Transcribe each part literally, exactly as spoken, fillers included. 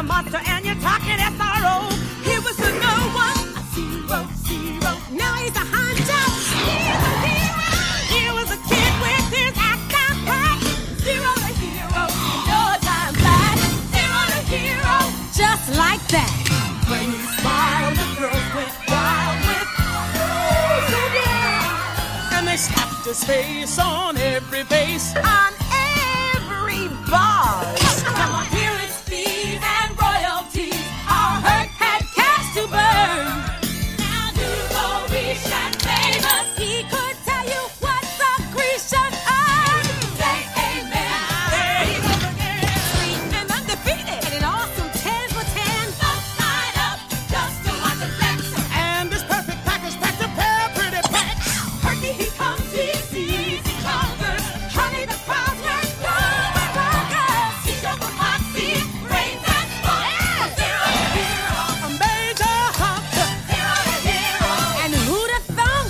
monster and you're talking S R O. He was a no one, a zero, zero. Now he's a hunter. He's a hero. He was a kid with his act out back. Zero to hero, no time flat. Zero to hero, just like that. When he smiled, the girls went wild with ooh, so yeah. And they slapped his face on every base, on every bar. From appearance fees and royalties, our hurt had cash to burn. Now Duval rich and famous, he could tell you what Secretion earned. Say amen. There he goes again. Sweet and undefeated, and an awesome ten for ten. Folks line up just to watch the flex. And this perfect package packed a pair of pretty packs. Perky he comes, he sees, he conquers. Honey, the crowds were going bonkers. He showed the moxie, brains and spunk. Zero to hero, a major hunk. Zero to hero, and who'd have thunk?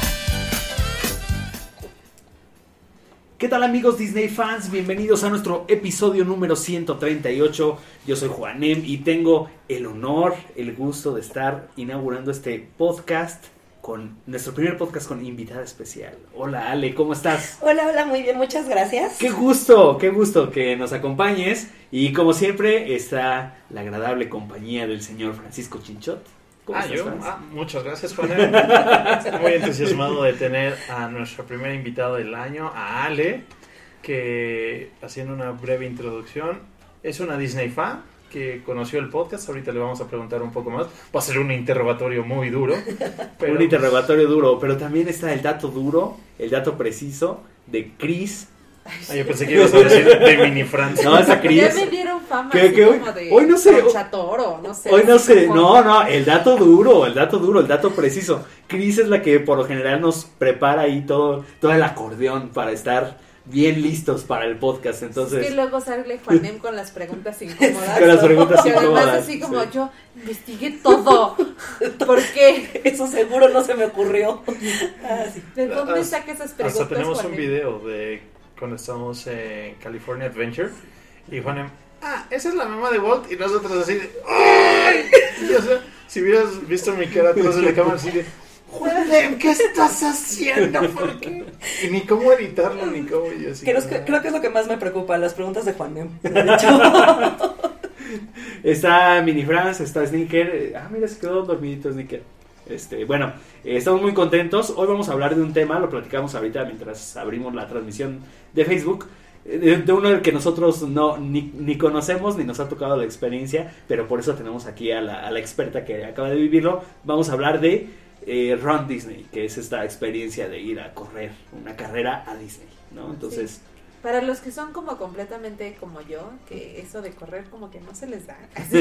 ¿Qué tal, amigos Disney fans? Bienvenidos a nuestro episodio número ciento treinta y ocho. Yo soy Juanem y tengo el honor, el gusto de estar inaugurando este podcast con nuestro primer podcast con invitada especial. Hola Ale, ¿cómo estás? Hola, hola, muy bien, muchas gracias. Qué gusto, qué gusto que nos acompañes. Y como siempre está la agradable compañía del señor Francisco Chinchot. ¿Cómo Ah, estás, yo, Franz? ah, muchas gracias, Juan. Estoy muy entusiasmado de tener a nuestro primer invitado del año, a Ale, que, haciendo una breve introducción, es una Disney fan que conoció el podcast. Ahorita le vamos a preguntar un poco más. Va a ser un interrogatorio muy duro. Pero, Un interrogatorio duro, pero también está el dato duro, el dato preciso de Chris. Ah, yo pensé que ibas a decir de Mini Franz. No, esa Chris. Ya me dieron fama ¿Qué, así qué hoy? como de Hoy no sé. Conchatoro, no sé. Hoy no así sé, como- no, no, el dato duro, el dato duro, el dato preciso. Chris es la que por lo general nos prepara ahí todo, todo el acordeón para estar bien listos para el podcast. Entonces, Es que luego sale Juanem con las preguntas incómodas. Con las preguntas Y además incómodas, así como sí. yo investigué todo. ¿Por qué? Eso seguro no se me ocurrió. Ah, sí. ¿De dónde Hasta- saca esas preguntas, Hasta tenemos un Juanem? video de cuando estamos en California Adventure y Juanem, ah, esa es la mamá de Walt, y nosotros así de ¡ay! Y, o sea, si hubieras visto mi cara atrás de la cámara así de Juanem, ¿qué estás haciendo? ¿Por qué? Y ni cómo editarlo, ni cómo, y así Creo, como, que, creo que es lo que más me preocupa, las preguntas de Juanem. De hecho. está Mini Franz, está Sneaker. eh, Ah, mira, se quedó dormidito Sneaker. Este, bueno, eh, estamos muy contentos. Hoy vamos a hablar de un tema, lo platicamos ahorita mientras abrimos la transmisión de Facebook, eh, de, de uno del que nosotros no ni, ni conocemos ni nos ha tocado la experiencia, pero por eso tenemos aquí a la, a la experta que acaba de vivirlo. Vamos a hablar de eh, Run Disney, que es esta experiencia de ir a correr una carrera a Disney, ¿no? Entonces, Para los que son como completamente como yo, que eso de correr como que no se les da.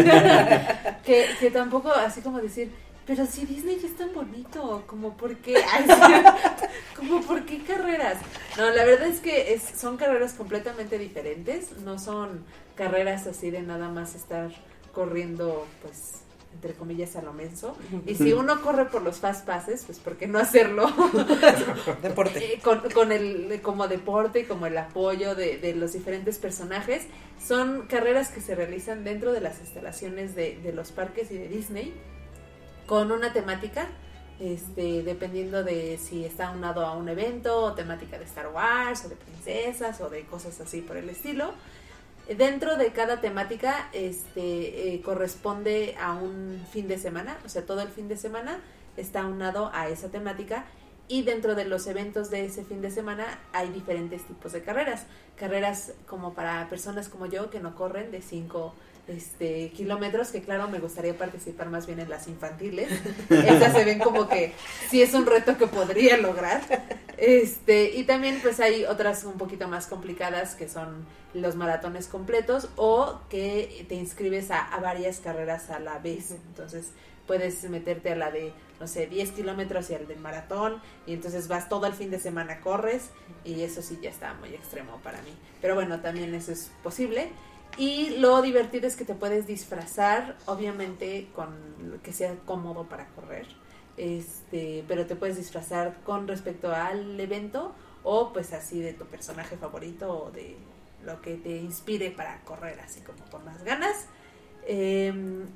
que, que tampoco así como decir, pero si Disney ya es tan bonito, como por qué, Ay, sí, como por qué carreras. No, la verdad es que es, son carreras completamente diferentes, no son carreras así de nada más estar corriendo, pues, entre comillas, a lo menso. Y si uno corre por los fast passes, pues ¿por qué no hacerlo? Deporte. Eh, con, con el como deporte y como el apoyo de, de los diferentes personajes. Son carreras que se realizan dentro de las instalaciones de, de los parques y de Disney, con una temática, este, dependiendo de si está aunado a un evento, o temática de Star Wars, o de princesas, o de cosas así por el estilo. Dentro de cada temática este, eh, corresponde a un fin de semana, o sea, todo el fin de semana está aunado a esa temática, y dentro de los eventos de ese fin de semana hay diferentes tipos de carreras. Carreras como para personas como yo que no corren de cinco este, kilómetros, que claro, me gustaría participar más bien en las infantiles. Esas se ven como que sí es un reto que podría lograr. Este, y también pues hay otras un poquito más complicadas que son los maratones completos, o que te inscribes a, a varias carreras a la vez. Entonces puedes meterte a la de, no sé, diez kilómetros y al del maratón, y entonces vas todo el fin de semana, corres, y eso sí ya está muy extremo para mí. Pero bueno, también eso es posible. Y lo divertido es que te puedes disfrazar, obviamente con lo que sea cómodo para correr, este, pero te puedes disfrazar con respecto al evento, o pues así de tu personaje favorito, o de lo que te inspire para correr así como con más ganas. Eh,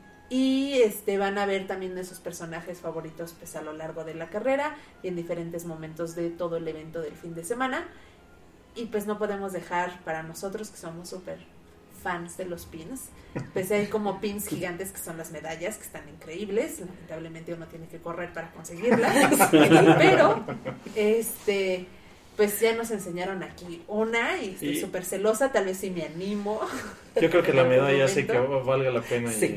y este van a ver también esos personajes favoritos pues a lo largo de la carrera y en diferentes momentos de todo el evento del fin de semana. Y pues no podemos dejar, para nosotros que somos súper fans de los pins, pues hay como pins gigantes que son las medallas, que están increíbles. Lamentablemente uno tiene que correr para conseguirlas, pero este pues ya nos enseñaron aquí una y estoy Y- súper celosa, tal vez sí me animo. Yo creo que la en algún medalla hace que momento. valga la pena. Sí.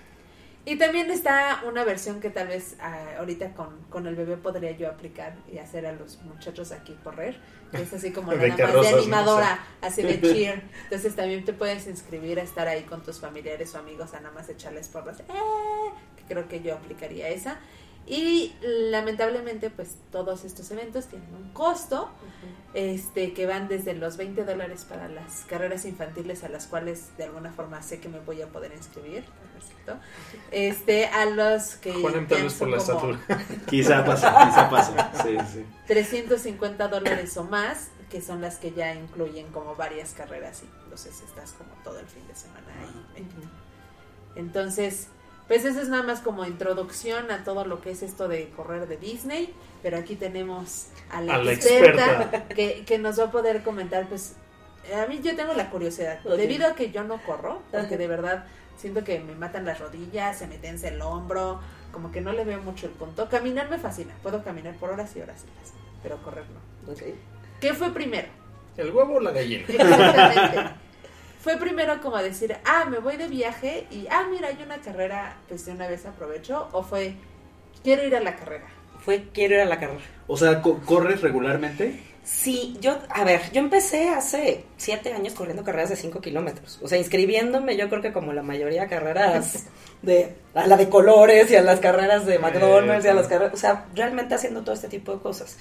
Y también está una versión que tal vez ah, ahorita con, con el bebé podría yo aplicar y hacer a los muchachos aquí correr, que es así como De nada más de carrozas, ¿no? animadora, así de cheer. Entonces también te puedes inscribir a estar ahí con tus familiares o amigos a nada más echarles porras. ¡Eh! Que creo que yo aplicaría esa. Y lamentablemente pues todos estos eventos tienen un costo, este que van desde los veinte dólares para las carreras infantiles, a las cuales de alguna forma sé que me voy a poder inscribir, perfecto, este a los que Juan, ya tal vez por son la como estatura. Quizá pase, quizá pase. Sí, sí. trescientos cincuenta dólares o más, que son las que ya incluyen como varias carreras y entonces estás como todo el fin de semana ahí. Entonces, pues eso es nada más como introducción a todo lo que es esto de correr de Disney, pero aquí tenemos a la, A la experta, experta. Que, que nos va a poder comentar, pues a mí yo tengo la curiosidad, Ok. debido a que yo no corro, porque Ajá. de verdad siento que me matan las rodillas, se me tensa el hombro, como que no le veo mucho el punto. Caminar me fascina, puedo caminar por horas y horas y horas, pero correr no. Ok. ¿Qué fue primero? ¿El huevo o la gallina? Exactamente. Fue primero como decir, ah, me voy de viaje y, ah, mira, hay una carrera, pues de una vez aprovecho, o fue, quiero ir a la carrera. Fue, quiero ir a la carrera. O sea, co- ¿corres regularmente? Sí, yo, a ver, yo empecé hace siete años corriendo carreras de cinco kilómetros. O sea, inscribiéndome, yo creo que como la mayoría de carreras de, a la de colores y a las carreras de McDonald's y a las carreras, o sea, realmente haciendo todo este tipo de cosas.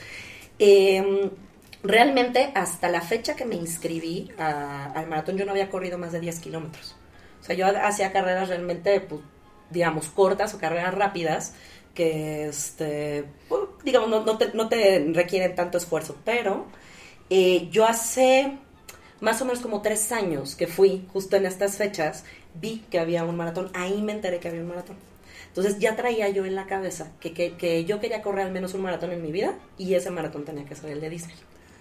Eh, realmente hasta la fecha que me inscribí a- al maratón yo no había corrido más de diez kilómetros. O sea, yo hacía carreras realmente, pues, digamos, cortas o carreras rápidas que, este, pues, digamos, no, no, te, no te requieren tanto esfuerzo, pero eh, yo hace más o menos como tres años que fui, justo en estas fechas, vi que había un maratón, ahí me enteré que había un maratón. Entonces ya traía yo en la cabeza que, que, que yo quería correr al menos un maratón en mi vida y ese maratón tenía que ser el de Disney.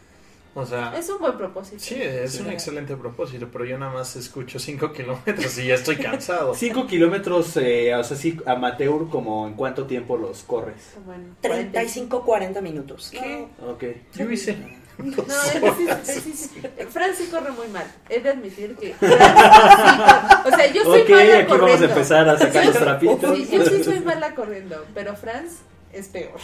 O sea, Es un buen propósito. sí, es un excelente propósito, pero yo nada más escucho cinco kilómetros y ya estoy cansado. Cinco kilómetros, eh, o sea, sí, amateur, como ¿en cuánto tiempo los corres? Como en treinta y cinco, cuarenta minutos. ¿Qué? Ok. Yo hice... No, él sí, él sí, sí. Fran sí corre muy mal. He de admitir que Fran sí corre. O sea, yo soy Ok, mala aquí corriendo. vamos a empezar a sacar los trapitos. Sí, yo sí soy mala corriendo, pero Franz es peor.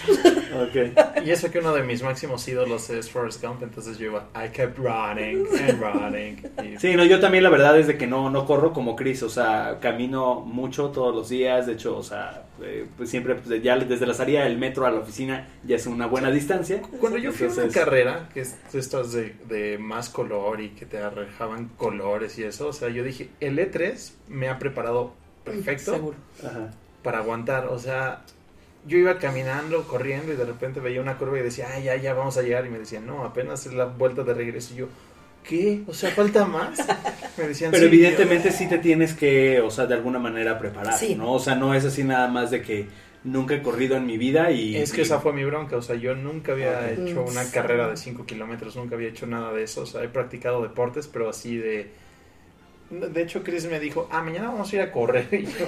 Ok. Y eso que uno de mis máximos ídolos es Forrest Gump, entonces yo iba, I kept running and running. Y Sí, no, yo también la verdad es de que no, no corro como Chris, o sea, camino mucho todos los días, de hecho, o sea, eh, pues siempre, pues, ya desde la salida del metro a la oficina ya es una buena distancia. Cuando yo fui a una Entonces- carrera, que es de estas de, de más color y que te arrejaban colores y eso, o sea, yo dije, el E tres me ha preparado perfecto Seguro. Ajá. para aguantar, o sea, yo iba caminando, corriendo y de repente veía una curva y decía, ah, ya, ya vamos a llegar, y me decían, no, apenas es la vuelta de regreso, y yo, ¿qué? O sea, ¿falta más? Me decían, Pero "Sí". evidentemente sí te tienes que, o sea, de alguna manera preparar, Sí. ¿no? O sea, no es así nada más de que nunca he corrido en mi vida y... Es que y- esa fue mi bronca, o sea, yo nunca había Ok. hecho una Sí. carrera de cinco kilómetros, nunca había hecho nada de eso, o sea, he practicado deportes, pero así de... De hecho, Chris me dijo, ah, mañana vamos a ir a correr, y yo,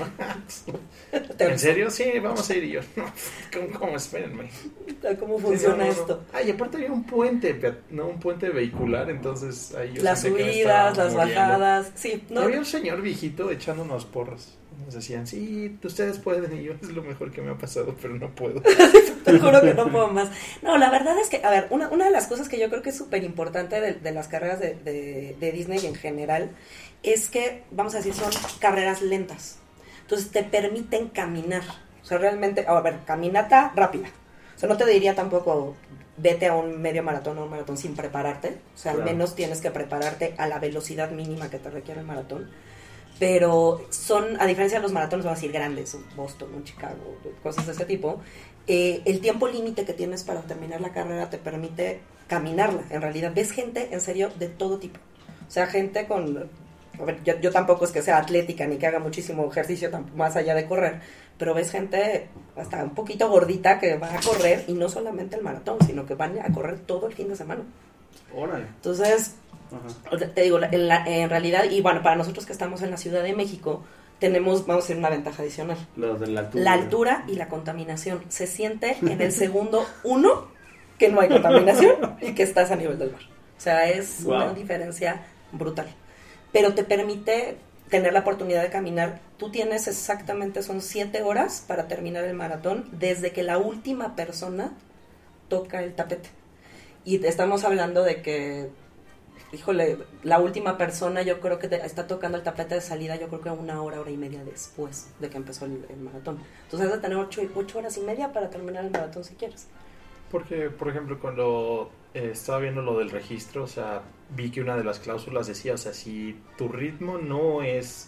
¿en serio? Sí, vamos a ir, y yo, no, ¿cómo, cómo? Espérenme. ¿Cómo Sí, funciona no, no, no. esto? Ay, aparte había un puente, pe- no, un puente vehicular, entonces ahí yo Las sentía que me subidas, estaba las muriendo. bajadas, sí, Y no, había un señor viejito echando unos porros. Nos decían, sí, ustedes pueden, y yo, es lo mejor que me ha pasado, pero no puedo. te juro que no puedo más. No, la verdad es que, a ver, una, una de las cosas que yo creo que es súper importante de, de las carreras de, de, de Disney en general es que, vamos a decir, son carreras lentas. Entonces te permiten caminar. O sea, realmente, a ver, caminata rápida. O sea, no te diría tampoco vete a un medio maratón o un maratón sin prepararte. O sea, Claro. al menos tienes que prepararte a la velocidad mínima que te requiere el maratón. Pero son, a diferencia de los maratones, vamos a decir grandes, un Boston, un Chicago, cosas de ese tipo, eh, el tiempo límite que tienes para terminar la carrera te permite caminarla. En realidad, ves gente, en serio, de todo tipo. O sea, gente con a ver, yo, yo tampoco es que sea atlética ni que haga muchísimo ejercicio tam- más allá de correr, pero ves gente hasta un poquito gordita que va a correr y no solamente el maratón, sino que van a correr todo el fin de semana. Órale. Entonces, Ajá. te digo, en, la, en realidad, y bueno, para nosotros que estamos en la Ciudad de México, tenemos, vamos a decir, una ventaja adicional. Lo de la altura. La altura y la contaminación. Se siente en el segundo uno que no hay contaminación y que estás a nivel del mar. O sea, es Wow. una diferencia brutal. Pero te permite tener la oportunidad de caminar. Tú tienes exactamente, son siete horas para terminar el maratón desde que la última persona toca el tapete. Y te estamos hablando de que, híjole, la última persona yo creo que te está tocando el tapete de salida, yo creo que una hora, hora y media después de que empezó el, el maratón. Entonces has de tener ocho, ocho horas y media para terminar el maratón si quieres. Porque, por ejemplo, cuando eh, estaba viendo lo del registro, o sea, vi que una de las cláusulas decía, o sea, si tu ritmo no es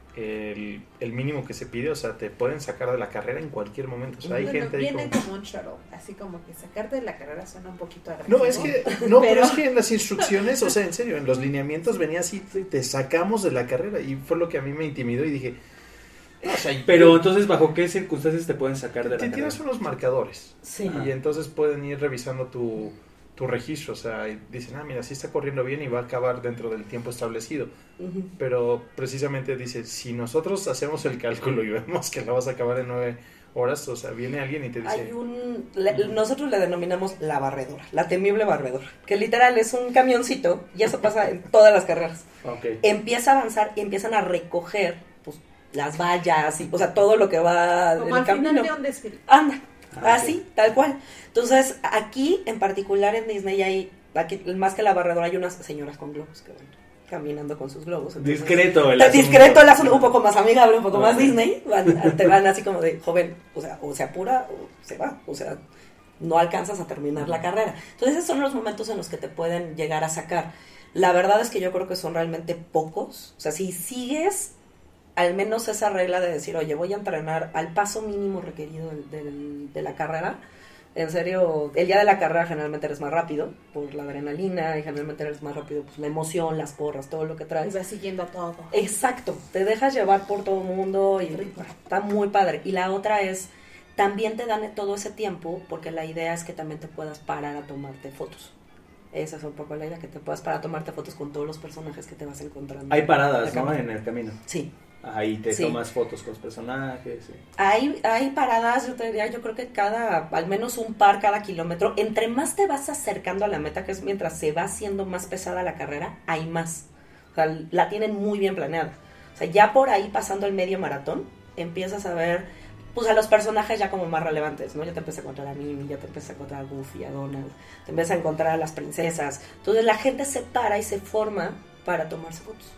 el, el mínimo que se pide, o sea, te pueden sacar de la carrera en cualquier momento. O sea, hay Bueno, gente ahí viene como... como un shuttle, así como que sacarte de la carrera suena un poquito agresivo. No, es que, no, pero... Pero- es que en las instrucciones, o sea, en serio, en los lineamientos venía así, te, te sacamos de la carrera, y fue lo que a mí me intimidó y dije, no, o sea, y- Pero entonces, ¿bajo qué circunstancias te pueden sacar de la te carrera? tienes unos marcadores. Sí. Y entonces pueden ir revisando tu, tu registro, o sea, y dicen, ah, mira, sí está corriendo bien y va a acabar dentro del tiempo establecido. Ujú. Pero precisamente dice, si nosotros hacemos el cálculo y vemos que la vas a acabar en nueve horas, o sea, viene alguien y te dice... Hay un, le- nosotros le denominamos la barredora, la temible barredora, que literal es un camioncito, y eso pasa en todas las carreras. Ok. Empieza a avanzar y empiezan a recoger pues, las vallas, y, o sea, todo lo que va en Como el al final camino. de un desfile. Anda, Ah, así, tal cual. Entonces, aquí en particular en Disney hay, aquí, más que la barredora, hay unas señoras con globos que van caminando con sus globos. Entonces, Discreto el Está asunto. discreto el asunto, un poco más amigable, un poco más Ok. Disney. Van- te van así como de, joven, o sea, o se apura o se va. O sea, no alcanzas a terminar la carrera. Entonces, esos son los momentos en los que te pueden llegar a sacar. La verdad es que yo creo que son realmente pocos. O sea, si sigues al menos esa regla de decir, oye, voy a entrenar al paso mínimo requerido del- del- de la carrera. En serio, el día de la carrera generalmente eres más rápido por la adrenalina y generalmente eres más rápido, pues la emoción, las porras, todo lo que Y traes. vas siguiendo a todo. Exacto, te dejas llevar por todo el mundo y Rico. está muy padre. Y la otra es, también te dan todo ese tiempo porque la idea es que también te puedas parar a tomarte fotos. Esa es un poco la idea, que te puedas parar a tomarte fotos con todos los personajes que te vas encontrando. Hay en paradas, la ¿no? carrera. En el camino. Sí. Ahí te Sí. tomas fotos con los personajes. Sí. Hay, hay paradas, yo te diría, yo creo que cada, al menos un par cada kilómetro. Entre más te vas acercando a la meta, que es mientras se va haciendo más pesada la carrera, hay más. O sea, la tienen muy bien planeada. O sea, ya por ahí pasando el medio maratón, empiezas a ver, pues a los personajes ya como más relevantes, ¿no? Ya te empiezas a encontrar a Mimi, ya te empiezas a encontrar a Goofy, a Donald, te empiezas a encontrar a las princesas. Entonces la gente se para y se forma para tomarse fotos.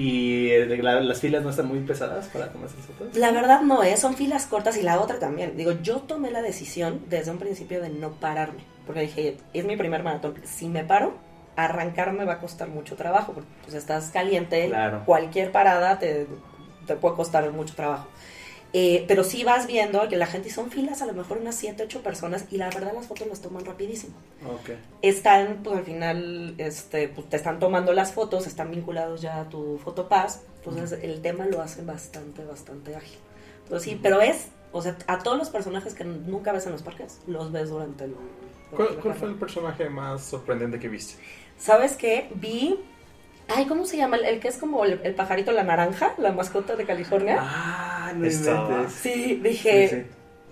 Y eh, la- las filas no están muy pesadas para tomarse las fotos. La verdad no es, son filas cortas y la otra también. Digo, yo tomé la decisión desde un principio de no pararme, porque dije, es mi primer maratón, si me paro, arrancarme va a costar mucho trabajo, porque pues estás caliente, Claro. cualquier parada te, te puede costar mucho trabajo. Eh, pero sí vas viendo que la gente, y son filas a lo mejor unas siete, ocho personas, y la verdad las fotos las toman rapidísimo. Ok. Están, pues al final, este, pues, te están tomando las fotos, están vinculados ya a tu Fotopass, entonces el tema lo hacen bastante, bastante ágil. Entonces sí, pero es, o sea, a todos los personajes que nunca ves en los parques, los ves durante el... durante ¿Cuál, la cuál fue el carrera. personaje más sorprendente que viste? ¿Sabes qué? Vi... Ay, ¿cómo se llama? El, el que es como el, el pajarito, la naranja, la mascota de California. Ah, no Estaba. inventes. Sí, dije... Sí, sí.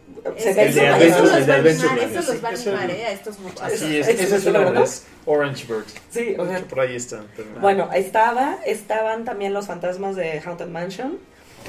Se Es- ve el de eso- Adventure- eso el los de va a Adventure animar, Man. eso los va a Sí, animar, eso- eh, a estos muchachos. Así es, ¿Es- ese es es la uno de verdad? los Orange Bird. Sí, o sea, Por ahí está. pero- bueno, estaba, estaban también los fantasmas de Haunted Mansion.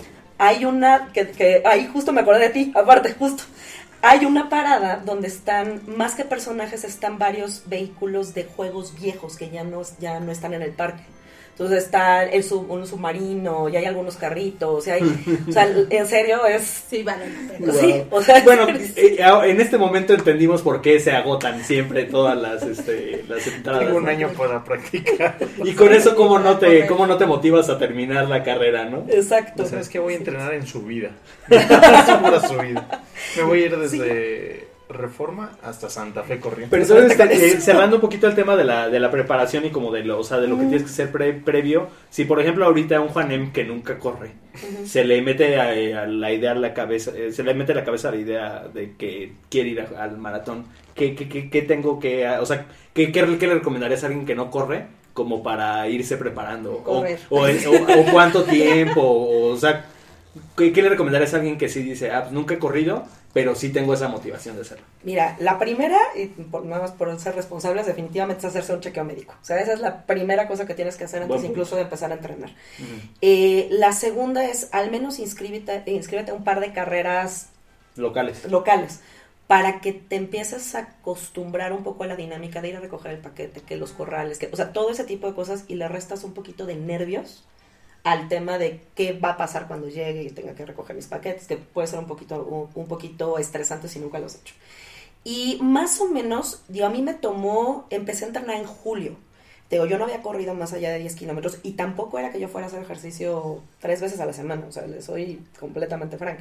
Hay una, que, que ahí justo me acordé de ti, aparte, justo. Hay una parada donde están, más que personajes, están varios vehículos de juegos viejos que ya no, ya no están en el parque. Entonces está el sub, un submarino y hay algunos carritos. Y hay, o sea, en serio es... Sí, vale la pena. Wow. Sí, o sea, Bueno, eh, en este momento entendimos por qué se agotan siempre todas las, este, las entradas. Tengo un ¿no? año para practicar. Y con eso, ¿cómo no te, cómo no te motivas a terminar la carrera, no? exacto. ¿Sabes qué? Voy a entrenar en subida. Pura subida. Me voy a ir desde Reforma hasta Santa Fe corriendo. Pero ¿sabes? Eh, cerrando un poquito el tema de la, de la preparación y como de lo, o sea, de lo que tienes que hacer pre- previo. Si por ejemplo ahorita un Juanem que nunca corre, uh-huh. se le mete a, a la idea a la cabeza, eh, se le mete a la cabeza la idea de que quiere ir a, al maratón. ¿Qué, qué, qué, qué tengo que, o sea, qué, qué, qué le recomendarías a alguien que no corre como para irse preparando? Correr. O, o, o, o cuánto tiempo, o, o sea, ¿qué, qué le recomendarías a alguien que sí dice, ah, pues nunca he corrido, pero sí tengo esa motivación de hacerlo? Mira, la primera, y por, nada más por ser responsables, definitivamente es hacerse un chequeo médico. O sea, esa es la primera cosa que tienes que hacer antes incluso de empezar a entrenar. Uh-huh. Eh, la segunda es, al menos inscríbete, inscríbete a un par de carreras locales. locales, para que te empieces a acostumbrar un poco a la dinámica de ir a recoger el paquete, que los corrales, que, o sea, todo ese tipo de cosas, y le restas un poquito de nervios al tema de qué va a pasar cuando llegue y tenga que recoger mis paquetes, que puede ser un poquito, un, un poquito estresante si nunca los he hecho. Y más o menos, digo, a mí me tomó, empecé a entrenar en julio. Digo, yo no había corrido más allá de diez kilómetros y tampoco era que yo fuera a hacer ejercicio tres veces a la semana, o sea, le soy completamente franca.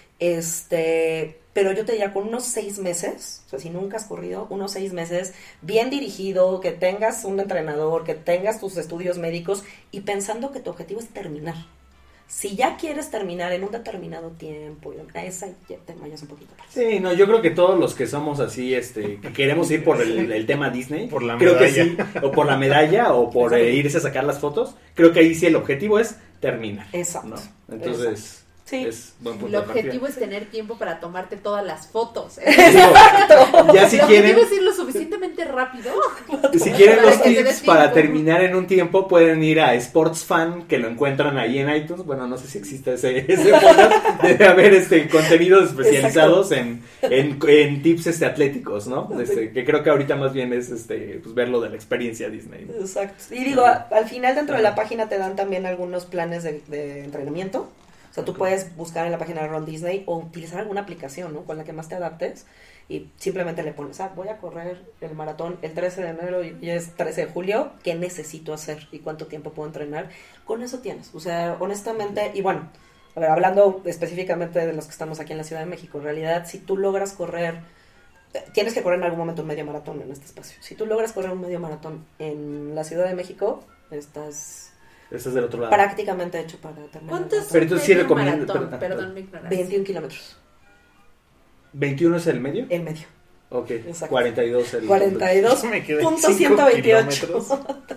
Este, pero yo te diría, con unos seis meses, o sea, si nunca has corrido, unos seis meses, bien dirigido, que tengas un entrenador, que tengas tus estudios médicos y pensando que tu objetivo es terminar. Si ya quieres terminar en un determinado tiempo, esa ya te vayas un poquito más. Sí, no, yo creo que todos los que somos así, este, que queremos ir por el, el tema Disney, por la creo medalla. que sí, o por la medalla, o por eh, irse a sacar las fotos, creo que ahí sí el objetivo es terminar. Exacto. ¿No? Entonces... Exacto. Sí. Es buen punto el de objetivo partida. es tener tiempo para tomarte todas las fotos. ¿eh? Digo, ya si el quieren, objetivo es ir lo suficientemente rápido. si quieren para los que te dé tips para tiempo. terminar en un tiempo, pueden ir a Sports Fan, que lo encuentran ahí en iTunes. Bueno, no sé si existe ese, ese podcast. Debe haber este contenidos especializados en, en, en tips este, atléticos, ¿no? Este, que creo que ahorita más bien es este pues verlo de la experiencia Disney, ¿no? Exacto. Y digo, a, al final dentro de la página te dan también algunos planes de, de entrenamiento. O sea, tú puedes buscar en la página de Run Disney o utilizar alguna aplicación, ¿no? Con la que más te adaptes y simplemente le pones, ah, voy a correr el maratón el trece de enero y ya es trece de julio, ¿qué necesito hacer y cuánto tiempo puedo entrenar? Con eso tienes. O sea, honestamente, y bueno, a ver, hablando específicamente de los que estamos aquí en la Ciudad de México, en realidad, si tú logras correr, tienes que correr en algún momento un medio maratón en este espacio. Si tú logras correr un medio maratón en la Ciudad de México, estás... Este es del otro lado. prácticamente hecho para terminar. ¿Cuánto es Pero un tú sí medio recomiendas- maratón? perdón, Perdón, mi ignorancia. veintiún kilómetros, ¿veintiuno es el medio? el medio. Ok, Exacto. cuarenta y dos el... cuarenta y dos Me quedé punto cinco ciento veintiocho. kilómetros.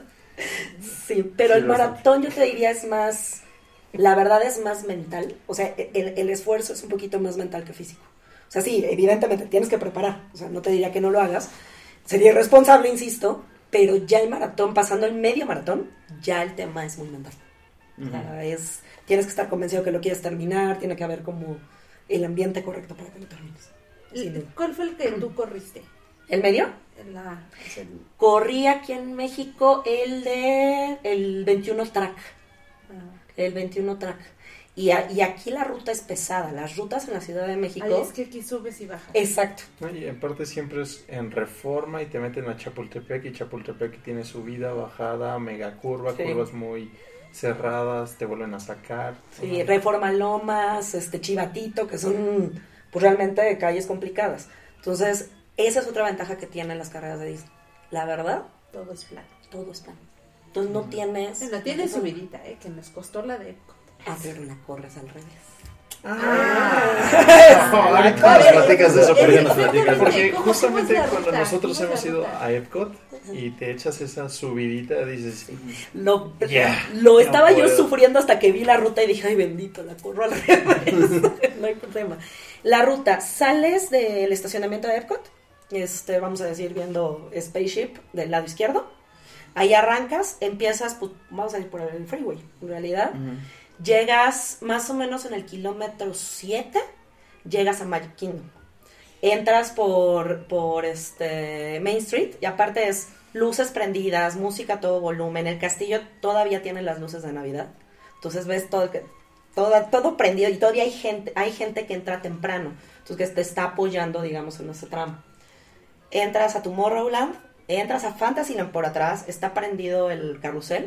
Sí, pero Sí, el bastante. maratón yo te diría es más, la verdad es más mental, o sea, el, el esfuerzo es un poquito más mental que físico. O sea, sí, evidentemente tienes que preparar, o sea, no te diría que no lo hagas, sería irresponsable, insisto, pero ya el maratón, pasando el medio maratón, ya el tema es muy mental. O sea, es, tienes que estar convencido que lo quieres terminar, tiene que haber como el ambiente correcto para que lo termines. Sin duda. ¿Cuál fue el que tú corriste? ¿El medio? En la, es el- Corrí aquí en México el de el veintiuno track, ah. el veintiuno track. Y, a- y aquí la ruta es pesada, las rutas en la Ciudad de México. Ay, es que aquí subes y bajas. Exacto. No, y en parte siempre es en Reforma y te meten a Chapultepec y Chapultepec tiene subida, bajada, mega curva, Sí. curvas muy cerradas, te vuelven a sacar. Sí, Ajá. Reforma Lomas, este Chivatito, que son pues realmente calles complicadas. Entonces, esa es otra ventaja que tienen las carreras de Disney. La verdad, Todo es plano. todo es plano. Entonces no tienes... Bueno, tiene subidita, ¿eh? Que nos costó la de Epcot. Ah, pero la corres al revés. Ah. No, ahorita nos platicas de eso, Ahorita porque, nos platicas. porque ¿Cómo- justamente cómo es la cuando ruta? nosotros ¿Cómo es hemos la ido ruta? a Epcot y te echas esa subidita, dices, Lo, Ya, lo estaba no yo puedo. sufriendo hasta que vi la ruta y dije, ay bendito, la corro al revés. No hay problema. La ruta, sales del estacionamiento de Epcot, este, vamos a decir, viendo Spaceship del lado izquierdo. Ahí arrancas, empiezas, pues, vamos a ir por el freeway, en realidad. Llegas más o menos en el kilómetro siete, llegas a Magic Kingdom. Entras por, por este Main Street y aparte es luces prendidas, música a todo volumen. El castillo todavía tiene las luces de Navidad. Entonces ves todo, todo, todo prendido y todavía hay gente, hay gente que entra temprano. Entonces que te está apoyando, digamos, en ese tramo. Entras a Tomorrowland, entras a Fantasyland por atrás, está prendido el carrusel.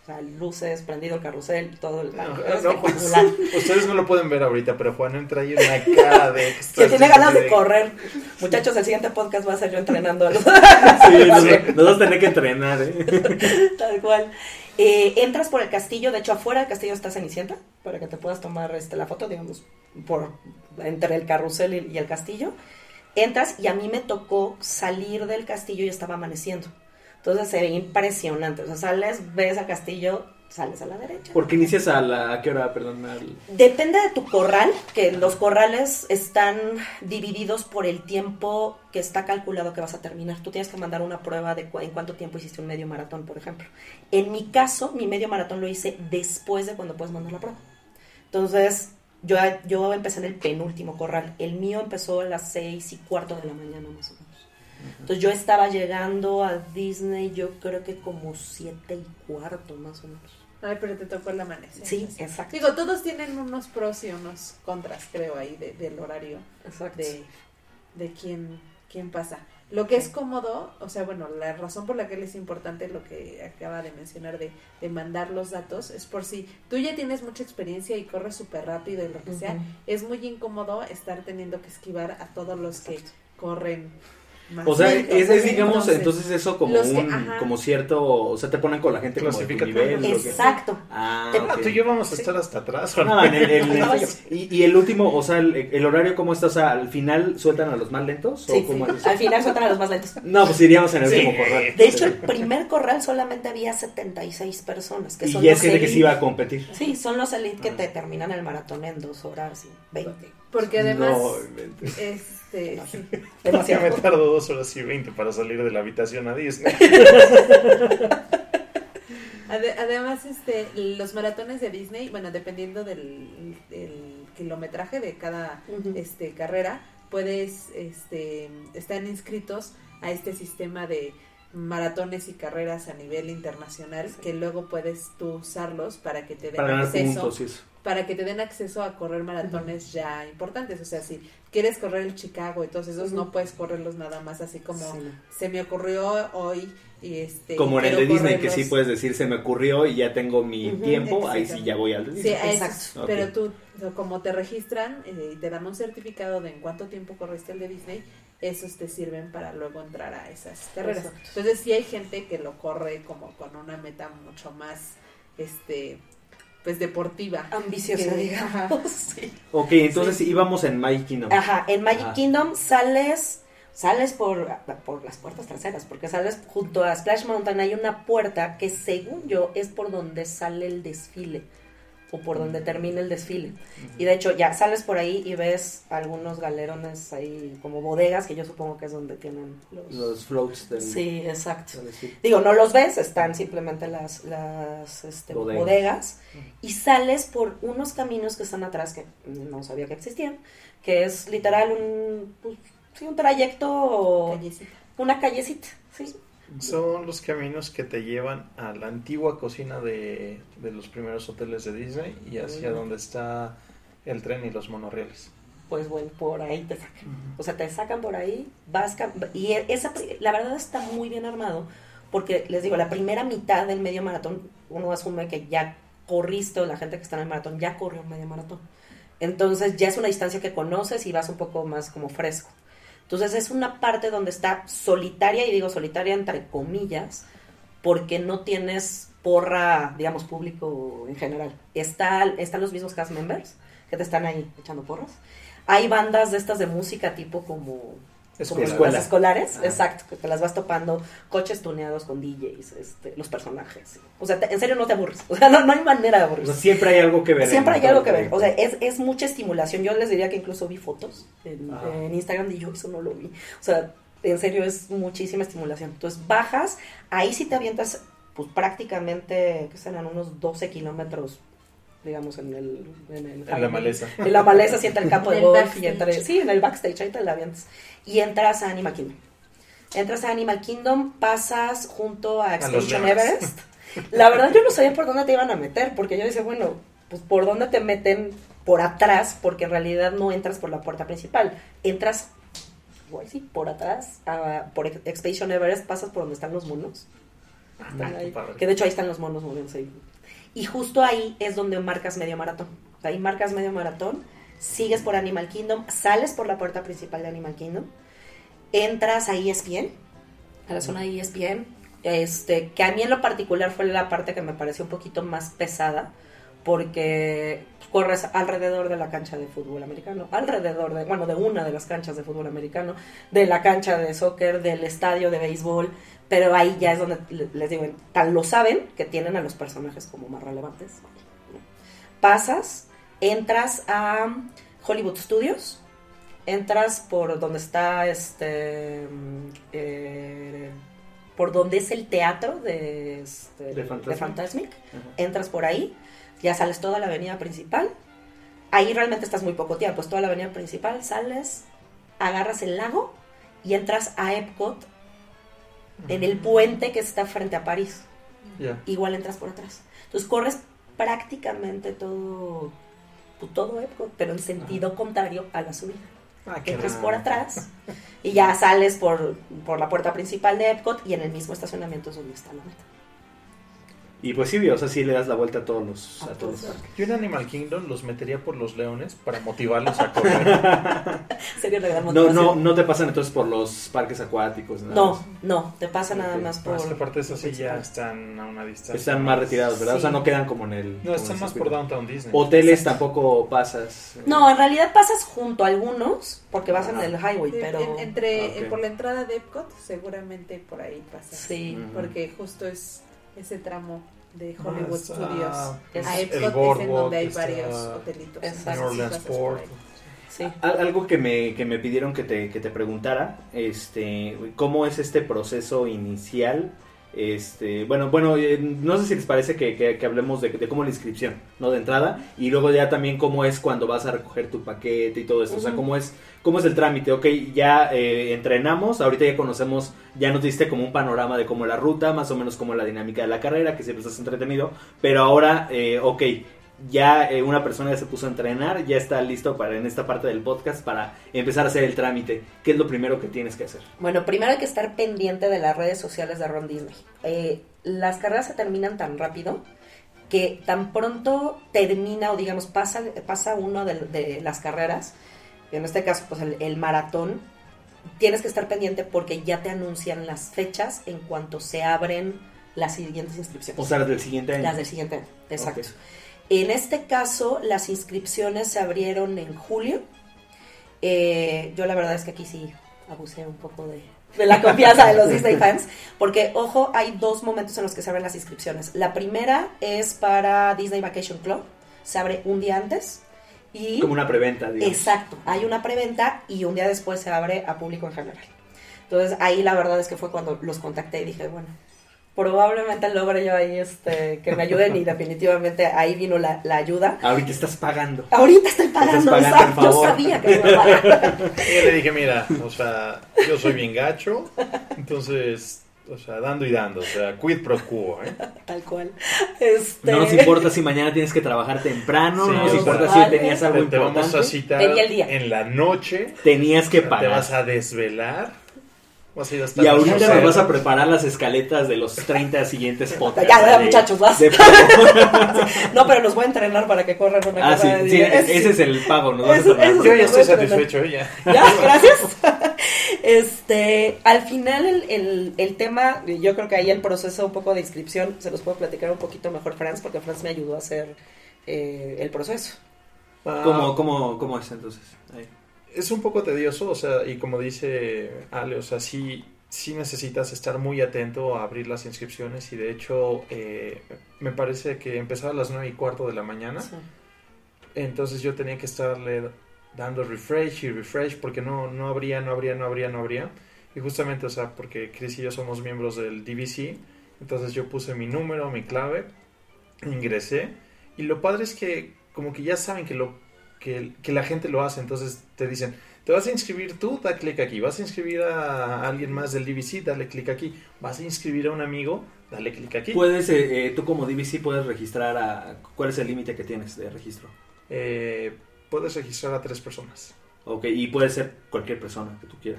O sea, luces, prendido el carrusel, todo el No, parque. no, Es no, espectacular. ustedes no lo pueden ver ahorita, pero Juan trae una cara de Que éxtasis. tiene ganas de correr. Muchachos, el siguiente podcast va a ser yo entrenando a los... Sí, nos, nos vas a tener que entrenar, ¿eh? Tal cual. Eh, entras por el castillo, de hecho afuera del castillo está Cenicienta, para que te puedas tomar este, la foto, digamos, por entre el carrusel y, y el castillo. Entras y a mí me tocó salir del castillo y estaba amaneciendo. Entonces se ve impresionante. O sea, sales, ves al castillo, sales a la derecha. Porque inicias a la... ¿A qué hora? Perdón. Al... Depende de tu corral, que los corrales están divididos por el tiempo que está calculado que vas a terminar. Tú tienes que mandar una prueba de cu- en cuánto tiempo hiciste un medio maratón, por ejemplo. En mi caso, mi medio maratón lo hice después de cuando puedes mandar la prueba. Entonces, yo, yo empecé en el penúltimo corral. El mío empezó a las seis y cuarto de la mañana, más o menos. Entonces, yo estaba llegando a Disney, yo creo que como siete y cuarto, más o menos. Ay, pero te tocó el amanecer. Sí, exacto. Digo, todos tienen unos pros y unos contras, creo, ahí de, del horario Exacto. de, de quién, quién pasa. Lo que es cómodo, o sea, bueno, la razón por la que es importante lo que acaba de mencionar de, de mandar los datos es por si tú ya tienes mucha experiencia y corres súper rápido y lo que Ujú. sea, es muy incómodo estar teniendo que esquivar a todos los que corren más O sea, lento. es, es digamos, Entonces, entonces eso como los que- un, ajá. como cierto, o sea, te ponen con la gente como de tu Clasificatorio. nivel. ¿o qué? Exacto. Ah, Te- ok. Tú y yo vamos a estar hasta atrás. ¿o no? No, en el, en el- Caballo. y, y el último, o sea, el, el horario cómo está, o sea, al final sueltan a los más lentos o Sí, cómo sí. es? Al final sueltan a los más lentos. No, pues iríamos en el Sí. último corral. De hecho, el primer corral solamente había setenta y seis personas. Que Y son ya los es gente que elite. sí iba a competir. Sí, son los elite que te terminan el maratón en dos horas y veinte. Porque además, No, inventes. este, sí. Ya Demasiado. me tardo dos horas y veinte para salir de la habitación a Disney. Ade- además, este, los maratones de Disney, bueno, dependiendo del, del kilometraje de cada Ujú. este carrera, puedes, este, están inscritos a este sistema de maratones y carreras a nivel internacional, Sí. que luego puedes tú usarlos para que te den Para ganar acceso puntos y eso. para que te den acceso a correr maratones ya importantes. O sea, si quieres correr el Chicago y todos esos, Ujú. no puedes correrlos nada más así como Sí, no. se me ocurrió hoy y este Como en el quiero de Disney, que correrlos. sí puedes decir, se me ocurrió y ya tengo mi Ujú, tiempo, ahí sí exactamente. ya voy al de Sí, Disney. a esos. Exacto. Ok. Pero tú, o sea, como te registran eh, y te dan un certificado de en cuánto tiempo corriste el de Disney, esos te sirven para luego entrar a esas carreras. Exacto. Entonces sí hay gente que lo corre como con una meta mucho más, este, pues deportiva. Ambiciosa, Que- digamos. ajá. Sí. Ok, entonces Sí. íbamos en Magic Kingdom. Ajá, en Magic Ajá. Kingdom sales, sales por, por las puertas traseras, porque sales junto a Splash Mountain, hay una puerta que según yo es por donde sale el desfile, o por donde termina el desfile. Y de hecho ya sales por ahí y ves algunos galerones ahí, como bodegas, que yo supongo que es donde tienen los... Los floats del... Sí, exacto. del desfile. Digo, no los ves, están simplemente las, las este, Bodegas. bodegas. Y sales por unos caminos que están atrás que no sabía que existían, que es literal un, pues, sí, un trayecto, Callecita. una callecita, sí. Son los caminos que te llevan a la antigua cocina de, de los primeros hoteles de Disney y hacia Mm. donde está el tren y los monorrieles. Pues bueno, por ahí te sacan. O sea, te sacan por ahí, vas cam- y esa, la verdad está muy bien armado, porque les digo, la primera mitad del medio maratón, uno asume que ya corriste o la gente que está en el maratón ya corrió un medio maratón. Entonces ya es una distancia que conoces y vas un poco más como fresco. Entonces es una parte donde está solitaria, y digo solitaria entre comillas, porque no tienes porra, digamos, público en general. Está, están los mismos cast members que te están ahí echando porras. Hay bandas de estas de música tipo como, como Escuela. las escolares, Ah. exacto, que te las vas topando, coches tuneados con D Js, este, los personajes. O sea, te- en serio no te aburres. O sea, no, no hay manera de O aburrirse. sea, siempre hay algo que ver. Siempre en hay algo todo que el ver, o sea, proyecto. es, es mucha estimulación. Yo les diría que incluso vi fotos en, Ajá. en Instagram y yo eso no lo vi. O sea, en serio es muchísima estimulación. Entonces bajas, ahí sí te avientas pues prácticamente, que serán unos doce kilómetros, digamos, en el... En, el En la maleza. En la maleza, sí, entre el campo de En el golf y backstage. entre... Sí, en el backstage, ahí te la avientas. Y entras a Animal Kingdom. Entras a Animal Kingdom, pasas junto a los Expedition llamas. Everest. La verdad yo no sabía por dónde te iban a meter, porque yo decía, bueno, pues por dónde te meten por atrás, porque en realidad no entras por la puerta principal, entras, igual sí, por atrás, a- por Expedition Everest, pasas por donde están los monos. Están Ah, qué ahí. padre. Que de hecho ahí están los monos moviéndose ahí. Y justo ahí es donde marcas medio maratón. Ahí marcas medio maratón, sigues por Animal Kingdom, sales por la puerta principal de Animal Kingdom, entras a E S P N, a la zona de E S P N, este, que a mí en lo particular fue la parte que me pareció un poquito más pesada, porque corres alrededor de la cancha de fútbol americano, alrededor de, bueno, de una de las canchas de fútbol americano, de la cancha de soccer, del estadio de béisbol, pero ahí ya es donde les digo, tal lo saben que tienen a los personajes como más relevantes. Pasas, entras a Hollywood Studios, entras por donde está este eh, por donde es el teatro de, este, ¿De Fantasmic? de Fantasmic. Ajá. Entras por ahí, ya sales toda la avenida principal, ahí realmente estás muy poco tiempo, pues toda la avenida principal, sales, agarras el lago y entras a Epcot en el puente que está frente a París, Ya. igual entras por atrás, entonces corres prácticamente todo todo Epcot, pero en sentido contrario a la subida. Ah, qué Entras raro. por atrás y ya sales por, por la puerta principal de Epcot y en el mismo estacionamiento es donde está la meta. Y pues sí, o sea, sí le das la vuelta a todos los, A a todos los todos. parques. Yo en Animal Kingdom los metería por los leones para motivarlos a correr. Sería una gran No, motivación. no, no te pasan entonces por los parques acuáticos, nada no, más. no, te pasa nada Ok. más por... Más que aparte de eso sí ya principal. están a una distancia. Están más retirados, ¿verdad? O sea, Sí. no quedan como en el... como No, en están el más circuito. por Downtown Disney. Hoteles Exacto. tampoco pasas. eh, No, en realidad pasas junto a algunos porque vas en Ah. el highway, Sí, pero... en- entre Ah, ok. eh, por la entrada de Epcot seguramente por ahí pasa. Sí. Ujú. Porque justo es ese tramo de Ah, Hollywood está- Studios es a el Epcot es en boardwalk, donde hay está varios hotelitos. Exacto. New Orleans Pasas por Port. ahí. Sí. Al- Algo que me, que me pidieron que te, que te preguntara, este, ¿cómo es este proceso inicial? Este, bueno, bueno, eh, no sé si les parece que, que- que hablemos de, de cómo la inscripción, ¿no? De entrada, y luego ya también cómo es cuando vas a recoger tu paquete y todo esto, o sea, Ujú. cómo es, cómo es el trámite, ok, ya eh, entrenamos, ahorita ya conocemos, ya nos diste como un panorama de cómo la ruta, más o menos como la dinámica de la carrera, que siempre estás entretenido, pero ahora, eh, ok, ya eh, una persona ya se puso a entrenar, ya está listo para en esta parte del podcast para empezar a hacer el trámite. ¿Qué es lo primero que tienes que hacer? Bueno, primero hay que estar pendiente de las redes sociales de Ron Disney. Eh, las carreras se terminan tan rápido que tan pronto termina o digamos pasa, pasa uno de, de las carreras, en este caso pues el, el maratón, tienes que estar pendiente porque ya te anuncian las fechas en cuanto se abren las siguientes inscripciones. O sea, las del siguiente año. Las del siguiente año, exacto. Ok. En este caso, las inscripciones se abrieron en julio. Eh, yo la verdad es que aquí sí abusé un poco de, de la confianza de los Disney fans, porque, ojo, hay dos momentos en los que se abren las inscripciones. La primera es para Disney Vacation Club, se abre un día antes. Y Como una preventa, digamos. exacto, hay una preventa y un día después se abre a público en general. Entonces ahí la verdad es que fue cuando los contacté y dije, bueno, probablemente logre yo ahí este, que me ayuden y definitivamente ahí vino la, la ayuda. Ahorita estás pagando. Ahorita estoy pagando, pagando el exacto, yo favor. sabía que me iba a pagar. Y yo le dije, mira, o sea, yo soy bien gacho, entonces, o sea, dando y dando, o sea, quid pro quo, ¿eh? Tal cual. Este... No nos importa si mañana tienes que trabajar temprano, Sí, no nos o importa sea, si hoy tenías algo Te, te vamos importante. a citar Tenía el día. en la noche, Tenías que te pagar. vas a desvelar, vas a ir hasta Y ahorita Rosero. nos vas a preparar las escaletas de los treinta siguientes podcasts. Ya, ya, de- muchachos, vas. de- No, pero los voy a entrenar para que corran una Ah, sí, carrera de sí, diez. ese es el pago, nos vas a Eso- entrenar. eso Yo ya estoy Bueno, satisfecho, ¿eh? Ya. Ya, gracias. Este, al final el, el, el tema, yo creo que ahí el proceso un poco de inscripción se los puedo platicar un poquito mejor Franz, porque Franz me ayudó a hacer eh, el proceso. ¿Cómo, cómo, ¿Cómo es entonces? Ahí. Es un poco tedioso, o sea, y como dice Ale, o sea, sí, sí necesitas estar muy atento a abrir las inscripciones y de hecho eh, me parece que empezaba a las nueve y cuarto de la mañana, Sí. entonces yo tenía que estarle dando refresh y refresh porque no, no habría, no habría, no habría, no habría. Y justamente, o sea, porque Chris y yo somos miembros del D V C, entonces yo puse mi número, mi clave, ingresé y lo padre es que como que ya saben que lo que, que la gente lo hace, entonces te dicen, te vas a inscribir tú, da clic aquí, vas a inscribir a alguien más del D V C, dale clic aquí, vas a inscribir a un amigo, dale clic aquí. Puedes, eh, eh, tú como D V C puedes registrar a... ¿Cuál es el límite que tienes de registro? Eh, puedes registrar a tres personas. Ok, y puede ser cualquier persona que tú quieras.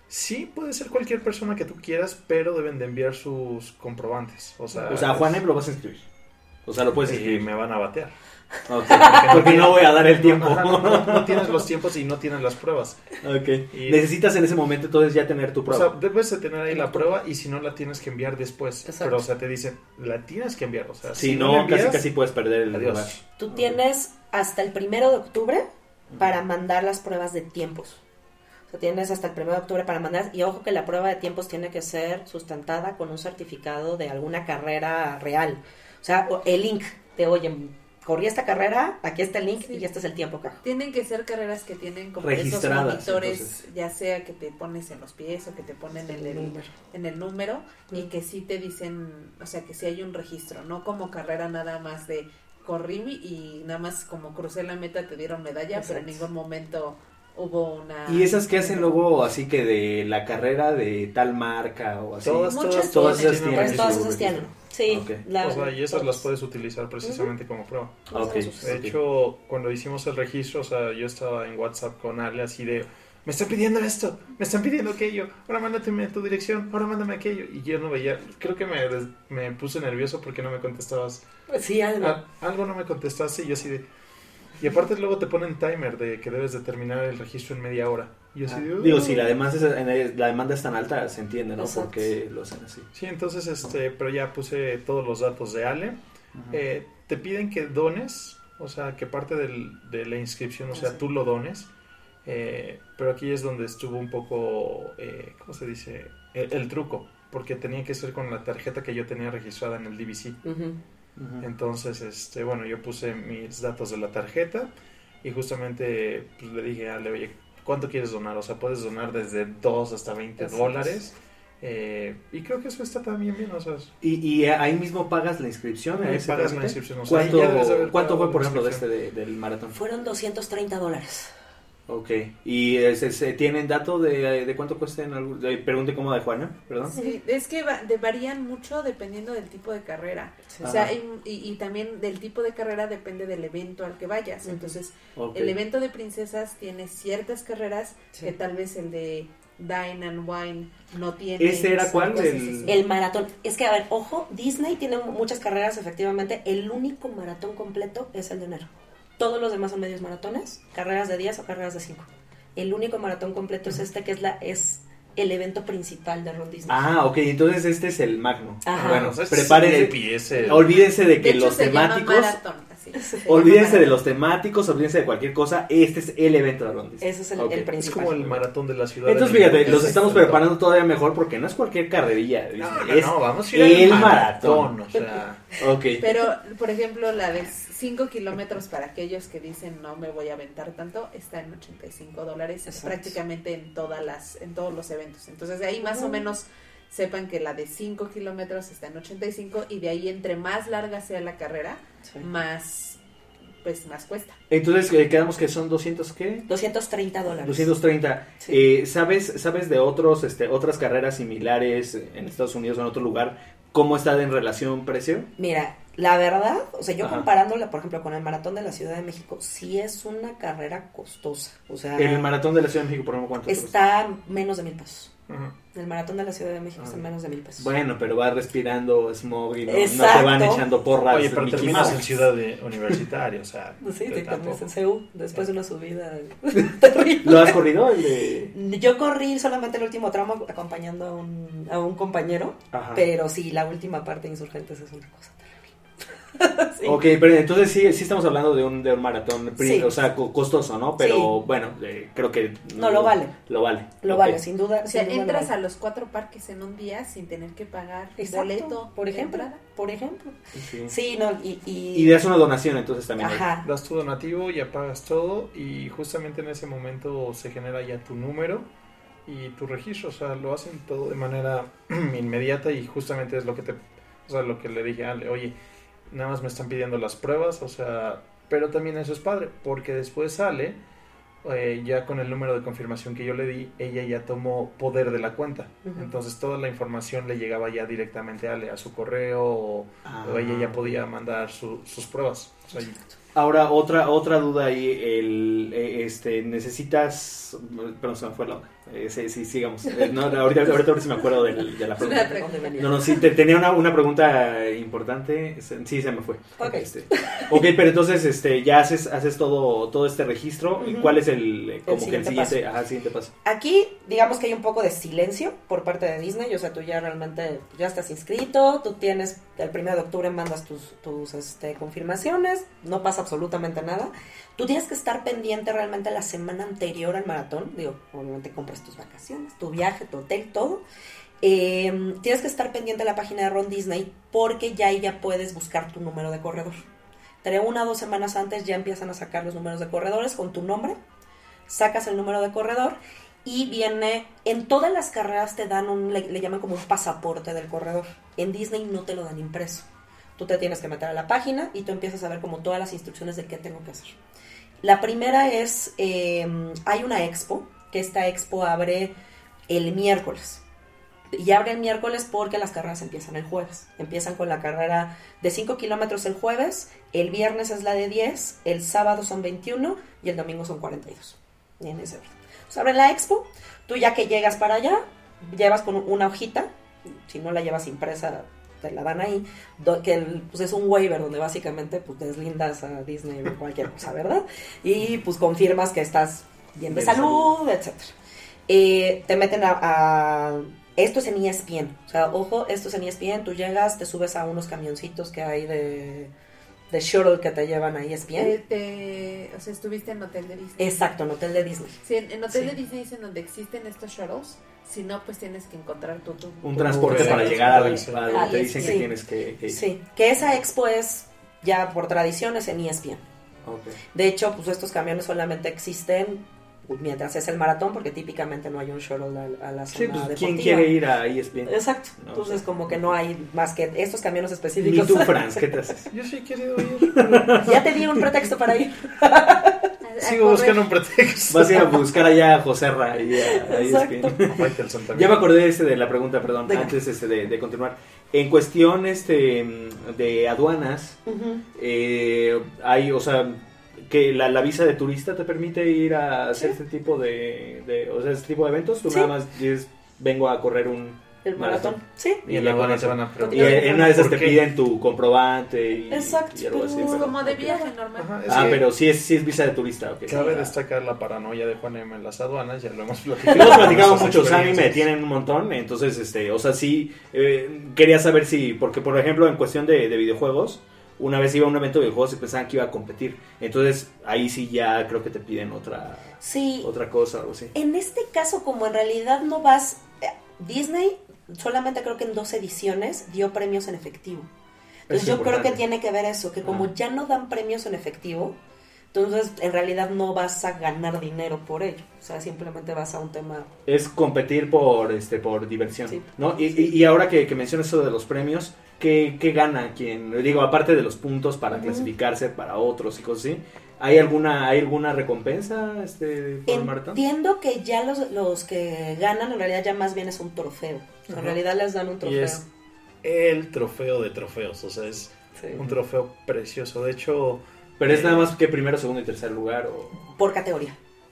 Sí, puede ser cualquier persona que tú quieras, pero deben de enviar sus comprobantes. O sea, O sea, a Juanem lo vas a inscribir. O sea, lo puedes y inscribir. me van a batear. Ok, porque no voy a dar el tiempo. No, no, no, no tienes los tiempos y no tienes las pruebas. Ok. Y- Necesitas en ese momento entonces ya tener tu O prueba. sea, debes de tener ahí la prueba y si no la tienes que enviar después. Exacto. Pero, o sea, te dicen, la tienes que enviar. O sea, si si no, la envías, casi casi puedes perder el adiós. lugar. Tú tienes hasta el primero de octubre para mandar las pruebas de tiempos. O sea, tienes hasta el primero de octubre para mandar. Y ojo que la prueba de tiempos tiene que ser sustentada con un certificado de alguna carrera real. O sea, o- el link de, oye, corrí esta carrera, aquí está el link Sí. y este es el tiempo acá. Tienen que ser carreras que tienen como esos Registradas, monitores, entonces. ya sea que te pones en los pies o que te ponen en el, en el número y que sí te dicen, o sea, que sí hay un registro, no como carrera nada más de corrí y nada más como crucé la meta te dieron medalla, pero en Exacto. ningún momento hubo una... Y esas que hacen luego así que de la carrera de tal marca o así. Todas, Muchas todas tienen. esas tienen Pues tienen todas su esas registro. tienen. Sí. Ok. la- O sea, y esas todas. las puedes utilizar precisamente como prueba. Ok. De Ok. hecho, cuando hicimos el registro, o sea, yo estaba en WhatsApp con Ale así de, me están pidiendo esto, me están pidiendo aquello, ahora mándame tu dirección, ahora mándame aquello. Y yo no veía, creo que me, des- me puse nervioso porque no me contestabas. Sí, algo. Ah, algo no me contestaste y yo así de... Y aparte luego te ponen timer de que debes de terminar el registro en media hora. Y yo así de... Digo, si la demanda, es, la demanda es tan alta, se entiende, ¿no? Exacto. ¿Por qué lo hacen así? Sí, entonces, este, pero ya puse todos los datos de Ale. Eh, te piden que dones, o sea, que parte del, de la inscripción, o sea, Sí. tú lo dones. Eh, pero aquí es donde estuvo un poco, eh, ¿cómo se dice? El, el truco, porque tenía que ser con la tarjeta que yo tenía registrada en el D V C. Ujú. Entonces, este, bueno, yo puse mis datos de la tarjeta y justamente pues, le dije a Ale, oye, ¿cuánto quieres donar? O sea, puedes donar desde dos hasta veinte Exacto. dólares. Eh, y creo que eso está también bien, o sea, ¿Y, y ahí mismo pagas la inscripción? Ahí ¿Ese pagas trámite? la inscripción, o sea, ¿Cuánto, ya debes de haber ¿cuánto pagado fue, por la ejemplo, de este inscripción. de- del maratón? Fueron doscientos treinta dólares. Ok. ¿Y ese- ese- tienen dato de, de cuánto cuesta en algún... de- pregunte cómo de Juana, perdón? Sí, es que va- de- varían mucho dependiendo del tipo de carrera. Sí. O sea, Ajá. y, y- y también del tipo de carrera depende del evento al que vayas. Ujú. Entonces, Ok. el evento de princesas tiene ciertas carreras Sí. que tal vez el de Dine and Wine no tiene. ¿Ese era son cuál? cosas El- así. El maratón. Es que, a ver, ojo, Disney tiene muchas carreras, efectivamente. El único maratón completo es el de enero. Todos los demás son medios maratones, carreras de diez o carreras de cinco. El único maratón completo es este, que es la es el evento principal de Walt Disney. Ah, ok, entonces este es el magno. Ajá. Bueno, Ese es prepárense. V I P, ese- Olvídense de De que hecho, los se llama temáticos... maratón, así. Se llama Olvídense de maratón. los temáticos, olvídense de cualquier cosa. Este es el evento de Ron Disney. Ese es el, Ok. el Es principal. como el maratón de la ciudad. Entonces, de fíjate, México. los Es estamos exacto. preparando todavía mejor porque no es cualquier carrerilla. No, no, es no, vamos a ir el al maratón. O sea, Ok. Pero, por ejemplo, la de cinco kilómetros para aquellos que dicen no me voy a aventar tanto, está en ochenta y cinco dólares Exacto. prácticamente en todas las en todos los eventos. Entonces, de ahí más o menos sepan que la de cinco kilómetros está en ochenta y cinco y de ahí entre más larga sea la carrera, Sí. más pues más cuesta. Entonces, eh, quedamos que son doscientos, ¿qué? doscientos treinta dólares. doscientos treinta. Sí. Eh, ¿sabes, ¿Sabes de otros, este, otras carreras similares en Estados Unidos o en otro lugar? ¿Cómo está en relación precio? Mira, la verdad, o sea, yo Ajá. comparándola, por ejemplo, con el maratón de la Ciudad de México, sí es una carrera costosa. O sea, El maratón de la Ciudad de México, por ejemplo, ¿cuánto cuesta? está menos de mil pesos. ujú. El maratón de la Ciudad de México está en Ah. menos de mil pesos. Bueno, pero vas respirando smog y no, no te Exacto. van echando porras. Oye, pero Mickey terminas Mouse. en ciudad de universitaria, o sea. Sí, que te tampoco- cambias en C U después de una subida terrible. ¿Lo has corrido? El de... Yo corrí solamente el último tramo acompañando a un, a un compañero, Ajá. pero sí, la última parte de Insurgentes es una cosa terrible. Sí. Ok, pero entonces sí, sí estamos hablando de un, de un maratón, pri- Sí. o sea, co- costoso, ¿no? Pero Sí. bueno, eh, creo que... No, lo vale. Lo vale. Lo Ok. vale, sin duda. O sea, sin duda lo entras vale. a los cuatro parques en un día sin tener que pagar Exacto, boleto por de ejemplo, entrada. por ejemplo. Sí. Sí, no, y... Y, Y das una donación entonces también. Ajá. Das tu donativo, ya pagas todo y justamente en ese momento se genera ya tu número y tu registro, o sea, lo hacen todo de manera inmediata y justamente es lo que te, o sea, lo que le dije a Ale, oye, nada más me están pidiendo las pruebas, o sea, pero también eso es padre, porque después Ale, eh, ya con el número de confirmación que yo le di, ella ya tomó poder de la cuenta, Ujú. entonces toda la información le llegaba ya directamente a Ale, a su correo, o, Ah. o ella ya podía mandar su- sus pruebas, o sea, Ahora, otra otra duda ahí, el, eh, este, necesitas... Perdón, se me fue la onda. Eh, sí, sí, sigamos. Eh, no, ahorita, ahorita, ahorita sí me acuerdo del- de la Una pregunta. pregunta. ¿Dónde venía? No, no, sí, te- tenía una, una pregunta importante. Se- Sí, se me fue. Ok. Este, ok, pero entonces este, ya haces, haces todo, todo este registro. ¿Y Ujú. cuál es el, eh, como que el siguiente siguiente, paso. ajá, siguiente paso? Aquí, digamos que hay un poco de silencio por parte de Disney, o sea, tú ya realmente ya estás inscrito, tú tienes, el primero de octubre mandas tus, tus este, confirmaciones, no pasa absolutamente nada. Tú tienes que estar pendiente realmente la semana anterior al maratón, digo, obviamente compras tus vacaciones, tu viaje, tu hotel, todo. Eh, tienes que estar pendiente de la página de Ron Disney porque ya ahí ya puedes buscar tu número de corredor. Entre una o dos semanas antes ya empiezan a sacar los números de corredores con tu nombre, sacas el número de corredor y viene, en todas las carreras te dan un, le, le llaman como un pasaporte del corredor. En Disney no te lo dan impreso. Tú te tienes que meter a la página y tú empiezas a ver como todas las instrucciones de qué tengo que hacer. La primera es, eh, hay una expo, que esta expo abre el miércoles. Y abre el miércoles porque las carreras empiezan el jueves. Empiezan con la carrera de cinco kilómetros el jueves, el viernes es la de diez, el sábado son veintiuno y el domingo son cuarenta y dos. Y en ese orden. Entonces abre la expo, tú ya que llegas para allá, llevas con una hojita, si no la llevas impresa, te la dan ahí, do, que el, pues es un waiver donde básicamente pues deslindas a Disney o cualquier cosa, ¿verdad? Y pues confirmas que estás bien de Bien de salud, etcétera. Eh, te meten a, a... Esto es en E S P N, o sea, ojo, esto es en E S P N, tú llegas, te subes a unos camioncitos que hay de, de shuttle que te llevan a E S P N. Eh, te- o sea, estuviste en hotel de Disney. Exacto, en hotel de Disney. Sí, en, en hotel Sí. de Disney es en donde existen estos shuttles. Si no, pues tienes que encontrar tu, tu- Un tu- transporte Sí, para sí, llegar a, sí. a donde te Ah, dicen sí. que tienes que, que ir. Sí, que esa expo es ya por tradición es en E S P N. Ok. De hecho, pues estos camiones solamente existen mientras es el maratón, porque típicamente no hay un shuttle a, a la zona Sí, pues deportiva. ¿quién quiere ir a E S P N? Exacto. No, Entonces, sí. como que no hay más que estos camiones Ni específicos. tú, Franz, ¿qué te haces? Yo sí he querido ir. pero Ya te di un pretexto para ir. a- a Sigo correr. buscando un pretexto. Vas a ir a buscar allá a Joserra y a, a E S P N. Exacto. Aparte del Santa Ya me acordé este de la pregunta, perdón, Venga. antes este de, de continuar. En cuestión este de aduanas, Ujú. eh, hay, o sea, que la, la visa de turista te permite ir a hacer Sí. este tipo de, de, o sea, este tipo de eventos. Tú Sí. nada más dices, vengo a correr un El maratón. maratón. Sí. Y en ya la con aduana eso. te van a Y preguntar. en una de esas ¿por te qué? piden tu comprobante y, Exacto, y algo así. pero- Es pero- como de ok. viaje normal. Ajá, es Ah, que pero sí es, sí es visa de turista, ok. cabe Sí. destacar la paranoia de Juan M en las aduanas, ya lo hemos platicado. Hemos platicado Nuestras mucho, Sammy me experiencias. tienen un montón, entonces, este, o sea, sí, eh, quería saber si, porque por ejemplo, en cuestión de, de videojuegos, una vez iba a un evento de videojuegos y pensaban que iba a competir, entonces ahí sí ya creo que te piden otra, Sí. otra cosa o algo así. En este caso, como en realidad no vas... eh, Disney solamente creo que en dos ediciones dio premios en efectivo. Entonces Es yo creo que importante. tiene que ver eso, que como Ah. ya no dan premios en efectivo, entonces en realidad no vas a ganar dinero por ello. O sea, simplemente vas a un tema... Es competir por, este, por diversión, Sí. ¿no? Y, y, y ahora que, que mencionas eso de los premios, ¿qué, qué gana quien? Digo, aparte de los puntos para Ujú. clasificarse para otros y cosas así, ¿hay alguna, hay alguna recompensa este, por el maratón? Entiendo que ya los, los que ganan en realidad ya más bien es un trofeo. O sea, en Ajá. realidad les dan un Y trofeo. es el trofeo de trofeos, o sea, es Sí. un trofeo precioso. De hecho, Pero es eh, nada más que primero, segundo y tercer lugar o... Por categoría.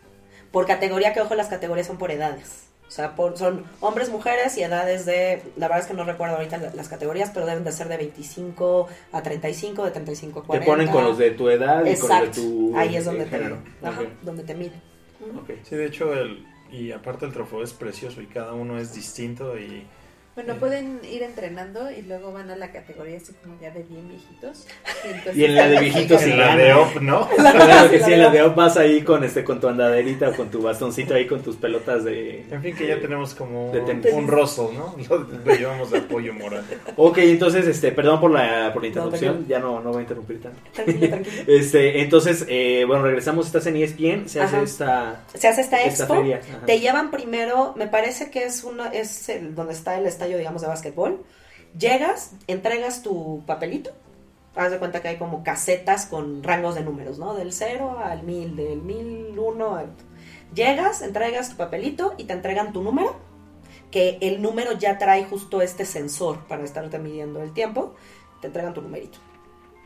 Por categoría, que ojo, las categorías son por edades. O sea, por, son hombres, mujeres y edades de... La verdad es que no recuerdo ahorita la- las categorías, pero deben de ser de veinticinco a treinta y cinco, de treinta y cinco a Te cuarenta. ponen con los de tu edad y con los Exacto. de tu Ahí es eh, donde te, género. ajá, Ok, donde te miden. Ujú. ok. sí, de hecho, el, y aparte el trofeo es precioso y cada uno es distinto y Bueno, Eh. pueden ir entrenando y luego van a la categoría así como ya de bien viejitos. Y, entonces- Y en la de viejitos sí en la gana. de O P, ¿no? Claro que sí, en la de op vas ahí con este con tu andaderita o con tu bastoncito ahí con tus pelotas de... En fin, que ya tenemos como De tenis. un Russell, ¿no? Lo, lo llevamos de apoyo moral. Ok, entonces, este, perdón por la, por la interrupción, tranquilo. ya no, no voy a interrumpir tanto. Tranquilo, tranquilo. Este, entonces, eh, bueno, regresamos, estás en E S P N, se hace Ajá. esta, Se hace esta esta expo. feria. Ajá. Te llevan primero, me parece que es una, es el, donde está el estadio, digamos, de básquetbol. Llegas, entregas tu papelito. Haz de cuenta que hay como casetas con rangos de números, ¿no? Del cero al mil, del mil uno al... Llegas, entregas tu papelito y te entregan tu número, que el número ya trae justo este sensor para estarte midiendo el tiempo. Te entregan tu numerito.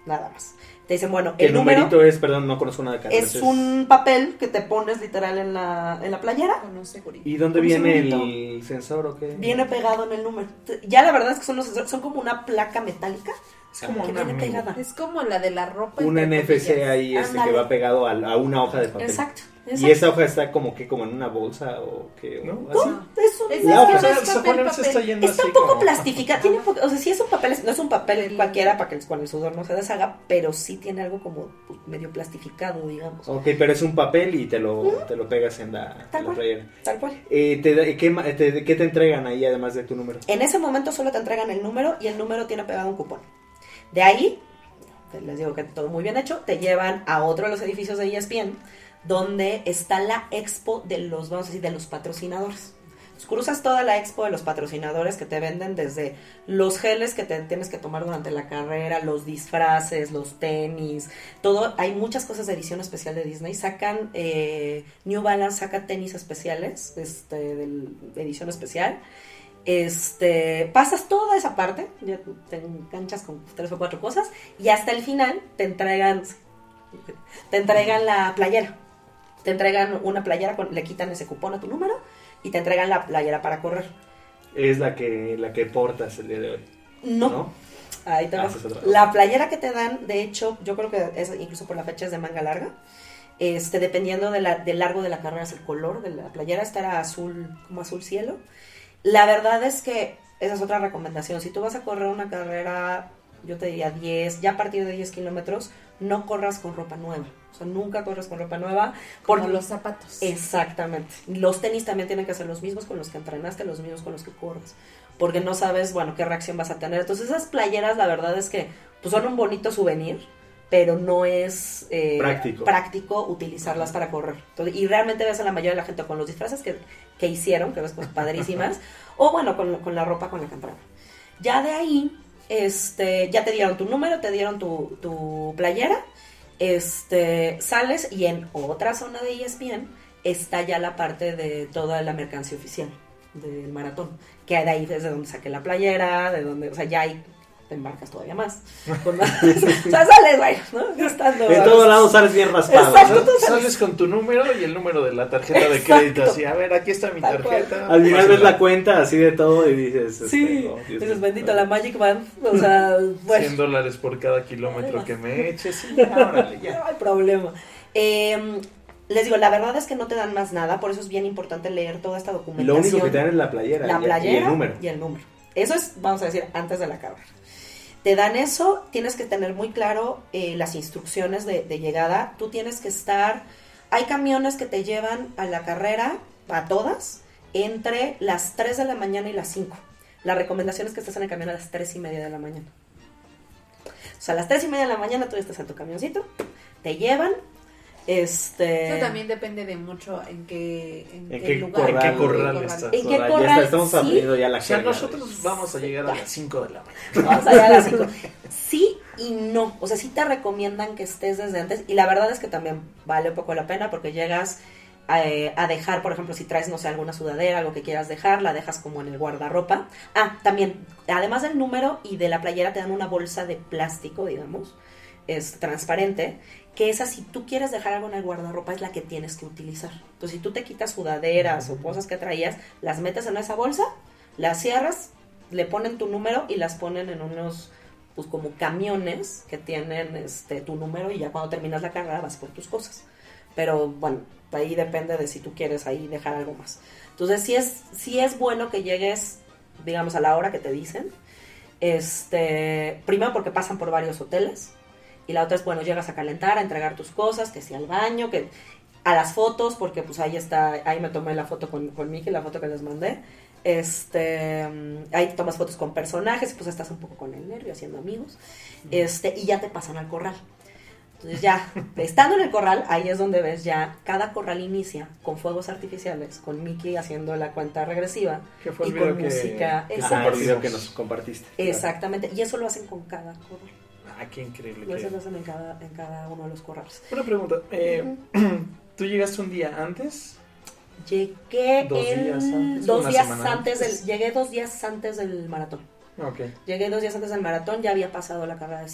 nada más. Te dicen, bueno, ¿Qué el número numerito es? Perdón, no conozco nada de carreras. es un papel que te pones literal en la, en la playera. Con un segurito. ¿Y dónde un viene segurito. el sensor o qué? Viene pegado en el número. Ya la verdad es que son, los sensores, son como una placa metálica Es como que una viene mini. pegada. Es como la de la ropa. Un entre N F C comillas. ahí este, que Ándale. va pegado a, a una hoja de papel. Exacto. ¿Y exacto. esa hoja está como que como en una bolsa o qué? ¿No? ¿O así? No, es un, Es La que hoja. no O sea, es el papel, suponer se está papel. yendo Está así un poco como- plastificado, tiene un poco, o sea, sí es un papel, no es un papel cualquiera para que con el sudor no se deshaga, pero sí tiene algo como pues, medio plastificado, digamos. Ok, pero es un papel y te lo, te lo pegas en la, Tal en la cual. playera. Tal cual. Eh, te da- ¿qué, ma- te, ¿Qué te entregan ahí además de tu número? En ese momento solo te entregan el número y el número tiene pegado un cupón. De ahí, te- les digo que todo muy bien hecho, te llevan a otro de los edificios de E S P N, donde está la expo de los, vamos a decir, de los patrocinadores. Entonces, cruzas toda la expo de los patrocinadores que te venden desde los geles que te tienes que tomar durante la carrera, los disfraces, los tenis, todo. Hay muchas cosas de edición especial de Disney. Sacan, eh, New Balance saca tenis especiales, este, de edición especial. Este, pasas toda esa parte, ya te enganchas con tres o cuatro cosas y hasta el final te entregan, te entregan la playera. Te entregan una playera, con, le quitan ese cupón a tu número y te entregan la playera para correr. Es la que, la que portas el día de hoy. No, ¿No? ahí te Ah, vas. esa es otra. La playera que te dan, de hecho, yo creo que es incluso por la fecha es de manga larga. Este, dependiendo de la, del largo de la carrera, es el color de la playera, estará azul, como azul cielo. La verdad es que esa es otra recomendación. Si tú vas a correr una carrera, yo te diría diez, ya a partir de diez kilómetros, no corras con ropa nueva. O sea, nunca corras con ropa nueva. Como Por los zapatos. Exactamente. Los tenis también tienen que ser los mismos con los que entrenaste, los mismos con los que corres. Porque no sabes, bueno, qué reacción vas a tener. Entonces, esas playeras, la verdad es que pues, son un bonito souvenir, pero no es eh, Práctico. práctico utilizarlas para correr. Entonces, y realmente ves a la mayoría de la gente con los disfraces que, que hicieron, que ves cosas padrísimas, o bueno, con, con la ropa con la que entraron. Ya de ahí, este, ya te dieron tu número, te dieron tu, tu playera, este, sales y en otra zona de E S P N está ya la parte de toda la mercancía oficial del maratón, que de ahí es de donde saqué la playera, de donde, o sea, ya hay, te embarcas todavía más. Con más o sea, sales, güey, ¿no? Estando, En todos lados sales bien raspado. Exacto. ¿no? tú sales- Sales con tu número y el número de la tarjeta de Exacto. crédito. Así, a ver, aquí está mi Tal cual. tarjeta. Al final ves Pásala. la cuenta así de todo y dices... este, Sí, oh, Dios dices, mío. bendito la Magic Band, o sea, bueno. cien dólares por cada kilómetro Además. que me eches. Sí, ya, órale, ya. No hay problema. Eh, les digo, la verdad es que no te dan más nada, por eso es bien importante leer toda esta Lo documentación. único que te dan es la playera. la y- playera y el número. y el número. Eso es, vamos a decir, antes de la carrera. Te dan eso, tienes que tener muy claro eh, las instrucciones de, de llegada. Tú tienes que estar... Hay camiones que te llevan a la carrera, a todas, entre las tres de la mañana y las cinco. La recomendación es que estés en el camión a las tres y media de la mañana. O sea, a las tres y media de la mañana tú ya estás en tu camioncito, te llevan, este... Eso también depende de mucho en qué, en ¿En qué qué lugar. corral? ¿En qué corral estás? ¿En qué Ya está, corral? estamos Sí. aprendiendo ya la O sea, jerga. nosotros vamos a llegar a las cinco de la mañana. Vamos allá a las cinco. Sí y no. O sea, sí te recomiendan que estés desde antes. Y la verdad es que también vale un poco la pena porque llegas a, a dejar, por ejemplo, si traes, no sé, alguna sudadera, algo que quieras dejar, la dejas como en el guardarropa. Ah, también, además del número y de la playera, te dan una bolsa de plástico, digamos, es transparente, que esa, si tú quieres dejar algo en el guardarropa, es la que tienes que utilizar. Entonces, si tú te quitas sudaderas o cosas que traías, las metes en esa bolsa, las cierras, le ponen tu número y las ponen en unos, pues como camiones que tienen este tu número y ya cuando terminas la carrera vas por tus cosas. Pero bueno, ahí depende de si tú quieres ahí dejar algo más. Entonces sí es, sí es bueno que llegues, digamos, a la hora que te dicen. Este, primero porque pasan por varios hoteles y la otra es, bueno, llegas a calentar, a entregar tus cosas, que si al baño, que a las fotos, porque pues ahí está, ahí me tomé la foto con, con Miki, la foto que les mandé. Este, ahí tomas fotos con personajes, pues estás un poco con el nervio, haciendo amigos, este, y ya te pasan al corral. Entonces ya, estando en el corral, ahí es donde ves ya, cada corral inicia con fuegos artificiales, con Mickey haciendo la cuenta regresiva Que fue y el video con que- música. que Ah, el video Exactamente. que nos compartiste. Exactamente, y eso lo hacen con cada corral. Ah, qué increíble. Eso que- lo hacen en cada, en cada uno de los corrales. Una pregunta. Eh, ¿Tú llegaste un día antes? Llegué Dos el- días antes, dos una días semana antes del, antes. llegué dos días antes del maratón. Ok. Llegué dos días antes del maratón, ya había pasado la carrera de cinco.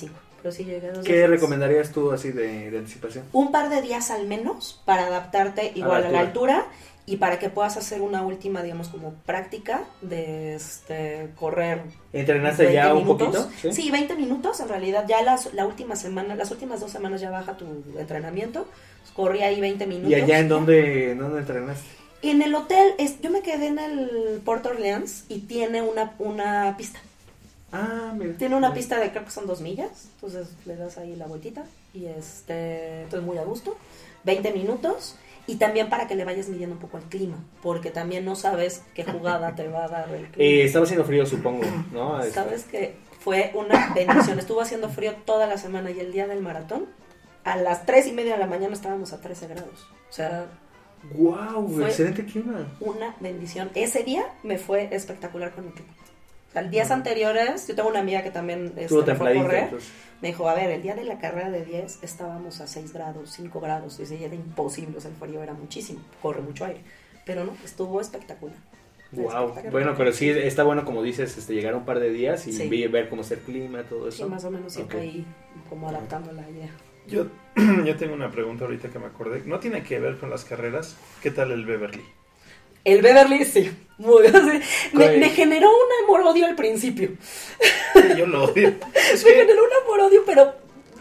pero sí llegué dos ¿Qué días. recomendarías tú así de, de anticipación? Un par de días al menos para adaptarte igual a la altura y para que puedas hacer una última, digamos, como práctica de este, correr. ¿Entrenaste ya un minutos. poquito? Sí, veinte minutos en realidad. Ya las, la última semana, las últimas dos semanas ya baja tu entrenamiento. Corrí ahí veinte minutos. ¿Y allá en dónde, en dónde entrenaste? En el hotel, es, yo me quedé en el Port Orleans y tiene una, una pista. Ah, mira. Tiene una pista de creo que son dos millas, entonces le das ahí la vueltita y este, entonces muy a gusto, veinte minutos y también para que le vayas midiendo un poco el clima, porque también no sabes qué jugada te va a dar el clima. Eh, estaba haciendo frío, supongo, ¿no? Sabes que fue una bendición, estuvo haciendo frío toda la semana y el día del maratón, a las tres y media de la mañana estábamos a trece grados, o sea... ¡Wow! Fue Excelente clima. Una bendición. Ese día me fue espectacular con el clima. O sea, días uh-huh. anteriores, yo tengo una amiga que también este, me fue a correr. Entonces. Me dijo, a ver, el día de la carrera de diez estábamos a seis grados, cinco grados. Y era imposible, o sea, el frío era muchísimo. Corre mucho aire. Pero no, estuvo espectacular. Wow. Espectacular. Bueno, pero sí está bueno, como dices, este, llegar un par de días y sí. ver cómo está el clima, todo eso. Sí, más o menos siempre okay. ahí, como adaptando la idea. Yo, yo tengo una pregunta ahorita que me acordé. No tiene que ver con las carreras. ¿Qué tal el Beverly? El Beverly, sí. Muy, sí. Me, me generó un amor-odio al principio. Sí, yo lo odio. Es me que, generó un amor-odio, pero...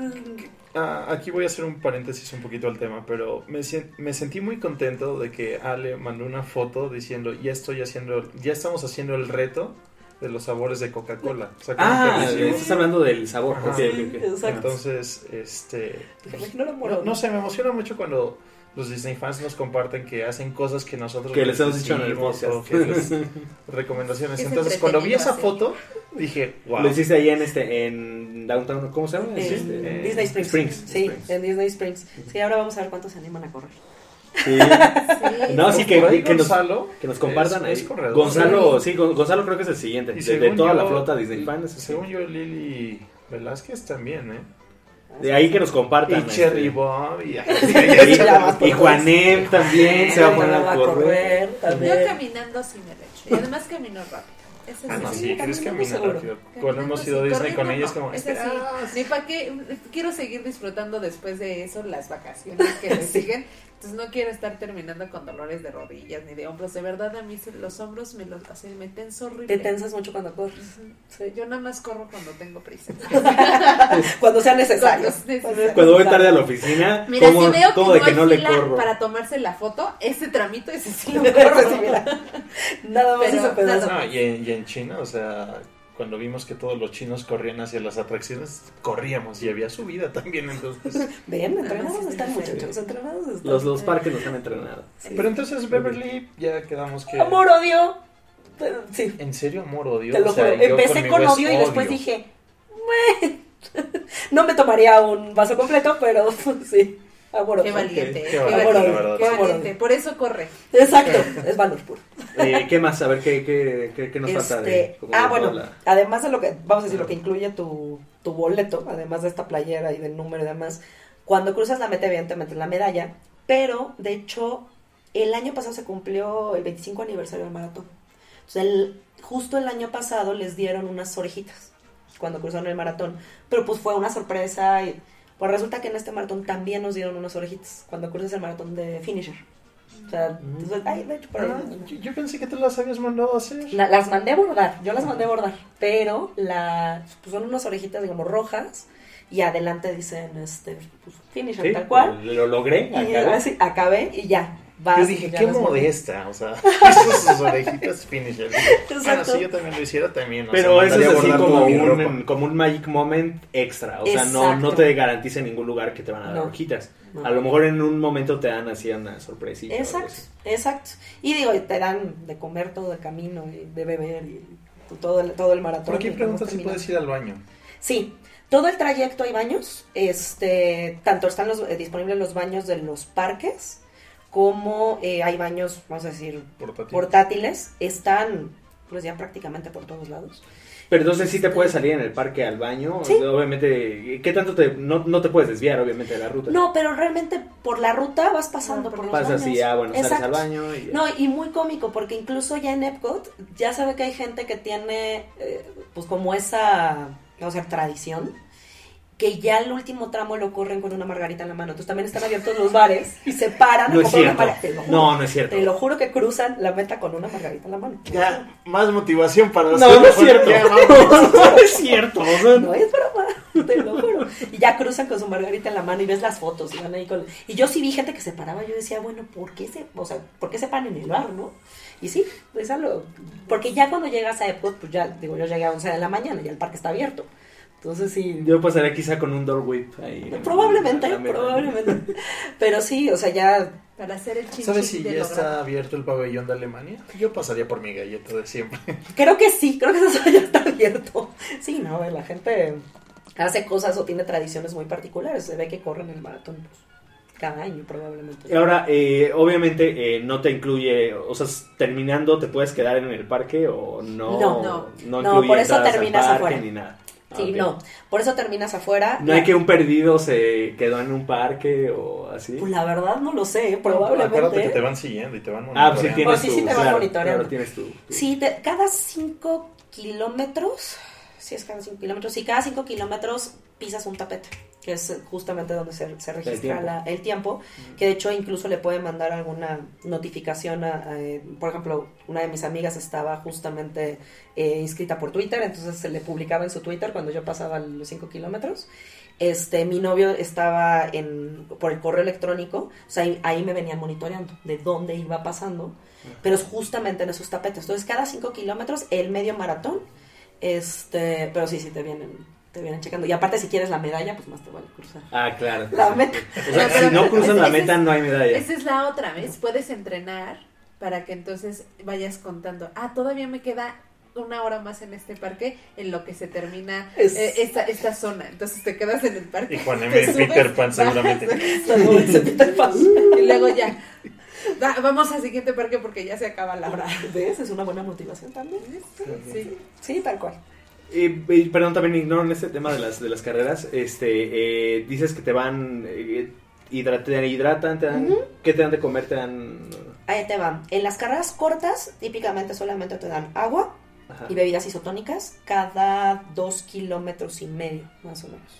Ah, aquí voy a hacer un paréntesis un poquito al tema, pero me, me sentí muy contento de que Ale mandó una foto diciendo, ya estoy haciendo, ya estamos haciendo el reto de los sabores de Coca-Cola. O sea, ah, estás hablando del sabor. Ajá. Okay, okay, okay. Exacto. Entonces, este... No, no, no sé, me emociona mucho cuando los Disney fans nos comparten que hacen cosas que nosotros... Que les hemos dicho en el podcast. Que les, recomendaciones. Entonces, cuando vi esa foto, dije, wow. Lo hiciste ahí en este, en Downtown, ¿cómo se llama? En este, Disney Springs. Springs. Sí, Springs. en Disney Springs. Sí, ahora vamos a ver cuántos se animan a correr. Sí. sí. No, sí, que, que, que, nos, que nos compartan es, ahí. Es Gonzalo, sí, Gonzalo creo que es el siguiente. De, de toda yo, la flota Disney fans. Según yo, Lili Velázquez también, ¿eh? De ahí que nos compartan. Y Cherry Bob. Y, y, y Juanem también se va a poner a correr. correr yo caminando sí me recho. Y además camino rápido. Ese ah, sí, no, sí, sí, ¿crees que camina rápido? Cuando hemos ido a Disney con ellos, como... Es así, ni para qué, quiero seguir disfrutando después de eso las vacaciones que me siguen, entonces no quiero estar terminando con dolores de rodillas ni de hombros, de verdad a mí los hombros me los así, me tenso horrible. Te tensas mucho cuando corres. Uh-huh. Sí, yo nada más corro cuando tengo prisa. Cuando sea necesario. Cuando, necesario. Cuando voy tarde a la oficina, mira, ¿cómo, si veo ¿cómo que de no que no hay le fila corro? Para tomarse la foto, ese tramito ese sí lo corro. Sí, mira. Nada más ese pedazo. No, y en, y en China, o sea, cuando vimos que todos los chinos corrían hacia las atracciones, corríamos y había subida también, entonces... Ven, entrenados están muchachos, entrenados están. Los, los parques nos han entrenado. Sí. Pero entonces Beverly, ya quedamos que... Amor, odio. Sí. ¿En serio, amor, odio? Te lo o sea, juro, empecé con odio y después odio. dije, no me tomaría un vaso completo, pero sí. Amor, qué valiente, qué, qué, valiente, valiente, qué valiente, por eso corre. Exacto, es valor puro. Eh, ¿Qué más? A ver, ¿qué, qué, qué, qué nos este, falta? De, como ah, de bueno, la... además de lo que, vamos a decir, lo que incluye tu, tu boleto, además de esta playera y del número y demás, cuando cruzas la meta, evidentemente la medalla, pero, de hecho, el año pasado se cumplió el veinticinco aniversario del maratón. O sea, el, justo el año pasado les dieron unas orejitas cuando cruzaron el maratón, pero pues fue una sorpresa y... Pues resulta que en este maratón también nos dieron unas orejitas cuando cruzas el maratón de Finisher. O sea, entonces, ay, de hecho, por ahí, ah, yo, yo pensé que te las habías mandado a hacer. La, las mandé a bordar, yo las mandé a bordar, pero la, pues son unas orejitas, digamos, rojas y adelante dicen, este, pues, Finisher, ¿sí? tal cual. Lo logré, y acabé. Así, acabé y ya. Vas, yo dije, ya qué las mandé. modesta, o sea, hizo sus orejitas Finisher. Bueno, si yo también lo hiciera, también. Pero o sea, eso es así bordar como toda mi un, ropa. como un magic moment extra. O sea, no, Exacto. no te garantiza en ningún lugar que te van a dar No. hojitas. No. A lo mejor en un momento te dan así una sorpresita. Exacto, exacto. Y digo, te dan de comer todo el camino y de beber y todo el, todo el maratón. Por aquí y preguntan si terminar. puedes ir al baño. Sí, todo el trayecto hay baños, este, tanto están los, eh, disponibles los baños de los parques, como eh, hay baños, vamos a decir, Portátiles. portátiles, están pues ya prácticamente por todos lados. Pero entonces sí te puedes salir en el parque al baño. Sí. Obviamente, ¿qué tanto te...? No, no te puedes desviar, obviamente, de la ruta. No, pero realmente por la ruta vas pasando No, por los Pasas baños. y ya, bueno, sales Exacto. al baño y... No, y muy cómico, porque incluso ya en Epcot, ya sabe que hay gente que tiene, eh, pues como esa, vamos a decir, tradición, que ya el último tramo lo corren con una margarita en la mano. Entonces también están abiertos los bares y se paran a No es comprar una cierto. margarita. Te lo juro. No, no es cierto. Te lo juro que cruzan la meta con una margarita en la mano. Ya, más motivación para los No, que no es cierto. Ya, vamos. No es cierto. O sea, No es broma, te lo juro. Y ya cruzan con su margarita en la mano y ves las fotos y van ahí con... Y yo sí vi gente que se paraba, yo decía, bueno, ¿por qué se, o sea, ¿por qué se paran en el bar, no? Y sí, pues a lo... Porque ya cuando llegas a Epcot, pues ya, digo, yo llegué a once de la mañana y el parque está abierto. Entonces sí... Yo pasaría quizá con un door whip ahí. Probablemente, en la meta. probablemente. Pero sí, o sea, ya... Para hacer el chin ¿Sabes chin si de ya lograr. está abierto el pabellón de Alemania? Yo pasaría por mi galleta de siempre. Creo que sí, creo que eso ya está abierto. Sí, no, la gente hace cosas o tiene tradiciones muy particulares. Se ve que corren el maratón pues, cada año probablemente. Y ahora, eh, obviamente, eh, no te incluye, o sea, terminando, ¿te puedes quedar en el parque o no? No, no. no, No, incluye por eso entradas al terminas parque afuera. ni nada. Sí, Ah, ok. no, por eso terminas afuera. No hay que un perdido se quedó en un parque o así. Pues la verdad no lo sé, Acuérdate que te probablemente. van siguiendo y te van Ah, pues sí monitoreando. tienes Oh, sí, tu, sí te van claro, monitoreando. claro, tienes tu, tu- Sí, te- cada cinco kilómetros, sí es cada cinco kilómetros, sí, cada cinco kilómetros pisas un tapete, que es justamente donde se, se registra tiempo. la- el tiempo, que de hecho incluso le puede mandar alguna notificación a, a, eh, por ejemplo, una de mis amigas estaba justamente eh, inscrita por Twitter, entonces se le publicaba en su Twitter cuando yo pasaba los cinco kilómetros. Este, mi novio estaba en, por el correo electrónico, o sea, ahí, ahí me venían monitoreando de dónde iba pasando, pero es justamente en esos tapetes. Entonces, cada cinco kilómetros, el medio maratón, este, pero sí, sí te vienen, te vienen checando. Y aparte, si quieres la medalla, pues más te vale cruzar. Ah, claro. La meta. O sea, si no cruzan la meta, no hay medalla. Esa es la otra, ¿ves? Puedes entrenar para que entonces vayas contando, ah, todavía me queda una hora más en este parque en lo que se termina Es- eh, esta, esta zona. Entonces te quedas en el parque. Y Juan te M. subes, Peter Pan bajas, seguramente. Como ese Peter Pan. y luego ya. Va- vamos al siguiente parque porque ya se acaba la hora. ¿Ves? Es una buena motivación también. Sí. Sí, tal cual. Eh, eh, perdón, también ignoro en este tema de las de las carreras. Este, eh, dices que te van, eh, hidra- te hidratan, te dan, ¿qué te dan de comer? Te dan, Ahí te van. En las carreras cortas, típicamente solamente te dan agua ajá. y bebidas isotónicas cada dos kilómetros y medio, más o menos.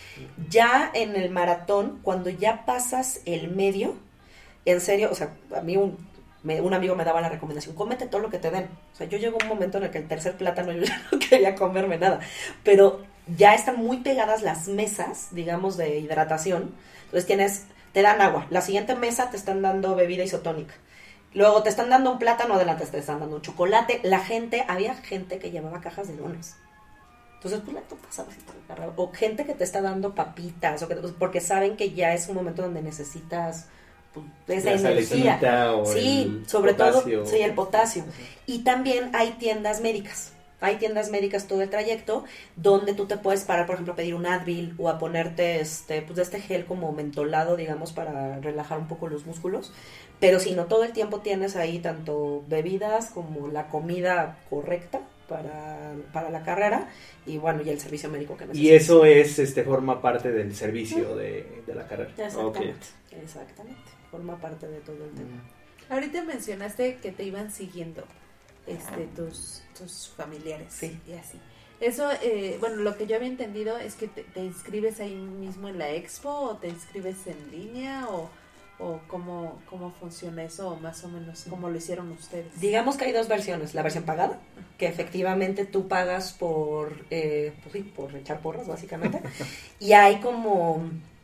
Ya en el maratón, cuando ya pasas el medio, en serio, o sea, a mí un, me- un amigo me daba la recomendación, cómete todo lo que te den. O sea, yo llegó un momento en el que el tercer plátano yo ya no quería comerme nada, pero ya están muy pegadas las mesas, digamos, de hidratación. Entonces tienes, te dan agua, la siguiente mesa te están dando bebida isotónica. Luego te están dando un plátano, adelante te están dando un chocolate. La gente, había gente que llevaba cajas de donas. Entonces, pues la tú pasabas y te agarrabas. O gente que te está dando papitas, o que, porque saben que ya es un momento donde necesitas pues, esa La energía. salicita o Sí, el sobre potasio. todo, sí, el potasio. Y también hay tiendas médicas. Hay tiendas médicas todo el trayecto donde tú te puedes parar, por ejemplo, a pedir un Advil o a ponerte este, pues este gel como mentolado, digamos, para relajar un poco los músculos. Pero si no, todo el tiempo tienes ahí tanto bebidas como la comida correcta para, para la carrera y bueno, y el servicio médico que necesitas. Y eso es, este, forma parte del servicio de, de la carrera. Exactamente, Ok. exactamente. Forma parte de todo el tema. Ahorita mencionaste que te iban siguiendo este tus, tus familiares Sí. y así. Eso, eh, bueno, lo que yo había entendido es que te, te inscribes ahí mismo en la expo o te inscribes en línea o, o cómo, cómo funciona eso o más o menos cómo lo hicieron ustedes. Digamos que hay dos versiones, la versión pagada, que efectivamente tú pagas por, eh, pues sí, por echar porras básicamente, y hay como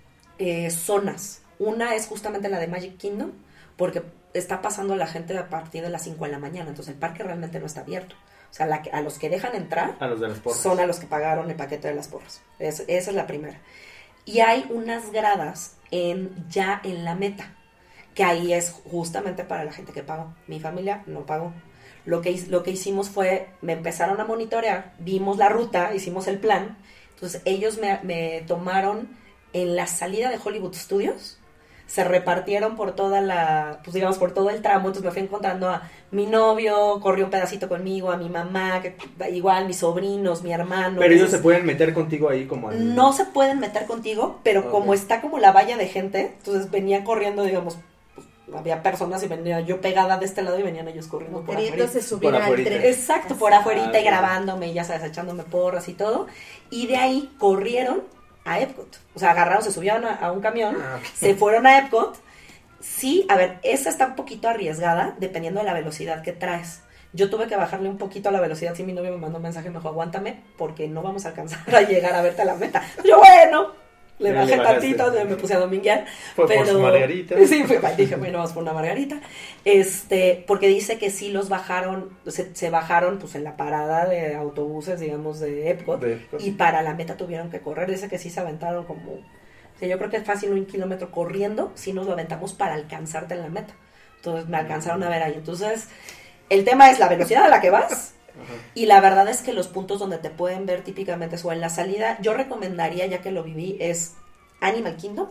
eh, zonas. Una es justamente la de Magic Kingdom, porque está pasando la gente a partir de las cinco de la mañana, entonces el parque realmente no está abierto. O sea, la que- a los que dejan entrar A los de las porras. son a los que pagaron el paquete de las porras. Es- esa es la primera. Y hay unas gradas en ya en la meta, que ahí es justamente para la gente que pagó. Mi familia no pagó. Lo que, hi- lo que hicimos fue, me empezaron a monitorear, vimos la ruta, hicimos el plan. Entonces ellos me, me tomaron en la salida de Hollywood Studios, se repartieron por toda la, pues digamos, por todo el tramo. Entonces me fui encontrando a mi novio, corrió un pedacito conmigo, a mi mamá, que, igual mis sobrinos, mi hermano. Pero ellos Entonces, se pueden meter contigo ahí como al- no se pueden meter contigo, pero Ok. como está como la valla de gente, entonces venían corriendo, digamos, pues, había personas y venía yo pegada de este lado y venían ellos corriendo Como por queriéndose afuera. subir Por al afuerita. tren. Exacto, por Así. afuerita Ah, y ok. grabándome, ya sabes, echándome porras y todo. Y de ahí corrieron a Epcot. O sea, agarraron, se subieron a, a un camión, Ah, ok. se fueron a Epcot. Sí, a ver, esa está un poquito arriesgada dependiendo de la velocidad que traes. Yo tuve que bajarle un poquito a la velocidad. Sí, mi novio me mandó un mensaje, me dijo, aguántame, porque no vamos a alcanzar a llegar a verte a la meta. Yo, bueno, le Ya bajé le bajaste. tantito, me puse a dominguear. Fue pero... por su margarita. Sí, fue, dije, bueno, vamos por una margarita. Este, porque dice que sí los bajaron, se, se bajaron pues en la parada de autobuses, digamos, de Epcot. De Epcot. Y para la meta tuvieron que correr. Dice que sí se aventaron como... O sea, yo creo que es fácil un kilómetro corriendo si nos lo aventamos para alcanzarte en la meta. Entonces me alcanzaron a ver ahí. Entonces, el tema es la velocidad a la que vas. Y la verdad es que los puntos donde te pueden ver típicamente o en la salida, yo recomendaría, ya que lo viví, es Animal Kingdom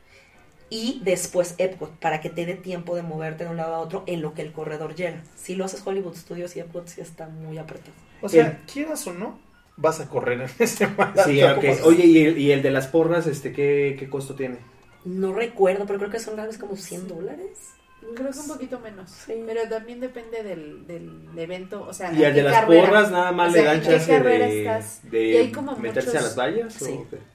y después Epcot, para que te dé tiempo de moverte de un lado a otro en lo que el corredor llega. Si lo haces Hollywood Studios y Epcot, sí está muy apretado. O sea, El- quieras o no, vas a correr en ese maratón. Sí, ok. Oye, ¿y el, y el de las porras, este, qué, qué costo tiene? No recuerdo, pero creo que son algo como cien dólares. Creo que un poquito menos. Sí. Pero también depende del, del evento. O sea, ¿Y ¿a el de qué las carrera? porras nada más O sea, le dan ¿en qué chance carrera de, estás? de Y hay como meterse muchos- a las vallas? Sí. ¿O qué?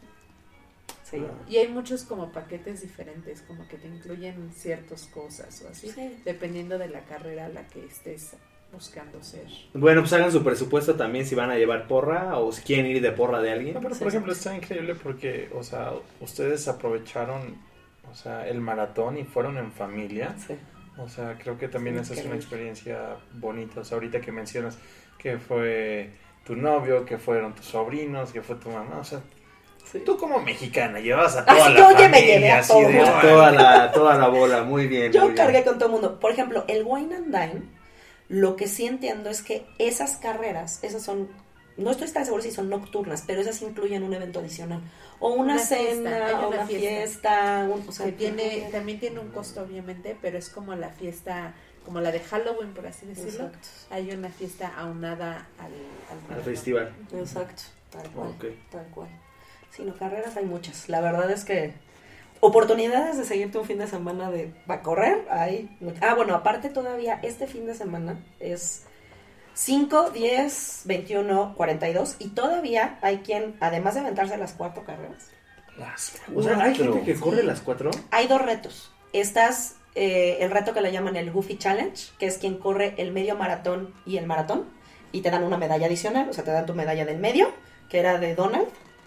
Sí. Y hay muchos como paquetes diferentes, como que te incluyen ciertas cosas o así, Sí. dependiendo de la carrera a la que estés buscando ser. Bueno, pues hagan su presupuesto también si van a llevar porra o si quieren ir de porra de alguien. No, pero Sí, por sí. ejemplo está increíble porque, o sea, ustedes aprovecharon, o sea, el maratón y fueron en familia. Sí. O sea, creo que también Sí, esa es qué una rico. experiencia bonita. O sea, ahorita que mencionas que fue tu novio, que fueron tus sobrinos, que fue tu mamá, o sea, Sí. tú como mexicana llevas a Ah, toda sí, la yo oye, me familia, llevé a así de, todos. "Órale". Toda la, toda la bola, muy bien. Yo muy bien. cargué con todo el mundo. Por ejemplo, el Wine and Dine, lo que sí entiendo es que esas carreras, esas son, no estoy tan segura si son nocturnas, pero esas incluyen un evento adicional. O una, Una fiesta, cena, hay o una una fiesta. fiesta. un- o sea, Que tiene, también tiene un costo obviamente, pero es como la fiesta, como la de Halloween, por así decirlo. Exacto, Hay una fiesta aunada al, al, Al maratón. festival. exacto, tal cual, Ok. tal cual. Sí, no, carreras hay muchas. La verdad es que oportunidades de seguirte un fin de semana de va a correr, hay muchas. Ah, bueno, aparte todavía este fin de semana es cinco, diez, veintiuno, cuarenta y dos y todavía hay quien, además de aventarse las cuatro carreras, Las O sea, hay cuatro. gente que corre Sí. las cuatro. hay dos retos. Estás eh, el reto que le llaman el Goofy Challenge, que es quien corre el medio maratón y el maratón, y te dan una medalla adicional, o sea, te dan tu medalla del medio, que era de Donald,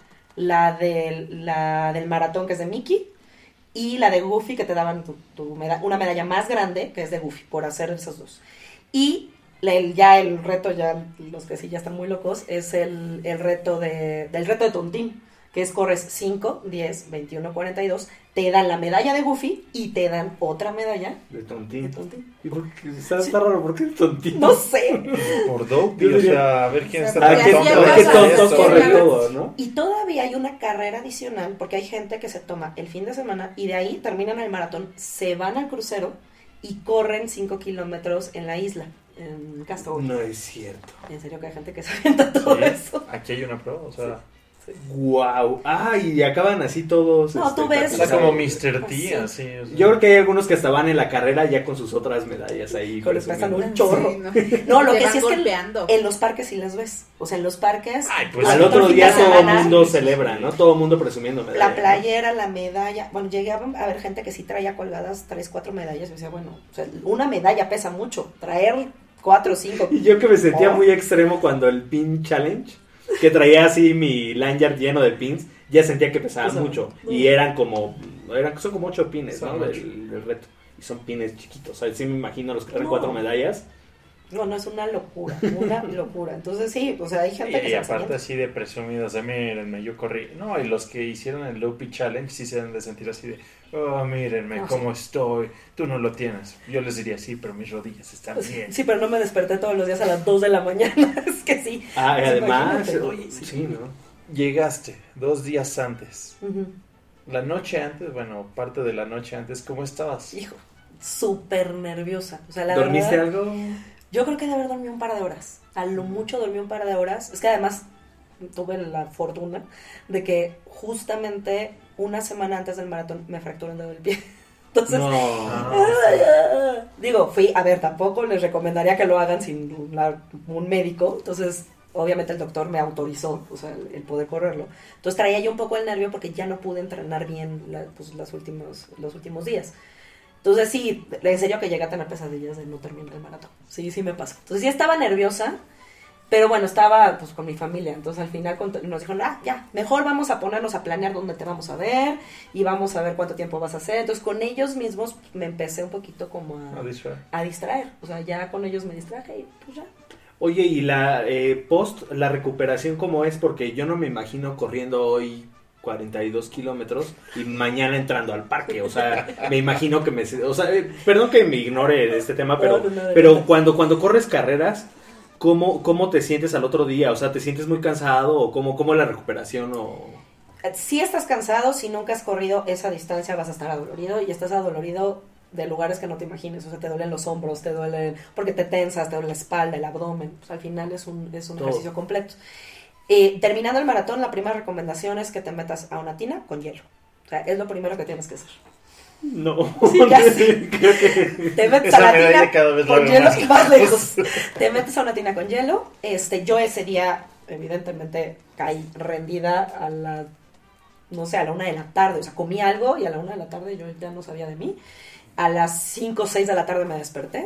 la del, la del maratón, que es de Mickey, y la de Goofy, que te daban tu, tu meda- una medalla más grande, que es de Goofy, por hacer esos dos. Y la- el, ya el reto, ya los que sí ya están muy locos, es el, el reto de, del reto de Tontín, que es corres cinco, diez, veintiuno, cuarenta y dos, te dan la medalla de Goofy y te dan otra medalla De de tontín. Tontín. ¿Y por qué? Está, está raro, ¿por qué tontín? No sé. Por Dopey, Yo o diría- sea, a ver quién O está sea, Ah, tan qué, porque tonto. hacía qué cosas, tonto sí, corre claro. todo, ¿no? Y todavía hay una carrera adicional, porque hay gente que se toma el fin de semana y de ahí terminan el maratón, se van al crucero y corren cinco kilómetros en la isla, en Castaway. No es cierto. En serio que hay gente que se avienta todo Sí, eso. aquí hay una prueba, o sea, Wow. Ah, y acaban así todos. No, tú ves- o sea, espectaculares. como mister T, Sí. así. o sea. Yo creo que hay algunos que hasta van en la carrera ya con sus otras medallas ahí. Con les presumiendo. pasan un chorro. Sí, no. No, lo Te que van sí es que golpeando. en los parques sí les ves. O sea, en los parques. Ay, pues, Al todo otro el fin día de todo el semana, mundo celebra, ¿no? Todo el mundo presumiendo medallas. La playera, la medalla. Bueno, llegué a a ver gente que sí traía colgadas tres, cuatro medallas. Y decía, bueno, o sea, una medalla pesa mucho. Traer cuatro o cinco. Y yo que me sentía Oh. muy extremo cuando el pin challenge, que traía así mi lanyard lleno de pins, ya sentía que pesaba O sea, mucho. no. Y eran como, eran, son como ocho pines, Son ¿no? ocho. Del, del reto. Y son pines chiquitos. O sea, sí me imagino los que traen No. cuatro medallas. No, no, es una locura, una locura. Entonces sí, o sea, hay gente que Y, se aparte avienta. así de presumidos, de mírenme, yo corrí. No, y los que hicieron el Loopy Challenge sí se deben de sentir así de, oh, mírenme No, cómo estoy, tú no lo tienes. Yo les diría, sí, pero mis rodillas están bien. Sí, pero no me desperté todos los días a las dos de la mañana. Es que sí. Ah, y Pues además, imagínate, oye, sí. sí, ¿no? Llegaste dos días antes. Ujú. La noche antes, bueno, parte de la noche antes, ¿cómo estabas? Hijo, súper nerviosa. O sea, la ¿Dormiste verdad, algo? yo creo que de haber dormido un par de horas. A lo mucho dormí un par de horas. Es que además tuve la fortuna de que justamente una semana antes del maratón me fracturé el dedo del pie. Entonces, No. digo, fui, a ver, tampoco les recomendaría que lo hagan sin una- un médico. Entonces, obviamente el doctor me autorizó, o sea, el, el poder correrlo. Entonces traía yo un poco el nervio porque ya no pude entrenar bien la, pues, las últimos, los últimos días. Entonces sí, en serio que llegué a tener pesadillas de no terminar el maratón. Sí, sí me pasó. Entonces sí estaba nerviosa, pero bueno, estaba pues con mi familia. Entonces al final nos dijeron, ah, ya, mejor vamos a ponernos a planear dónde te vamos a ver y vamos a ver cuánto tiempo vas a hacer. Entonces con ellos mismos me empecé un poquito como a, A distraer. a distraer. O sea, ya con ellos me distraje y pues ya. Oye, ¿y la eh, post, la recuperación cómo es? Porque yo no me imagino corriendo hoy cuarenta y dos kilómetros y mañana entrando al parque, o sea, me imagino que me... O sea, eh, perdón que me ignore de este tema, pero, No, no, no, pero no. cuando, cuando corres carreras, ¿cómo, ¿cómo te sientes al otro día? O sea, ¿te sientes muy cansado o cómo, cómo es la recuperación? O... Si estás cansado, si nunca has corrido esa distancia vas a estar adolorido y estás adolorido de lugares que no te imagines, o sea, te duelen los hombros, te duelen porque te tensas, te duele la espalda, el abdomen, pues al final es un, es un Todo. ejercicio completo. Eh, terminando el maratón, la primera recomendación es que te metas a una tina con hielo. O sea, es lo primero que tienes que hacer. No. Sí, ya sé. Creo que... Te metes Esa a la medalla tina cada vez la con veo hielo más y más lejos. Te metes a una tina con hielo. Este, yo ese día, evidentemente, caí rendida a la, no sé, a la una de la tarde. O sea, comí algo y a la una de la tarde yo ya no sabía de mí. A las cinco o seis de la tarde me desperté.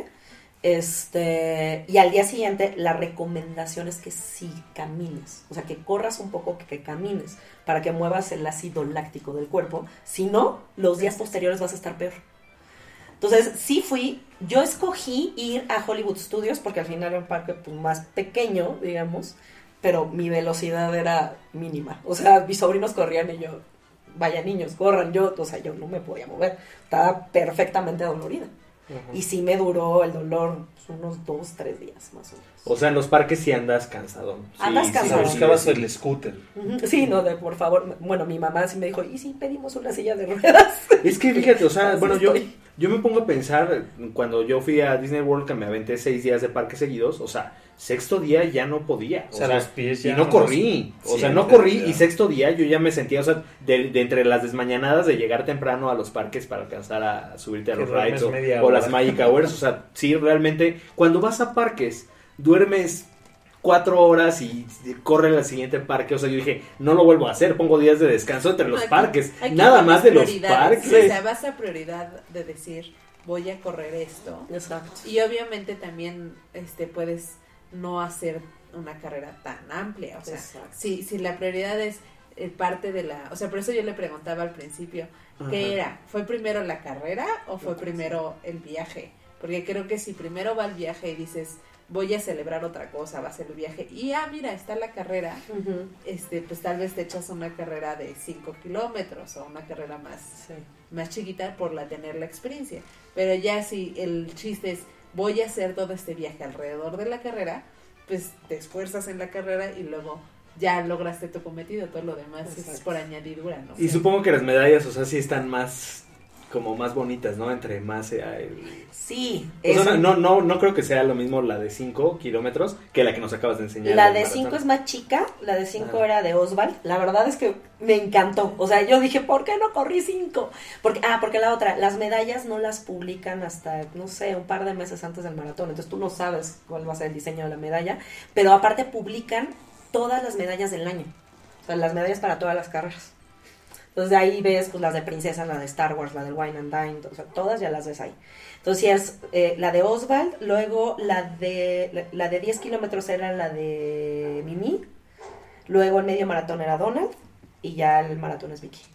Este, y al día siguiente la recomendación es que sí camines, o sea, que corras un poco, que, que camines, para que muevas el ácido láctico del cuerpo. Si no, los días posteriores vas a estar peor. Entonces, sí fui, yo escogí ir a Hollywood Studios porque al final era un parque pues, más pequeño, digamos, pero mi velocidad era mínima. O sea, mis sobrinos corrían y yo, vaya niños, corran, yo, o sea, yo no me podía mover, estaba perfectamente dolorida. Uh-huh. Y sí me duró el dolor pues, unos dos, tres días más o menos. O sea, en los parques sí andas cansado. Andas sí, cansado. Sí, Buscabas sí, sí. el scooter. Sí, no, de, por favor. Bueno, mi mamá sí me dijo, ¿y si pedimos una silla de ruedas? Es que fíjate, o sea, Así bueno, yo, estoy. yo me pongo a pensar, cuando yo fui a Disney World, que me aventé seis días de parques seguidos, o sea, sexto día ya no podía. O sea, los pies ya y no no corrí. los- O sí, sea, no ya. corrí y sexto día yo ya me sentía, o sea, de, de entre las desmañanadas de llegar temprano a los parques para alcanzar a subirte a Que los duermes rides o, media o hora. las Magic Hours. O sea, sí, realmente, cuando vas a parques, duermes cuatro horas y corre al siguiente parque. O sea, yo dije, no lo vuelvo a hacer, pongo días de descanso entre los Aquí- parques. aquí Nada pones más de los prioridades, parques. O sea, vas a prioridad de decir, voy a correr esto. Exacto. Y obviamente también este puedes no hacer una carrera tan amplia. O sea, Exacto. si, si la prioridad es eh, parte de la... O sea, por eso yo le preguntaba al principio, ¿qué Ajá. era? ¿Fue primero la carrera o fue primero el viaje? Porque creo que si primero va el viaje y dices, voy a celebrar otra cosa, va a ser el viaje, y ah, mira, está la carrera, Uh-huh. este pues tal vez te echas una carrera de cinco kilómetros o una carrera más, Sí. más chiquita por la tener la experiencia. Pero ya si el chiste es, voy a hacer todo este viaje alrededor de la carrera, pues te esfuerzas en la carrera y luego ya lograste tu cometido, todo lo demás es Exacto. por añadidura, ¿no? Y supongo que las medallas, o sea, sí están más, como más bonitas, ¿no? Entre más sea el... Sí. O sea, es- no, no, no creo que sea lo mismo la de cinco kilómetros que la que nos acabas de enseñar. La del de maratón. cinco es más chica, la de cinco Ah. era de Oswald. La verdad es que me encantó. O sea, yo dije, ¿por qué no corrí cinco? Porque, ah, porque la otra, las medallas no las publican hasta, no sé, un par de meses antes del maratón. Entonces tú no sabes cuál va a ser el diseño de la medalla. Pero aparte publican todas las medallas del año. O sea, las medallas para todas las carreras. Entonces de ahí ves pues las de Princesa, la de Star Wars, la del Wine and Dine, o sea, todas ya las ves ahí. Entonces sí es eh, la de Oswald, luego la de la, la de diez kilómetros era la de Mimi, luego el medio maratón era Donald y ya el maratón es Vicky.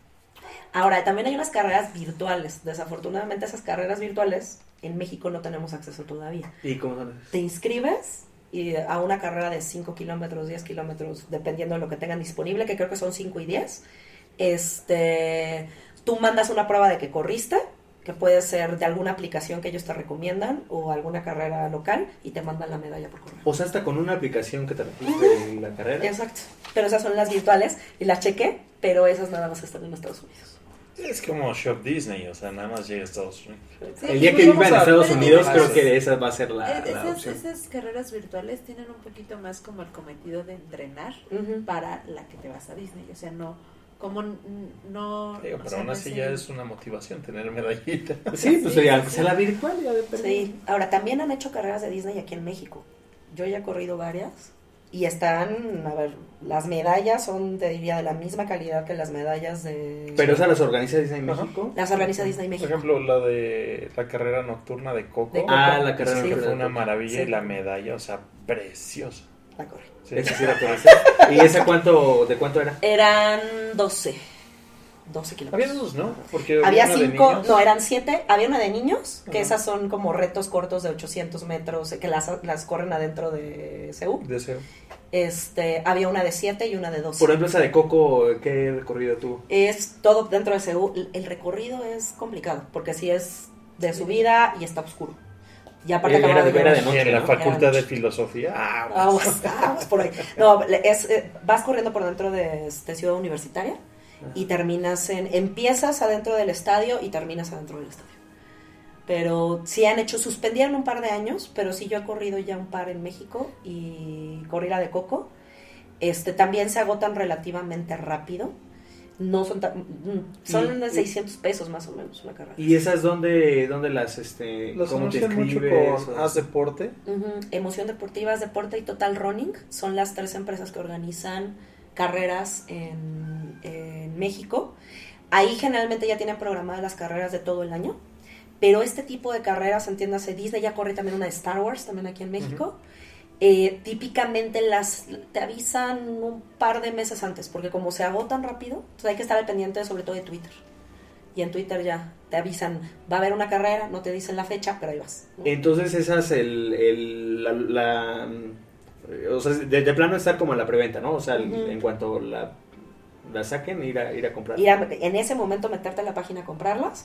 Ahora, también hay unas carreras virtuales. Desafortunadamente esas carreras virtuales en México no tenemos acceso todavía. ¿Y cómo son esas? Te inscribes y a una carrera de cinco kilómetros, diez kilómetros, dependiendo de lo que tengan disponible, que creo que son cinco y diez. Este, tú mandas una prueba de que corriste, que puede ser de alguna aplicación que ellos te recomiendan o alguna carrera local y te mandan la medalla por correo. O sea, hasta con una aplicación que te registre en la carrera. Exacto. Pero esas son las virtuales y las chequé, pero esas nada más están en Estados Unidos. Es como Shop Disney, o sea, nada más llega a Estados Unidos. Sí, El día y que vamos viva en a- Estados pero Unidos, digamos, creo que esa va a ser la, es- la esas, opción. esas carreras virtuales tienen un poquito más como el cometido de entrenar Ujú. para la que te vas a Disney, o sea, no, como n- no... Digo, o pero sea, aún no así es ya el- es una motivación tener medallita. Sí, pues Sí, ya, sí, aunque sea sí. la virtual, ya depende. Sí. Ahora, también han hecho carreras de Disney aquí en México. Yo ya he corrido varias y están, a ver, las medallas son, te diría, de la misma calidad que las medallas de... Pero esa las organiza Disney Ajá. México. Las organiza Disney Por México. ejemplo, la de la carrera nocturna de Coco. De Coco. Ah, la carrera Dicen que nocturna fue de una Coco. maravilla Sí. y la medalla, o sea, preciosa. La corre. Sí. Esa sí la conocí. ¿Y esa cuánto, de cuánto era? Eran doce. doce kilómetros. Había dos, ¿no? Porque Había una de cinco, niños. no, eran siete. Había una de niños, que Ajá. esas son como retos cortos de ochocientos metros, que las, las corren adentro de Seúl. Deseo. Este, había una de siete y una de doce. Por ejemplo, esa de Coco, ¿qué recorrido tuvo? Es todo dentro de Seúl. El recorrido es complicado, porque sí es de subida y está oscuro. Y aparte Era acababa de- era de llover. noche, Y en la ¿no? facultad Era de noche. filosofía. Ah, Aguas, aguas por ahí. No, es, eh, vas corriendo por dentro de este, Ciudad Universitaria y terminas en... Empiezas adentro del estadio y terminas adentro del estadio. Pero sí han hecho... Suspendieron un par de años, pero sí yo he corrido ya un par en México y corrí la de Coco. Este, también se agotan relativamente rápido. No son tan... Son Y- de seiscientos pesos más o menos una carrera. ¿Y esas dónde, dónde las, este, los cómo te anuncian mucho inscribes? con o- Haz Deporte. Ujú. Emoción Deportiva, Deporte y Total Running son las tres empresas que organizan carreras en, en México. Ahí generalmente ya tienen programadas las carreras de todo el año, pero este tipo de carreras, entiéndase, Disney ya corre también una de Star Wars, también aquí en México. Eh, típicamente las te avisan un par de meses antes, porque como se agotan rápido, entonces hay que estar al pendiente sobre todo de Twitter. Y en Twitter ya te avisan, va a haber una carrera, no te dicen la fecha, pero ahí vas, ¿no? Entonces esas, el, el, la, la, mm, o sea, de, de plano estar como en la preventa, ¿no? O sea, Ujú. en cuanto la, la saquen, ir a, ir a comprar. Ir a- en ese momento meterte a la página a comprarlas,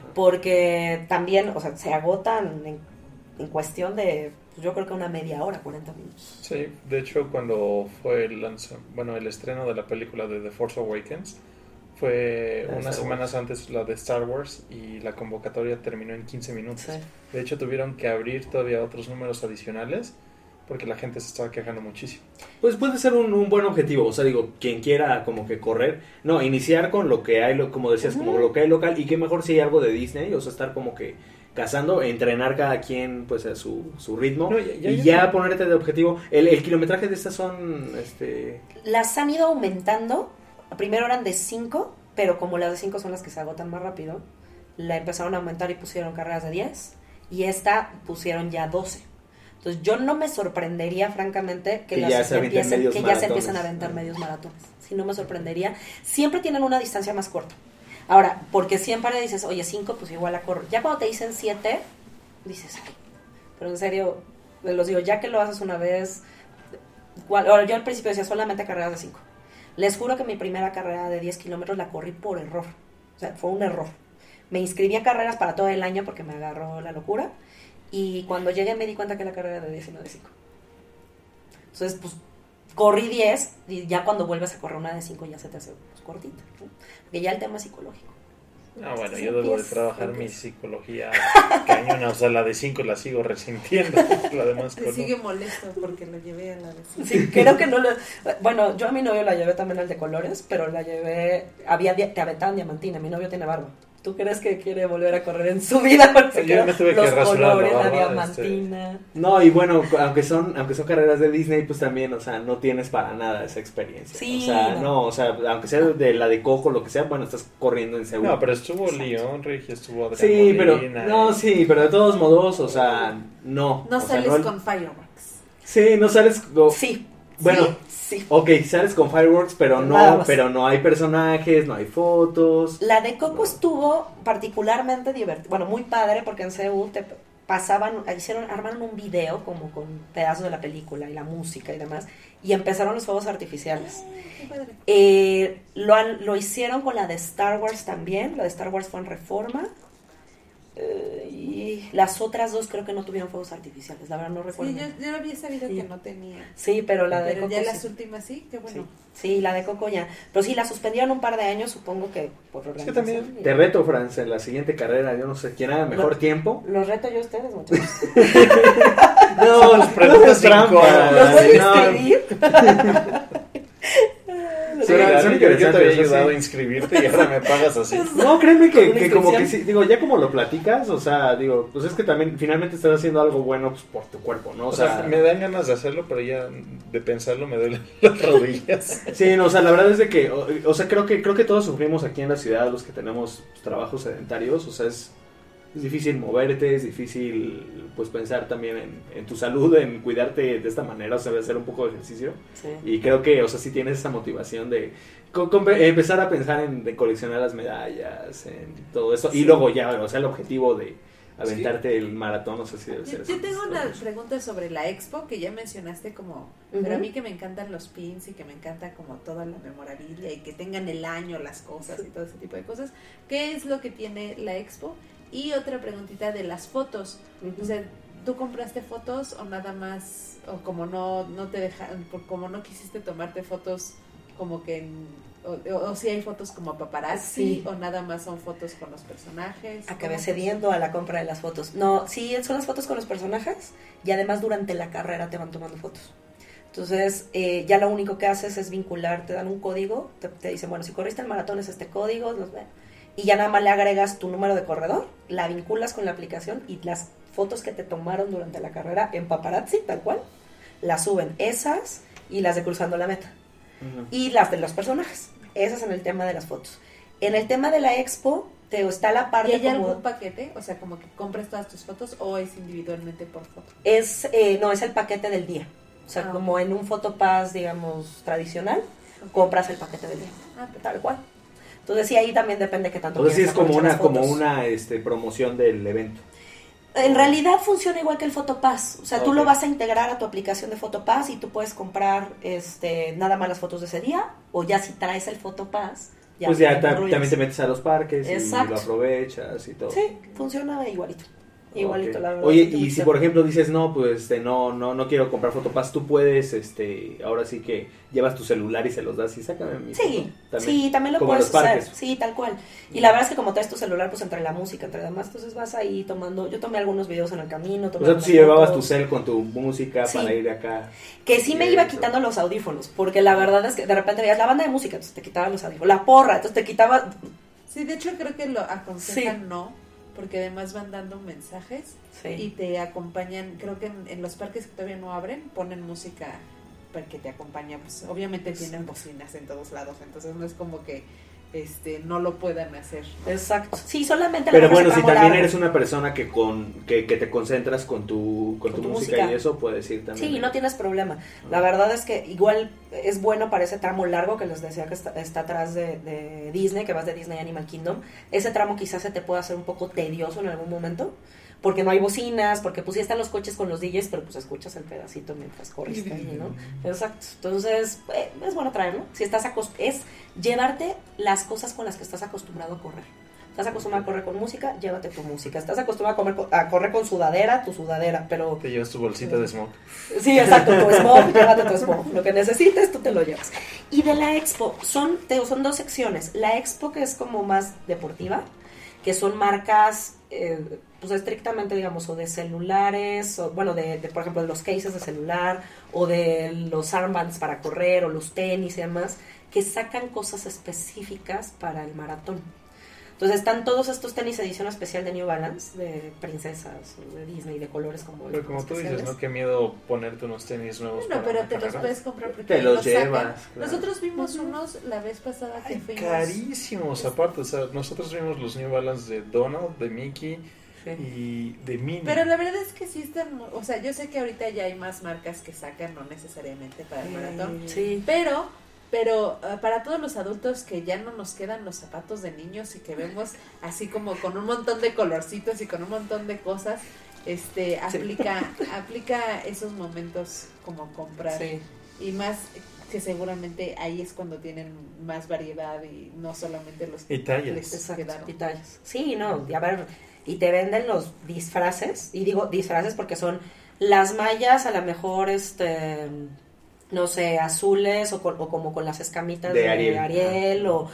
porque también, o sea, se agotan en, en cuestión de, pues, yo creo que una media hora, cuarenta minutos. Sí, de hecho cuando fue el lanza, bueno, el estreno de la película de The Force Awakens fue La de unas Star semanas antes la de Star Wars y la convocatoria terminó en quince minutos. Sí. De hecho tuvieron que abrir todavía otros números adicionales porque la gente se estaba quejando muchísimo. Pues puede ser un, un buen objetivo, o sea, digo, quien quiera como que correr, no, iniciar con lo que hay, lo, como decías, como Ujú. lo que hay local, y qué mejor si hay algo de Disney, o sea, estar como que cazando, entrenar cada quien pues a su, su ritmo, No, ya- ya- y ya ponerte de objetivo. El, el kilometraje de estas son, este... Las han ido aumentando, primero eran de cinco, pero como las de cinco son las que se agotan más rápido, la empezaron a aumentar y pusieron carreras de diez, y esta pusieron ya doce. Entonces yo no me sorprendería francamente que, Que las ya se avienten empiecen, medios que ya se maratones. empiecen a aventar medios maratones. Si no me sorprendería. Siempre tienen una distancia más corta. Ahora, porque siempre dices, oye, cinco, pues igual la corro. Ya cuando te dicen siete, dices, ay, pero en serio, los digo, ya que lo haces una vez, igual- ahora, yo al principio decía solamente carreras de cinco. Les juro que mi primera carrera de diez kilómetros la corrí por error. O sea, fue un error. Me inscribí a carreras para todo el año porque me agarró la locura. Y cuando llegué me di cuenta que la carrera era de diez y no de cinco. Entonces, pues, corrí diez y ya cuando vuelves a correr una de cinco ya se te hace pues, cortita, ¿no? Porque ya el tema es psicológico. Ah, bueno, Sí, yo debo de empieza, trabajar mi empieza. psicología cañona, o sea, la de cinco la sigo resintiendo, la demás Te con sigue molesto porque lo llevé a la vecina. Sí, creo que no lo... Bueno, yo a mi novio la llevé también al de colores, pero la llevé... Había, di- te aventaban diamantina, mi novio tiene barba. ¿Tú crees que quiere volver a correr en su vida? Porque Yo me tuve que los rasurar la colores, la barba, diamantina... No, y bueno, aunque son aunque son carreras de Disney, pues también, o sea, no tienes para nada esa experiencia. Sí, o sea, no. no. o sea, aunque sea de la de Coco, lo que sea, bueno, estás corriendo en Seúl. No, pero estuvo León, Regi, estuvo Adrián Sí, pero, Molina, no, y- sí, pero de todos modos, o sea, no. No o sea, sales no- con fireworks. Sí, no sales con... Sí, Bueno. sí, sí. Ok, sales con fireworks, pero Nada no, más. pero no hay personajes, no hay fotos. La de Coco estuvo particularmente divertida, bueno, muy padre porque en Seúl te pasaban, hicieron, armaron un video como con pedazos de la película y la música y demás, y empezaron los fuegos artificiales. Qué padre. Eh, lo, han- lo hicieron con la de Star Wars también, la de Star Wars fue en Reforma, eh, y las otras dos creo que no tuvieron fuegos artificiales, la verdad no recuerdo. Sí, yo, yo había sabido Sí. que no tenía. Sí, pero la de Pero Coco ya sí. las últimas sí, qué bueno. Sí, la de Coco ya. Pero sí, la suspendieron un par de años, supongo que por que organización. también Te reto, Franz, en la siguiente carrera, yo no sé quién haga mejor No. tiempo. Los reto yo a ustedes, muchachos. No, preguntas es trampa. incómodas. Los voy a No, escribir. Suena- suena yo te interesante, había o sea, ayudado sí. a inscribirte y ahora me pagas así. No, créeme que, Una que como que inscripción. sí, digo, ya como lo platicas, o sea, digo, pues es que también finalmente estás haciendo algo bueno pues por tu cuerpo, ¿no? O sea, me dan ganas de hacerlo, pero ya de pensarlo me duelen las rodillas. Sí, no, o sea, la verdad es de que, o, o sea, creo que creo que todos sufrimos aquí en la ciudad, los que tenemos pues, trabajos sedentarios, o sea, es, es difícil moverte, es difícil, pues, pensar también en, en tu salud, en cuidarte de esta manera, o sea, de hacer un poco de ejercicio, Sí. y creo que, o sea, sí tienes esa motivación de co- com- empezar a pensar en de coleccionar las medallas, en todo eso, y luego ya, o sea, el objetivo de aventarte el maratón, no sé si debe Yo, ser yo eso. tengo una pregunta sobre la expo que ya mencionaste como, pero a Ujú. mí que me encantan los pins y que me encanta como toda la memorabilia y que tengan el año, las cosas y todo ese tipo de cosas. ¿Qué es lo que tiene la expo? Y otra preguntita de las fotos. Ujú. O sea, ¿tú compraste fotos o nada más, o como no, no te dejaron, como no quisiste tomarte fotos como que en- o, o, o si hay fotos como paparazzi Sí. o nada más son fotos con los personajes? Acabé ¿Cómo? cediendo a la compra de las fotos. No, sí, son las fotos con los personajes y además durante la carrera te van tomando fotos. Entonces, eh, ya lo único que haces es vincular, te dan un código, te, te dicen, bueno, si corriste el maratón es este código, los ve- y ya nada más le agregas tu número de corredor, la vinculas con la aplicación y las fotos que te tomaron durante la carrera en paparazzi, tal cual, las suben esas y las de cruzando la meta. Ujú. Y las de los personajes. Esas en el tema de las fotos. En el tema de la expo, te está la ¿Y parte hay como... algún paquete? O sea, como que compras todas tus fotos o es individualmente por foto. Es, eh, no, es el paquete del día. O sea, Ah, como ok. en un Photopass, digamos, tradicional, Ok. compras el paquete del día. Ah, perfecto. Tal cual. Entonces, sí, ahí también depende qué tanto O sea, sí quieras es como aprovechar una, las como fotos. una este, promoción del evento. En realidad funciona igual que el Photopass. O sea, tú Ok. lo vas a integrar a tu aplicación de Photopass y tú puedes comprar este nada más las fotos de ese día. O ya si traes el Photopass, ya pues ya lo ta- incluyes. también te metes a los parques Exacto. y lo aprovechas y todo. Sí, funciona igualito. Igualito, Ok. la verdad. Oye, sí, y si por ejemplo dices, no, pues este, no, no, no quiero comprar Photopass, tú puedes, este, ahora sí que llevas tu celular y se los das y sácame mi Sí, foto. sí, también lo Como en puedes los hacer, parques. sí, tal cual. Y la verdad es que como traes tu celular, pues entre la música, entre demás, entonces vas ahí tomando, yo tomé algunos videos en el camino, O tomé sea, tú algunas sí llevabas tu fotos, cel con tu música Sí. para ir acá. que sí me y iba eso. quitando los audífonos, porque la verdad es que de repente veías la banda de música, entonces te quitaban los audífonos, la porra, entonces te quitaba, Sí, de hecho creo que lo aconsejan Sí. no, porque además van dando mensajes sí, y te acompañan, creo que en, en los parques que todavía no abren, ponen música para que te acompañe, pues obviamente tienen bocinas en todos lados, entonces no es como que este no lo puedan hacer. exacto, sí, solamente Pero la bueno, si tramo también largo. eres una persona que con que, que te concentras con tu con, Con tu, tu música, música. y eso, puedes ir también. Sí, no tienes problema. La verdad es que igual es bueno para ese tramo largo que les decía que está, está atrás de, de Disney, que vas de Disney Animal Kingdom. Ese tramo quizás se te pueda hacer un poco tedioso en algún momento, porque no hay bocinas, porque pues sí están los coches con los D Js, pero pues escuchas el pedacito mientras corriste ahí, ¿no? Exacto. Entonces, eh, es bueno traerlo. Si estás acost- es llevarte las cosas con las que estás acostumbrado a correr. Estás acostumbrado a correr con música, llévate tu música. Estás acostumbrado a, comer co- a correr con sudadera, tu sudadera, pero Te llevas tu bolsita de smoke. sí, exacto, tu smoke, llévate tu smoke. Lo que necesites, tú te lo llevas. Y de la expo, son, te digo, son dos secciones. La expo, que es como más deportiva, que son marcas, eh, pues estrictamente, digamos, o de celulares, o bueno, de, de, por ejemplo, de los cases de celular, o de los armbands para correr, o los tenis y demás, que sacan cosas específicas para el maratón. Entonces están todos estos tenis edición especial de New Balance, de princesas, o de Disney, de colores como... Pero como tú dices, especiales. ¿no? Qué miedo ponerte unos tenis nuevos. Bueno, para pero una te los carrera. puedes comprar porque Te ahí los sacan. llevas, claro. Nosotros vimos unos la vez pasada que Ay, fuimos. carísimos aparte, o sea, nosotros vimos los New Balance de Donald, de Mickey Sí. y de Minnie. Pero la verdad es que sí están, mu- o sea, yo sé que ahorita ya hay más marcas que sacan, no necesariamente para el maratón, Sí. pero, pero uh, para todos los adultos que ya no nos quedan los zapatos de niños y que vemos así como con un montón de colorcitos y con un montón de cosas, este, aplica, aplica esos momentos como comprar Sí. y más que seguramente ahí es cuando tienen más variedad y no solamente los Y tallas. les Exacto, quedaron. y tallas. Sí, no, y a ver, y te venden los disfraces, y digo disfraces porque son las mallas a lo mejor, este, no sé, azules o, con- o como con las escamitas De de, Ariel. Ariel, o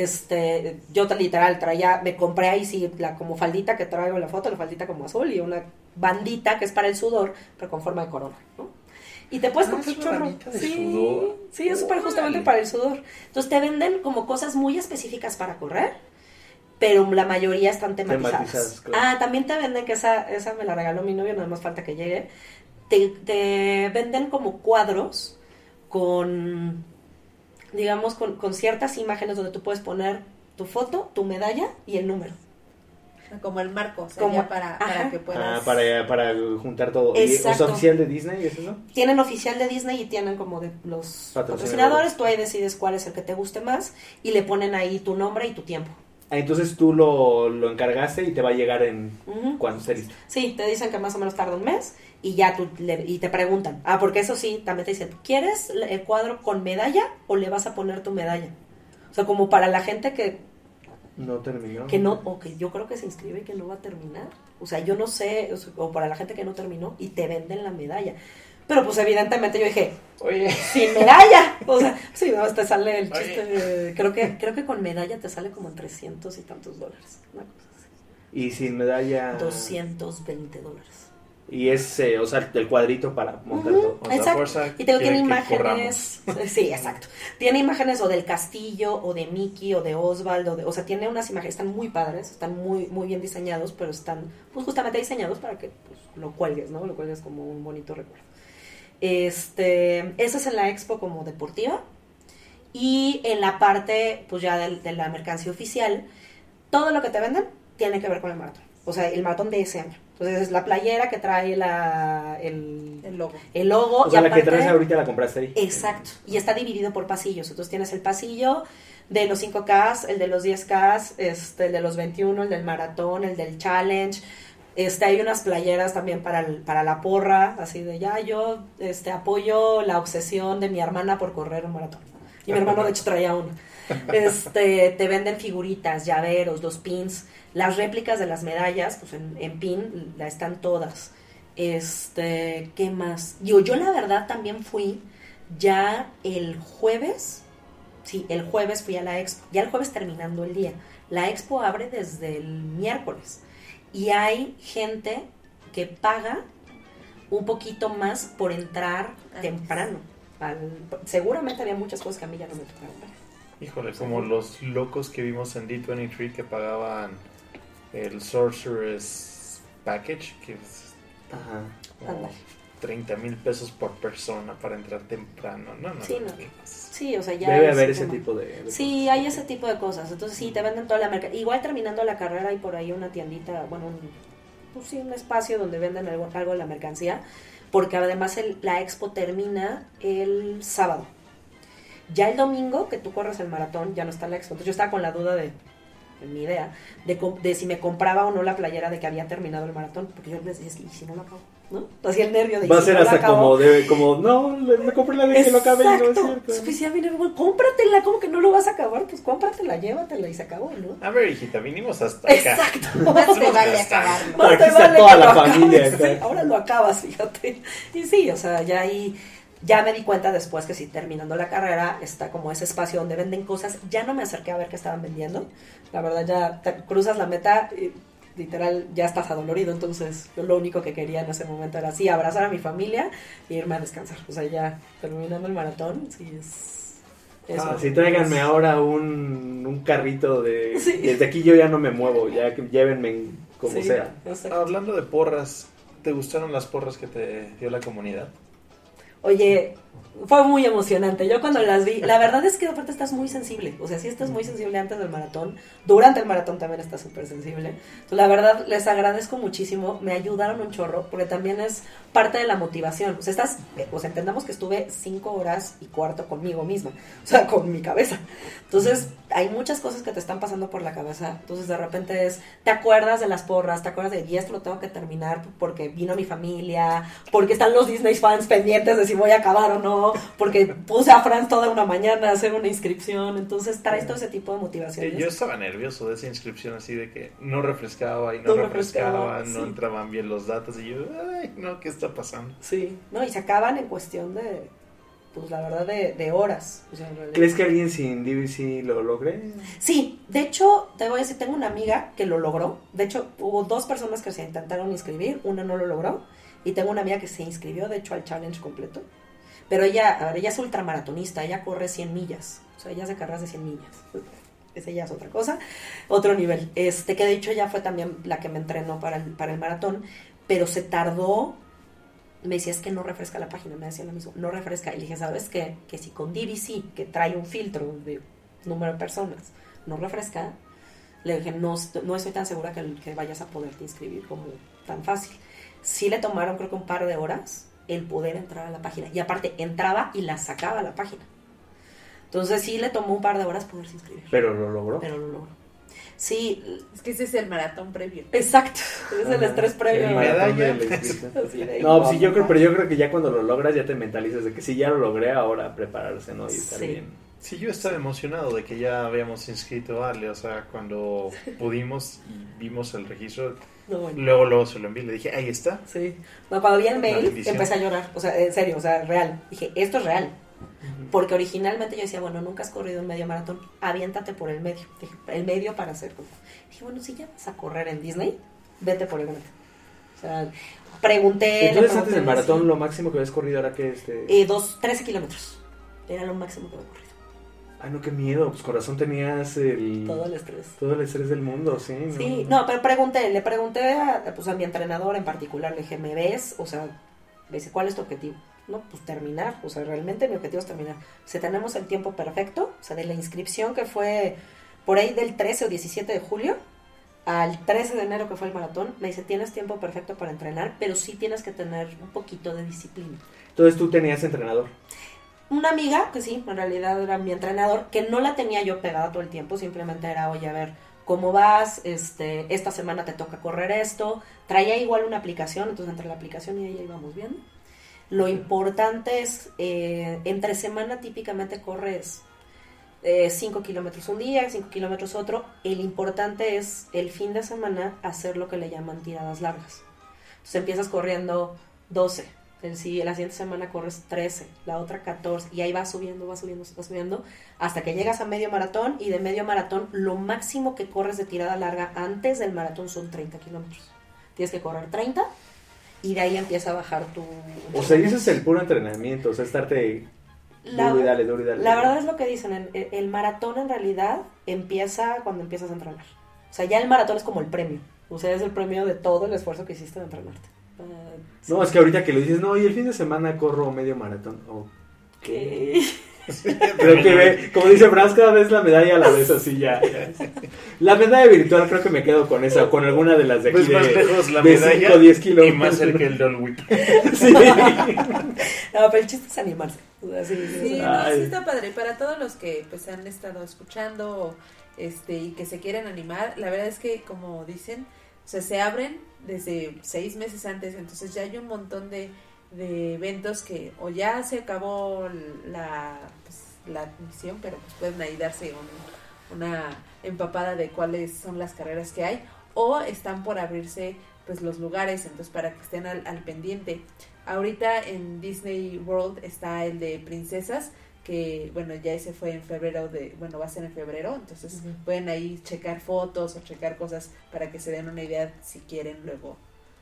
este, yo tra- literal traía, me compré ahí sí, la como faldita que traigo en la foto, la faldita como azul y una bandita que es para el sudor, pero con forma de corona, ¿no? Y te puedes Ah, comprar es un una chorro. ramita de Sí, sudor. sí, es súper justamente Órale. para el sudor. Entonces te venden como cosas muy específicas para correr, pero la mayoría están tematizadas. Tematizadas, claro. Ah, también te venden, que esa, esa me la regaló mi novio, nada más falta que llegue. Te, te venden como cuadros con, digamos, con, con ciertas imágenes donde tú puedes poner tu foto, tu medalla y el número. Como el marco, sería Como- para, ajá. para que puedas... Ah, para, para juntar todo. ¿Y ¿Es Exacto. oficial de Disney? ¿Es eso? Tienen oficial de Disney y tienen como de los Patrocinadores. patrocinadores, tú ahí decides cuál es el que te guste más y le ponen ahí tu nombre y tu tiempo. Ah, entonces tú lo, lo encargaste y te va a llegar en Ujú. cuando esté listo. Sí, te dicen que más o menos tarda un mes y ya tú le, y te preguntan. Ah, porque eso sí, también te dicen, ¿quieres el cuadro con medalla o le vas a poner tu medalla? O sea, como para la gente que, No terminó. que no, o que yo creo que se inscribe y que no va a terminar. O sea, yo no sé, o, sea, o para la gente que no terminó y te venden la medalla. Pero pues evidentemente yo dije, Oye, sin medalla. O sea, sí, no, te sale el Oye. chiste. de- creo que creo que con medalla te sale como en trescientos y tantos dólares. Una cosa así. Y sin medalla. doscientos veinte dólares. Y es, eh, o sea, el cuadrito para montar Ujú. todo. o sea, Exacto. fuerza Y te digo, tiene quiere que imágenes. Sí, exacto. Tiene imágenes o del castillo, o de Mickey, o de Oswald, o, de, o sea, tiene unas imágenes, están muy padres, están muy muy bien diseñados, pero están pues justamente diseñados para que pues, lo cuelgues, ¿no? Lo cuelgues como un bonito recuerdo. Este, eso es en la expo como deportiva. Y en la parte, pues ya de, de la mercancía oficial, todo lo que te venden tiene que ver con el maratón. O sea, el maratón de ese año. Entonces, es la playera que trae la, el, El logo. el logo. O sea, y la que aparte- traes ahorita la compraste ahí. Exacto. Y está dividido por pasillos. Entonces, tienes el pasillo de los cinco K, el de los diez K, este, el de los veintiuno, el del maratón, el del challenge. Este, hay unas playeras también para, el- para la porra, así de ya yo este, apoyo la obsesión de mi hermana por correr un maratón. Y mi hermano de hecho traía uno. Este, te venden figuritas, llaveros, los pins, las réplicas de las medallas, pues en, en pin la están todas. Este, ¿qué más? Yo, yo la verdad también fui ya el jueves, sí, el jueves fui a la expo, ya el jueves terminando el día. La expo abre desde el miércoles y hay gente que paga un poquito más por entrar Antes. temprano. Al- seguramente había muchas cosas que a mí ya no me tocaron ver. Híjole, como los locos que vimos en D veintitrés que pagaban el Sorcerer's Package, que es Ajá. como Ándale. treinta mil pesos por persona para entrar temprano. No, no, Sí, no, no. ¿qué pasa? Sí, o sea, ya Debe es haber ese como- tipo de. de Sí, hay ese tipo de cosas. Entonces sí, te venden toda la mercancía. Igual terminando la carrera hay por ahí una tiendita, bueno, un, pues sí, un espacio donde venden algo, algo de la mercancía, porque además el- la expo termina el sábado. Ya el domingo que tú corres el maratón ya no está la expo. Entonces yo estaba con la duda de, en mi idea, de, com- de si me compraba o no la playera de que había terminado el maratón, porque yo me decía, es que, ¿y si no lo acabo? ¿No? Hacía el nervio de Va ¿y a si ser no lo hasta acabo? como de, como, no, le- me compré la de que lo acabé y no es Exacto. cierto. Pues ya vine, bueno, cómpratela, ¿cómo que no lo vas a acabar? Pues cómpratela, llévatela y se acabó, ¿no? A ver, hijita, vinimos hasta acá. Exacto. Más te vale acabarlo. Más Aquí te está vale toda que la lo familia acabes, acá. sí, ahora lo acabas, fíjate. Y sí, o sea, ya ahí, ya me di cuenta después que sí, terminando la carrera, está como ese espacio donde venden cosas. Ya no me acerqué a ver qué estaban vendiendo. La verdad, ya te cruzas la meta y literal ya estás adolorido. Entonces, yo lo único que quería en ese momento era así, abrazar a mi familia e irme a descansar. O sea, ya terminando el maratón, sí es... eso. Ah, sí, tráiganme ahora un, un carrito de. Sí. Desde aquí yo ya no me muevo, ya que llévenme en- como Sí, sea. exacto. Hablando de porras, ¿te gustaron las porras que te dio la comunidad? Oye, fue muy emocionante. Yo cuando las vi, la verdad es que aparte estás muy sensible. O sea, sí estás muy sensible antes del maratón. Durante el maratón también estás súper sensible. Entonces, la verdad, les agradezco muchísimo. Me ayudaron un chorro, porque también es parte de la motivación. O sea, estás, o sea, entendamos que estuve cinco horas y cuarto conmigo misma. O sea, con mi cabeza. Entonces, hay muchas cosas que te están pasando por la cabeza. Entonces, de repente es, te acuerdas de las porras, te acuerdas de, y esto lo tengo que terminar porque vino mi familia, porque están los Disney fans pendientes de si voy a acabar o no, porque puse a Franz toda una mañana a hacer una inscripción. Entonces, traes todo ese tipo de motivaciones. Eh, Yo estaba nervioso de esa inscripción, así de que no refrescaba y No no, refrescaba, refrescaba, no sí. entraban bien los datos y yo, ay, no, ¿qué está pasando? Sí, no, y se acaban en cuestión de pues la verdad, de, de horas. O sea, en realidad. ¿Crees que alguien sin D V C lo logre? Sí, de hecho, te voy a decir, tengo una amiga que lo logró. De hecho, hubo dos personas que se intentaron inscribir, una no lo logró. Y tengo una amiga que se inscribió, de hecho, al challenge completo. Pero ella, a ver, ella es ultramaratonista, ella corre cien millas. O sea, ella hace carreras de cien millas. Esa ya es otra cosa, otro nivel. Este, que de hecho ella fue también la que me entrenó para el, para el maratón, pero se tardó. Me decía, es que no refresca la página, me decía lo mismo, no refresca. Y le dije, ¿sabes qué? Que si con D V C, que trae un filtro de número de personas, no refresca, le dije, no, no estoy tan segura que, que vayas a poderte inscribir como tan fácil. Sí le tomaron, creo que un par de horas el poder entrar a la página. Y aparte, entraba y la sacaba a la página. Entonces sí le tomó un par de horas poderse inscribir. Pero lo logró. Pero lo logró. Sí. Es que ese es el maratón previo. Exacto. Es el estrés previo. El maratón de la inscripción. No, pues sí, yo creo, pero yo creo que ya cuando lo logras ya te mentalizas de que sí, ya lo logré, ahora prepararse, ¿no? Y estar Sí. bien. Sí, yo estaba emocionado de que ya habíamos inscrito a Ale, o sea, cuando pudimos y vimos el registro, No, bueno. luego luego se lo envié y le dije, ahí está. Sí. No, cuando vi el La mail bendición. empecé a llorar. O sea, en serio, o sea, real. Dije, esto es real. Porque originalmente yo decía, bueno, nunca has corrido un medio maratón, aviéntate por el medio. Dije, el medio para hacer. Dije, bueno, si ya vas a correr en Disney, vete por el grande. O sea, pregunté. le Entonces pregunté antes del a maratón, Messi, lo máximo que habías corrido era que este... eh, dos, trece kilómetros. Era lo máximo que había corrido. Ay, no, qué miedo, pues corazón tenías el... Todo el estrés. todo el estrés del mundo, sí. ¿no? Sí, no, pero pregunté, le pregunté a, pues, a mi entrenador en particular, le dije, ¿me ves? O sea, me dice, ¿cuál es tu objetivo? No, pues terminar, o sea, realmente mi objetivo es terminar. O sea, tenemos el tiempo perfecto, o sea, de la inscripción que fue por ahí del trece o diecisiete de julio al trece de enero que fue el maratón, me dice, tienes tiempo perfecto para entrenar, pero sí tienes que tener un poquito de disciplina. Entonces tú tenías entrenador. Una amiga, que sí, en realidad era mi entrenador, que no la tenía yo pegada todo el tiempo, simplemente era, oye, a ver, ¿cómo vas? Este, esta semana te toca correr esto. Traía igual una aplicación, entonces entre la aplicación y ella íbamos viendo. Lo importante es, eh, entre semana típicamente corres cinco kilómetros un día, cinco kilómetros otro. El importante es el fin de semana hacer lo que le llaman tiradas largas. Entonces empiezas corriendo doce, el, si, la siguiente semana corres trece, la otra catorce, y ahí vas subiendo, vas subiendo, vas subiendo, hasta que llegas a medio maratón, y de medio maratón lo máximo que corres de tirada larga antes del maratón son treinta kilómetros. Tienes que correr treinta, y de ahí empieza a bajar tu... O sea, y eso es el puro entrenamiento, o sea, estarte La, duro y dale, duro y dale. la verdad es lo que dicen, el, el maratón en realidad empieza cuando empiezas a entrenar. O sea, ya el maratón es como el premio. O sea, es el premio de todo el esfuerzo que hiciste de entrenarte. Uh, No, es que ahorita que lo dices, no, y el fin de semana corro medio maratón. Oh, ¿qué? creo que ve, como dice Franz, cada vez la medalla a la vez así ya. ya. La medalla virtual creo que me quedo con esa, o con alguna de las de aquí Pues más de, lejos la de medalla cinco o diez kilómetros. y más cerca el Dolwick. Sí. No, pero el chiste es animarse. O sea, sí, sí, Sí, sí. no, Ay. sí está padre. Para todos los que pues han estado escuchando o, este y que se quieren animar, la verdad es que como dicen, o sea, se abren desde seis meses antes, entonces ya hay un montón de, de eventos que o ya se acabó la pues, la admisión, pero pues pueden ahí darse un, una empapada de cuáles son las carreras que hay, o están por abrirse pues los lugares, entonces para que estén al, al pendiente. Ahorita en Disney World está el de princesas, que bueno, ya ese fue en febrero, de bueno, va a ser en febrero, entonces Uh-huh. pueden ahí checar fotos o checar cosas para que se den una idea si quieren luego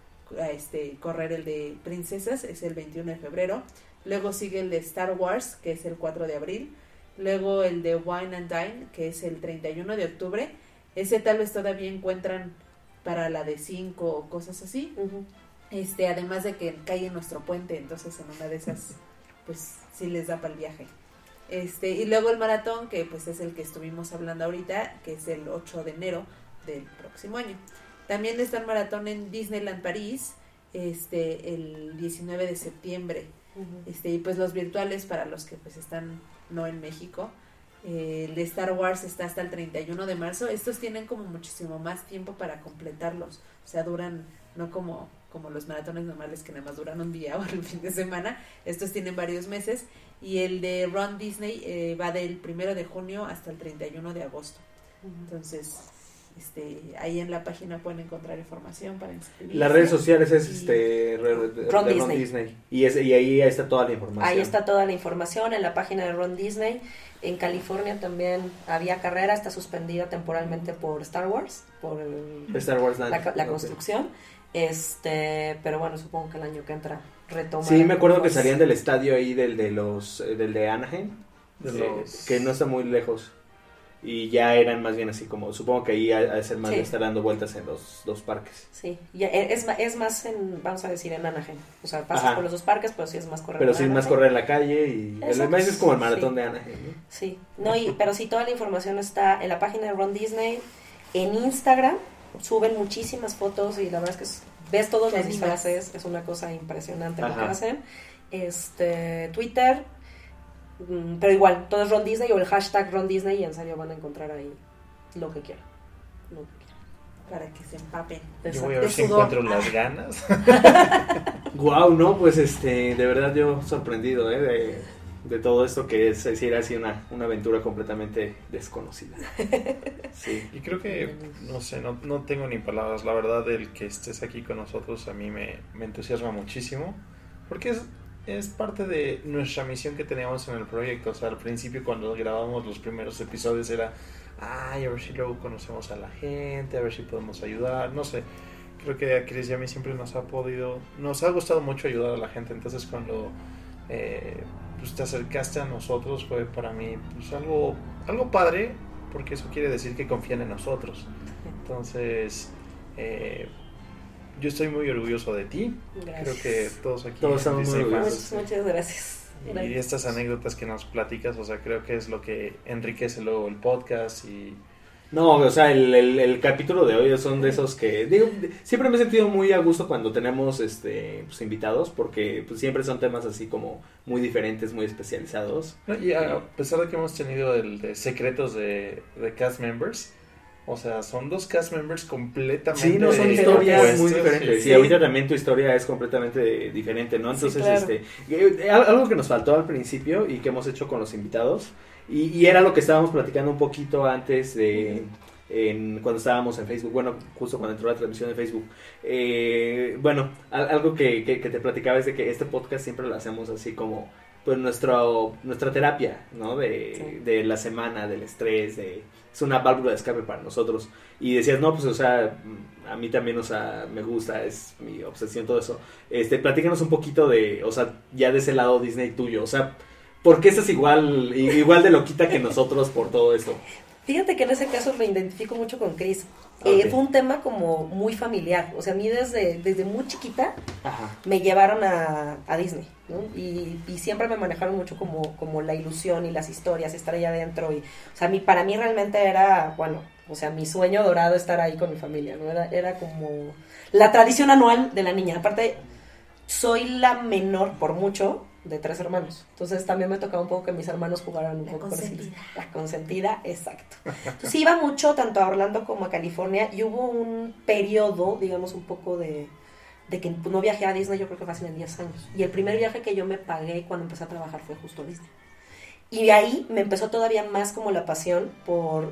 a este correr el de princesas, es el veintiuno de febrero. Luego sigue el de Star Wars, que es el cuatro de abril. Luego el de Wine and Dine, que es el treinta y uno de octubre. Ese tal vez todavía encuentran para la de cinco o cosas así. Uh-huh. Este, además de que cae en nuestro puente, entonces en una de esas, pues sí les da para el viaje. Este, y luego el maratón, que pues es el que estuvimos hablando ahorita, que es el ocho de enero del próximo año. También está el maratón en Disneyland París, este, el diecinueve de septiembre. Uh-huh. Este, y pues los virtuales para los que pues están no en México. Eh, el de Star Wars está hasta el treinta y uno de marzo. Estos tienen como muchísimo más tiempo para completarlos. O sea, duran, no como, como los maratones normales que nada más duran un día o el fin de semana. Estos tienen varios meses. Y el de Run Disney eh, va del primero de junio hasta el treinta y uno de agosto. Uh-huh. Entonces, Este, ahí en la página pueden encontrar información para inscribirse. Las redes sociales es Y- este re- de- Ron de Disney. Y, es, y ahí está toda la información. Ahí está toda la información en la página de Ron Disney. En California también había carrera, está suspendida temporalmente por Star Wars, por el- Star Wars la, Land. la Ok. construcción. Este, pero bueno, supongo que el año que entra retoma. Sí, me acuerdo que salían del estadio ahí del de los eh, del de Anaheim, De eh, los- que no está muy lejos. Y ya eran más bien así como, supongo que ahí ha ha de ser más Sí. de estar dando vueltas en los dos parques. Sí, ya, e, es, ma- es más en, vamos a decir, en Anaheim. O sea, pasas Ajá. por los dos parques, pero sí es más correr. Pero en sin más Anaheim. correr en la calle y el Exacto. mes es como el maratón Sí. de Anaheim, ¿no? Sí, no, y, pero sí, toda la información está en la página de Ron Disney, en Instagram, suben muchísimas fotos y la verdad es que es- ves todos Te los animas. disfraces, es una cosa impresionante lo que Ajá. hacen. Este, Twitter, mm, pero igual, todo es Ron Disney o el hashtag Ron Disney y en serio van a encontrar ahí lo que quieran. Lo que quieran. Para que se empapen. Yo voy a De ver si sudor. encuentro Ah. las ganas. Wow, no, pues este, de verdad yo sorprendido, ¿eh? De, de todo esto que es decir así una, una aventura completamente desconocida. Sí. Y creo que, no sé, no, no tengo ni palabras. La verdad, el que estés aquí con nosotros a mí me, me entusiasma muchísimo. Porque es, es parte de nuestra misión que teníamos en el proyecto. O sea, al principio cuando grabamos los primeros episodios era, ay, a ver si luego conocemos a la gente, a ver si podemos ayudar. No sé, creo que a Chris y a mí siempre nos ha podido, nos ha gustado mucho ayudar a la gente. Entonces cuando eh, pues te acercaste a nosotros fue para mí pues algo, algo padre, porque eso quiere decir que confían en nosotros. Entonces, eh, yo estoy muy orgulloso de ti. Gracias. Creo que todos aquí Todos estamos muy Disney fans, Muchas, muchas gracias. y Gracias. estas anécdotas que nos platicas, o sea, creo que es lo que enriquece luego el podcast. Y No, o sea, el, el, el capítulo de hoy son de esos que, digo, siempre me he sentido muy a gusto cuando tenemos este pues, invitados, porque pues, siempre son temas así como muy diferentes, muy especializados. No, y a pesar de que hemos tenido el de secretos de, de cast members, o sea, son dos cast members completamente Sí, no, son de- historias opuestos, muy diferentes. sí. Y ahorita también tu historia es completamente diferente, ¿no? Sí, Entonces, claro. este, eh, algo que nos faltó al principio y que hemos hecho con los invitados, y, y era lo que estábamos platicando un poquito antes de, en, cuando estábamos en Facebook, bueno, justo cuando entró la transmisión de Facebook. Eh, bueno, al- algo que, que, que te platicaba es de que este podcast siempre lo hacemos así como, pues, nuestro, nuestra terapia, ¿no? De, Sí. de la semana, del estrés, de... Es una válvula de escape para nosotros. Y decías, no, pues, o sea, a mí también, o sea, me gusta, es mi obsesión, todo eso. Este, platícanos un poquito de, o sea, ya de ese lado Disney tuyo. O sea, ¿por qué estás igual, igual de loquita que nosotros por todo esto? Fíjate que en ese caso me identifico mucho con Chris. Ok. Eh, fue un tema como muy familiar. O sea, a mí desde, desde muy chiquita Ajá. me llevaron a, a Disney, ¿no? Y, y siempre me manejaron mucho como, como la ilusión y las historias, estar allá adentro. Y, o sea, mi, para mí realmente era, bueno, o sea, mi sueño dorado estar ahí con mi familia, ¿no? Era, era como la tradición anual de la niña. Aparte, soy la menor por mucho de tres hermanos. Entonces también me tocaba un poco que mis hermanos jugaran un La poco por así. consentida. La consentida, exacto. Entonces iba mucho tanto a Orlando como a California y hubo un periodo, digamos, un poco de, de que no viajé a Disney, yo creo que fue hace diez años. Y el primer viaje que yo me pagué cuando empecé a trabajar fue justo a Disney. Y ahí me empezó todavía más como la pasión por...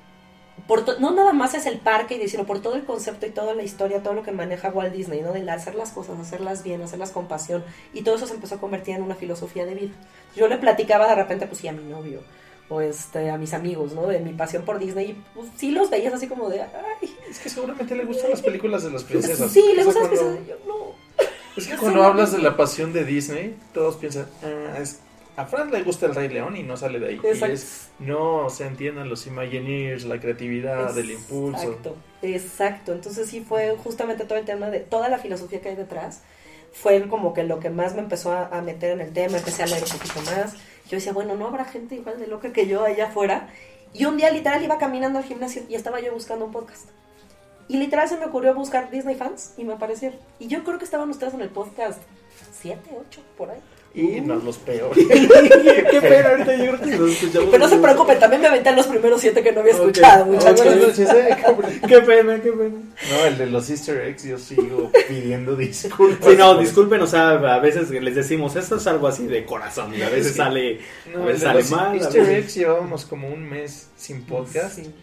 por to- no nada más es el parque, sino por todo el concepto y toda la historia, todo lo que maneja Walt Disney, ¿no? De hacer las cosas, hacerlas bien, hacerlas con pasión. Y todo eso se empezó a convertir en una filosofía de vida. Yo le platicaba de repente, pues sí, a mi novio, o este, a mis amigos, ¿no? De mi pasión por Disney. Y pues sí los veías así como de, ay, Es que seguramente le gustan las películas de las princesas. sí, le O sea, gustan las cuando- cosas. Yo no. Es que Yo cuando soy hablas una- de la pasión de Disney, todos piensan, ah, es, a Fran le gusta el Rey León y no sale de ahí. Y Exacto. es, no se entienden los Imagineers, la creatividad, el impulso. Exacto, exacto. Entonces sí fue justamente todo el tema de toda la filosofía que hay detrás. Fue como que lo que más me empezó a, a meter en el tema, empecé a leer un poquito más. Yo decía, bueno, no habrá gente igual de loca que yo allá afuera. Y un día literal iba caminando al gimnasio y estaba yo buscando un podcast. Y literal se me ocurrió buscar Disney Fans y me aparecieron. Y yo creo que estaban ustedes en el podcast siete, ocho, por ahí. Y Uh. no los peores. Qué pena, ahorita yo creo que nos escuchamos. Pero no se preocupen, también me aventé los primeros siete que no había Ok. escuchado, Ah, muchachos. bueno, Buenas noches, eh, cabrón. Qué pena, qué pena. No, el de los Easter eggs yo sigo pidiendo disculpas. Sí, no, disculpen, o sea, a veces les decimos, esto es algo así de corazón, y a veces Sí. sale, No, a el veces de sale los mal, a Easter veces... eggs llevábamos como un mes sin podcast. Sí.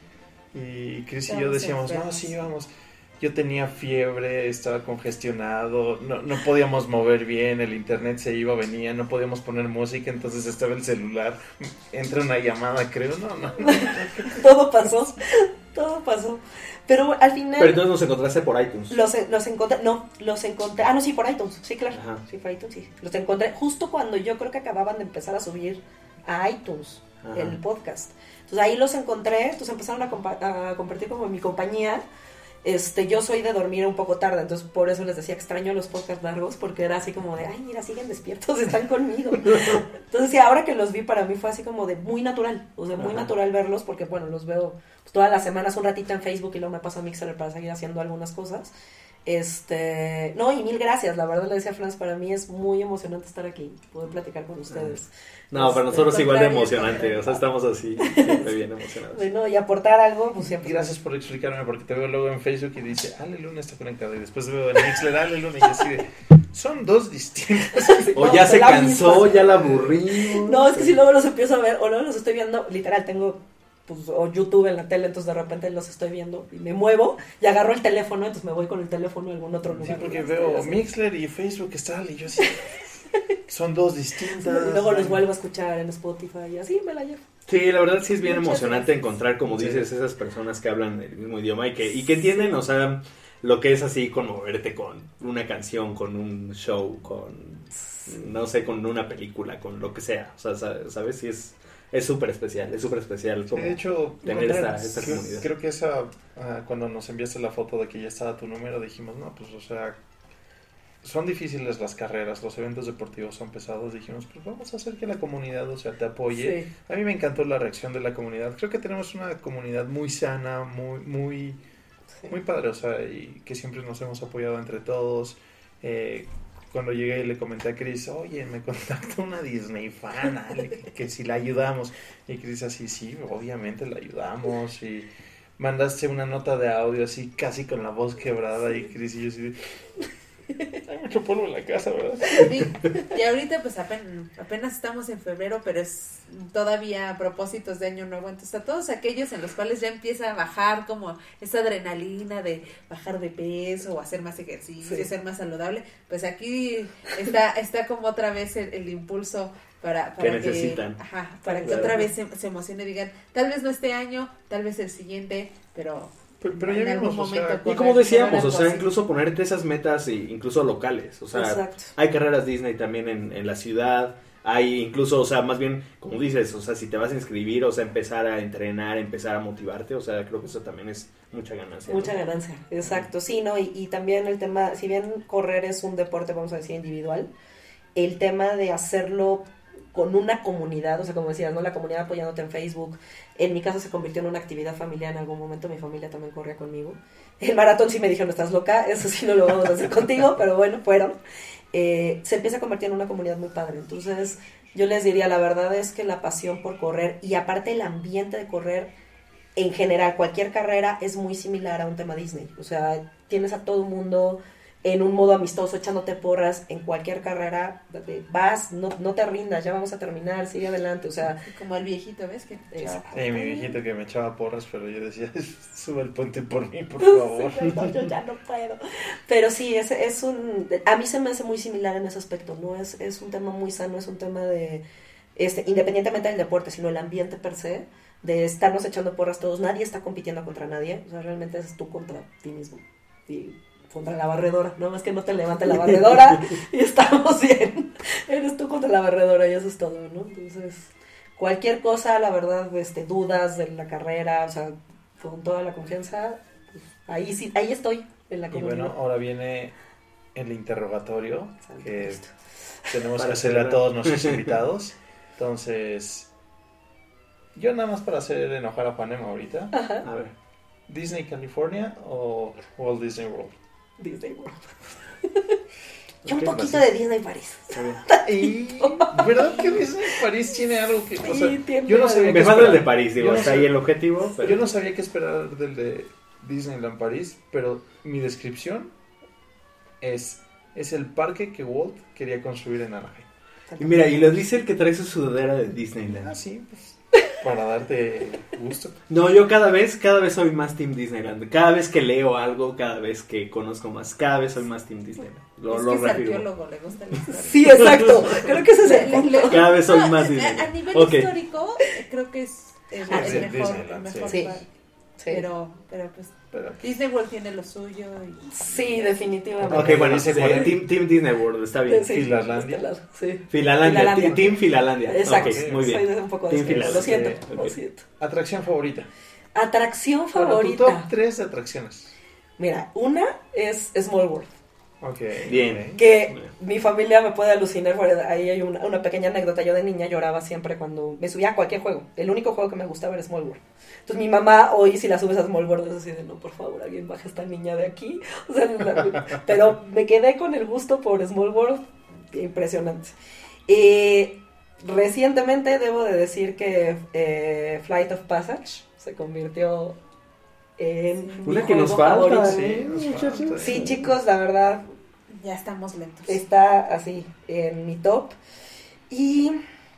Y Chris y yo Estábamos decíamos, no, enfermos. sí, vamos. Yo tenía fiebre, estaba congestionado, no, no podíamos mover bien, el internet se iba, venía, no podíamos poner música, entonces estaba el celular, entra una llamada, creo, no, no, no. Todo pasó, todo pasó. Pero al final... Pero entonces nos encontraste por iTunes. Los, los encontré, no, los encontré, ah no, sí, por iTunes, sí, claro, Ajá. sí, por iTunes, sí, los encontré justo cuando yo creo que acababan de empezar a subir a iTunes Ajá. el podcast, entonces ahí los encontré, entonces empezaron a, compa- a compartir como mi compañía. Este, yo soy de dormir un poco tarde, entonces por eso les decía extraño los podcasts largos, porque era así como de, ay, mira, siguen despiertos, están conmigo. Entonces, sí, ahora que los vi, para mí fue así como de muy natural, o sea, muy Ajá. natural verlos, porque bueno, los veo pues, todas las semanas un ratito en Facebook y luego me paso a Mixer para seguir haciendo algunas cosas. Este, no, y mil gracias, la verdad le decía a Franz, para mí es muy emocionante estar aquí, poder platicar con ustedes. No, para Este, nosotros igual de contrario, emocionante, o sea, estamos así, siempre bien emocionados. Bueno, y aportar algo, pues siempre. Gracias por explicarme, porque te veo luego en Facebook y dice, Ale Luna está conectado, y después veo en Mixler, Ale Luna, y así de, son dos distintas. O No, ya de se la cansó, misma. ya la aburrí. No, es que si luego los empiezo a ver, o luego los estoy viendo, literal, tengo pues, o YouTube en la tele, entonces de repente los estoy viendo y me muevo y agarro el teléfono, entonces me voy con el teléfono a algún otro Sí, lugar. porque ¿no? veo Así. Mixler y Facebook está, y yo así, son dos distintas. Y luego los vuelvo a escuchar en Spotify y así me la llevo. Sí, la verdad sí es bien Muchas emocionante gracias. encontrar, como Sí. dices, esas personas que hablan el mismo idioma y que, y que entienden, o sea, lo que es así conmoverte con una canción, con un show, con, no sé, con una película, con lo que sea. O sea, sa- ¿sabes? Sí es es súper especial, es súper especial Sí, como de hecho, tener esta, encontrarnos. esta creo, comunidad. creo que esa, ah, cuando nos enviaste la foto de que ya estaba tu número, dijimos, no, pues, o sea, son difíciles las carreras, los eventos deportivos son pesados, dijimos, pues vamos a hacer que la comunidad, o sea, te apoye. Sí. A mí me encantó la reacción de la comunidad, creo que tenemos una comunidad muy sana, muy, muy, Sí. muy padre, o sea, y que siempre nos hemos apoyado entre todos. Eh, cuando llegué le comenté a Chris, oye, me contactó una Disney fan, Ale, que, que si la ayudamos. Y Chris así, sí, obviamente la ayudamos. Y mandaste una nota de audio así, casi con la voz quebrada. Y Chris y yo así, hay mucho polvo en la casa, ¿verdad? Sí, y ahorita pues apenas, apenas estamos en febrero, pero es todavía a propósitos de año nuevo, entonces a todos aquellos en los cuales ya empieza a bajar como esa adrenalina de bajar de peso o hacer más ejercicio, Sí. ser más saludable, pues aquí está está como otra vez el, el impulso para, para Que necesitan. ajá, para que Claro. otra vez se, se emocione y digan, tal vez no este año, tal vez el siguiente, pero Pero, pero ya en algún vimos, o sea, momento Y como decíamos, correr o sea, algo así. incluso ponerte esas metas, e incluso locales, o sea, Exacto. hay carreras Disney también en, en la ciudad, hay incluso, o sea, más bien, como dices, o sea, si te vas a inscribir, o sea, empezar a entrenar, empezar a motivarte, o sea, creo que eso también es mucha ganancia. Mucha ¿no? ganancia, exacto, sí, ¿no? Y, y también el tema, si bien correr es un deporte, vamos a decir, individual, el tema de hacerlo con una comunidad, o sea, como decías, ¿no? La comunidad apoyándote en Facebook, en mi caso se convirtió en una actividad familiar en algún momento, mi familia también corría conmigo. El maratón sí me dijeron, estás loca, eso sí no lo vamos a hacer contigo, pero bueno, fueron. Eh, se empieza a convertir en una comunidad muy padre, entonces yo les diría, la verdad es que la pasión por correr y aparte el ambiente de correr en general, cualquier carrera es muy similar a un tema Disney. O sea, tienes a todo el mundo en un modo amistoso, echándote porras en cualquier carrera. de- Vas, no, no te rindas, ya vamos a terminar, sigue adelante. O sea, como el viejito, ¿ves? Que es- sí, mi viejito que me echaba porras, pero yo decía, sube el puente por mí, por favor. Sí, no, yo ya no puedo. Pero sí, es, es un... A mí se me hace muy similar en ese aspecto, ¿no? Es, es un tema muy sano, es un tema de... Este, independientemente del deporte, sino el ambiente per se, de estarnos echando porras todos. Nadie está compitiendo contra nadie. O sea, realmente es tú contra ti mismo. Y contra la barredora. No más que no te levante la barredora y estamos bien. Eres tú contra la barredora y eso es todo, ¿no? Entonces, cualquier cosa, la verdad, este, dudas de la carrera, o sea, con toda la confianza, pues, ahí sí, ahí estoy en la Y comunidad. bueno, ahora viene el interrogatorio Santo que Cristo. tenemos que Para hacerle a cerrar. todos nuestros invitados. Entonces, yo nada más para hacer enojar a Panema ahorita, Ajá. A ver. ¿Disney California o Walt Disney World? Disney World. Yo Ok, un poquito pues de Disney París. Está bien. Y, ¿verdad que Disney París tiene algo que... O sea, Sí, tiene yo no algo. sabía Me qué falta el de esperar. París, digo, Yo no está sé- ahí el objetivo. Pero... Yo no sabía qué esperar del de Disneyland París, pero mi descripción es, es el parque que Walt quería construir en Anaheim. Y mira, y les dice el que trae su sudadera de Ah, Disneyland. sí, pues... para darte gusto. No, yo cada vez, cada vez soy más Team Disneyland. Cada vez que leo algo, cada vez que conozco más, cada vez soy más Team Disneyland. Lo, es lo que es reafirmo. arqueólogo, le gusta la historia. Sí, exacto. Creo que ese es el Le- le- punto. Cada vez soy No, más a- Disneyland. A, a nivel Ok. histórico, eh, creo que es el, Ah, el sí, mejor, Disneyland, el mejor sí. parque. Sí. Pero, pero pues Pero Disney World tiene lo suyo. Y... Sí, definitivamente. Ok, bueno, Dice sí, cuál. Team, Team Disney World, está bien. Sí, Filalandia. este lado, sí. Filalandia, Filalandia. Team- Team Filalandia. Exacto. Ok, muy Soy bien. de un poco Team de Lo siento, Filalandia. lo Ok. siento. atracción favorita. Atracción Bueno, tu favorita. top tres de atracciones. Mira, una es Small World. Ok. Bien. Que mi familia me puede alucinar, porque ahí hay una, una pequeña anécdota. Yo de niña lloraba siempre cuando me subía a cualquier juego. El único juego que me gustaba era Small World. Entonces mi mamá, hoy si la subes a Small World, es así de, no, por favor, alguien baja a esta niña de aquí. O sea, la- pero me quedé con el gusto por Small World, impresionante. Y recientemente debo de decir que eh, Flight of Passage se convirtió en mi Una que juego nos falta, favorito. ¿eh, nos muchachos? falta. Sí, chicos, la verdad, Ya estamos lentos. está así en mi top. Y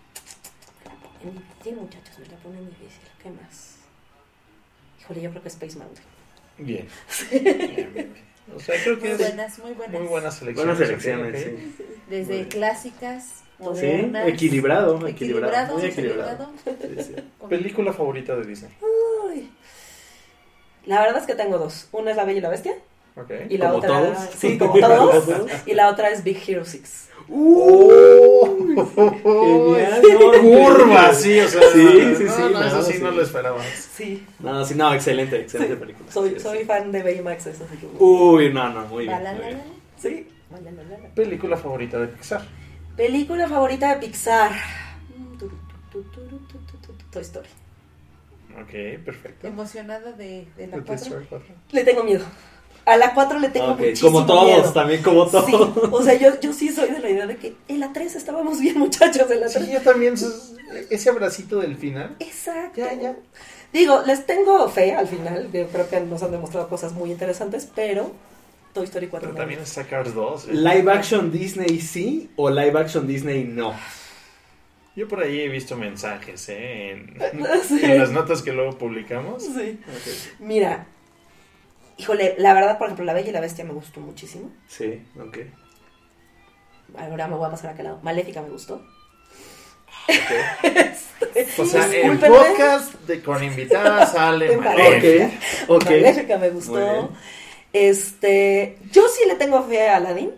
sí, muchachos, me la ponen difícil. ¿Qué más? Híjole, yo creo que Space Mountain. Bien. Bien, bien, bien. O sea, creo que Muy es buenas, muy buenas. muy buenas selecciones. Buenas selecciones, ok, ok. sí. Desde Muy bien. clásicas, Sí, modernas. equilibrado, equilibrado, Equilibrado, muy equilibrado. equilibrado. Sí, sí. Película favorita de Disney. Uy. La verdad es que tengo dos. Una es La Bella y la Bestia. Ok. Y la ¿Como otra. todos? Sí, como todos. Y la otra es Big Hero six. ¡Uh! Genial, no, Curva, sí, o sea. Sí, sí, no, sí, No, no, eso sí, sí. no lo esperaba. Sí. No, sí, no, excelente, excelente Sí. película. Soy, Sí, soy sí. fan de Baymax, eso sí que. Uy, no, no, muy La, bien. la, muy la, bien. la. Sí. Película favorita de Pixar. Película favorita de Pixar. Mm, turu, tu, tu, turu, tu, tu, tu, tu, Toy Story. Ok, perfecto. Emocionada de, de la De Toy cuatro. Story cuatro. Le tengo miedo. A la cuatro le tengo Ok, muchísimo como todos, miedo. también como todos. Sí, o sea, yo, yo sí soy de la idea de que en la tres estábamos bien, muchachos, en la tres. Sí, yo también. sus- Ese abracito del final. Exacto. Ya, ya. Digo, les tengo fe al final. Yo creo que nos han demostrado cosas muy interesantes, pero Toy Story cuatro Pero no. también está Cars dos. ¿eh? ¿Live action Disney sí o live action Disney no? Yo por ahí he visto mensajes, ¿eh? En, Sí. en las notas que luego publicamos. Sí. Mira, híjole, la verdad, por ejemplo, La Bella y la Bestia me gustó muchísimo. Sí, ok. Ahora me voy a pasar a aquel lado. Maléfica me gustó. O sea, en discúlpenme. podcast de, con invitadas sale De Maléfica. Ok, ok. Maléfica me Muy gustó. bien. Este, yo sí le tengo fe a Aladdin.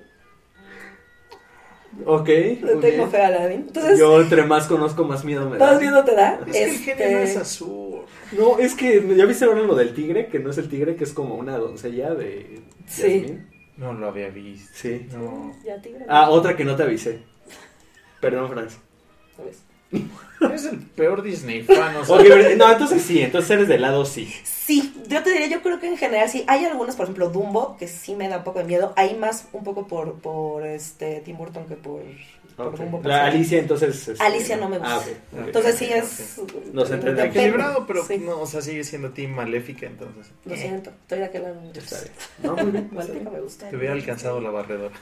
Ok, Le muy tengo bien. fe a Aladdin. Entonces, Yo entre más conozco, más miedo me da. ¿más miedo te da? Es que el Este, genio no es azul. No, es que ya viste ahora lo del tigre, que no es el tigre, que es como una doncella de Sí. Yasmín. No lo había visto. Sí. No. Ya, tigre. Ah, otra que no te avisé. Perdón, Franz. ¿Sabes? Es el peor Disney fan. O sea, Ok, no, entonces sí, entonces eres del lado sí. Sí, yo te diría, yo creo que en general sí. Hay algunas, por ejemplo, Dumbo, que sí me da un poco de miedo. Hay más un poco por, por este Tim Burton que por, por Ok. Dumbo. por La sí. Alicia, entonces. este, Alicia no me gusta. Ah, ok, ok. Entonces sí es... Nos entendemos. depende. equilibrado, pero Sí. no, o sea, sigue siendo Team Maléfica, entonces. Lo eh, siento, estoy de aquel lado. Está bien. No, muy bien. Maléfica me gusta. Te hubiera alcanzado la barredora.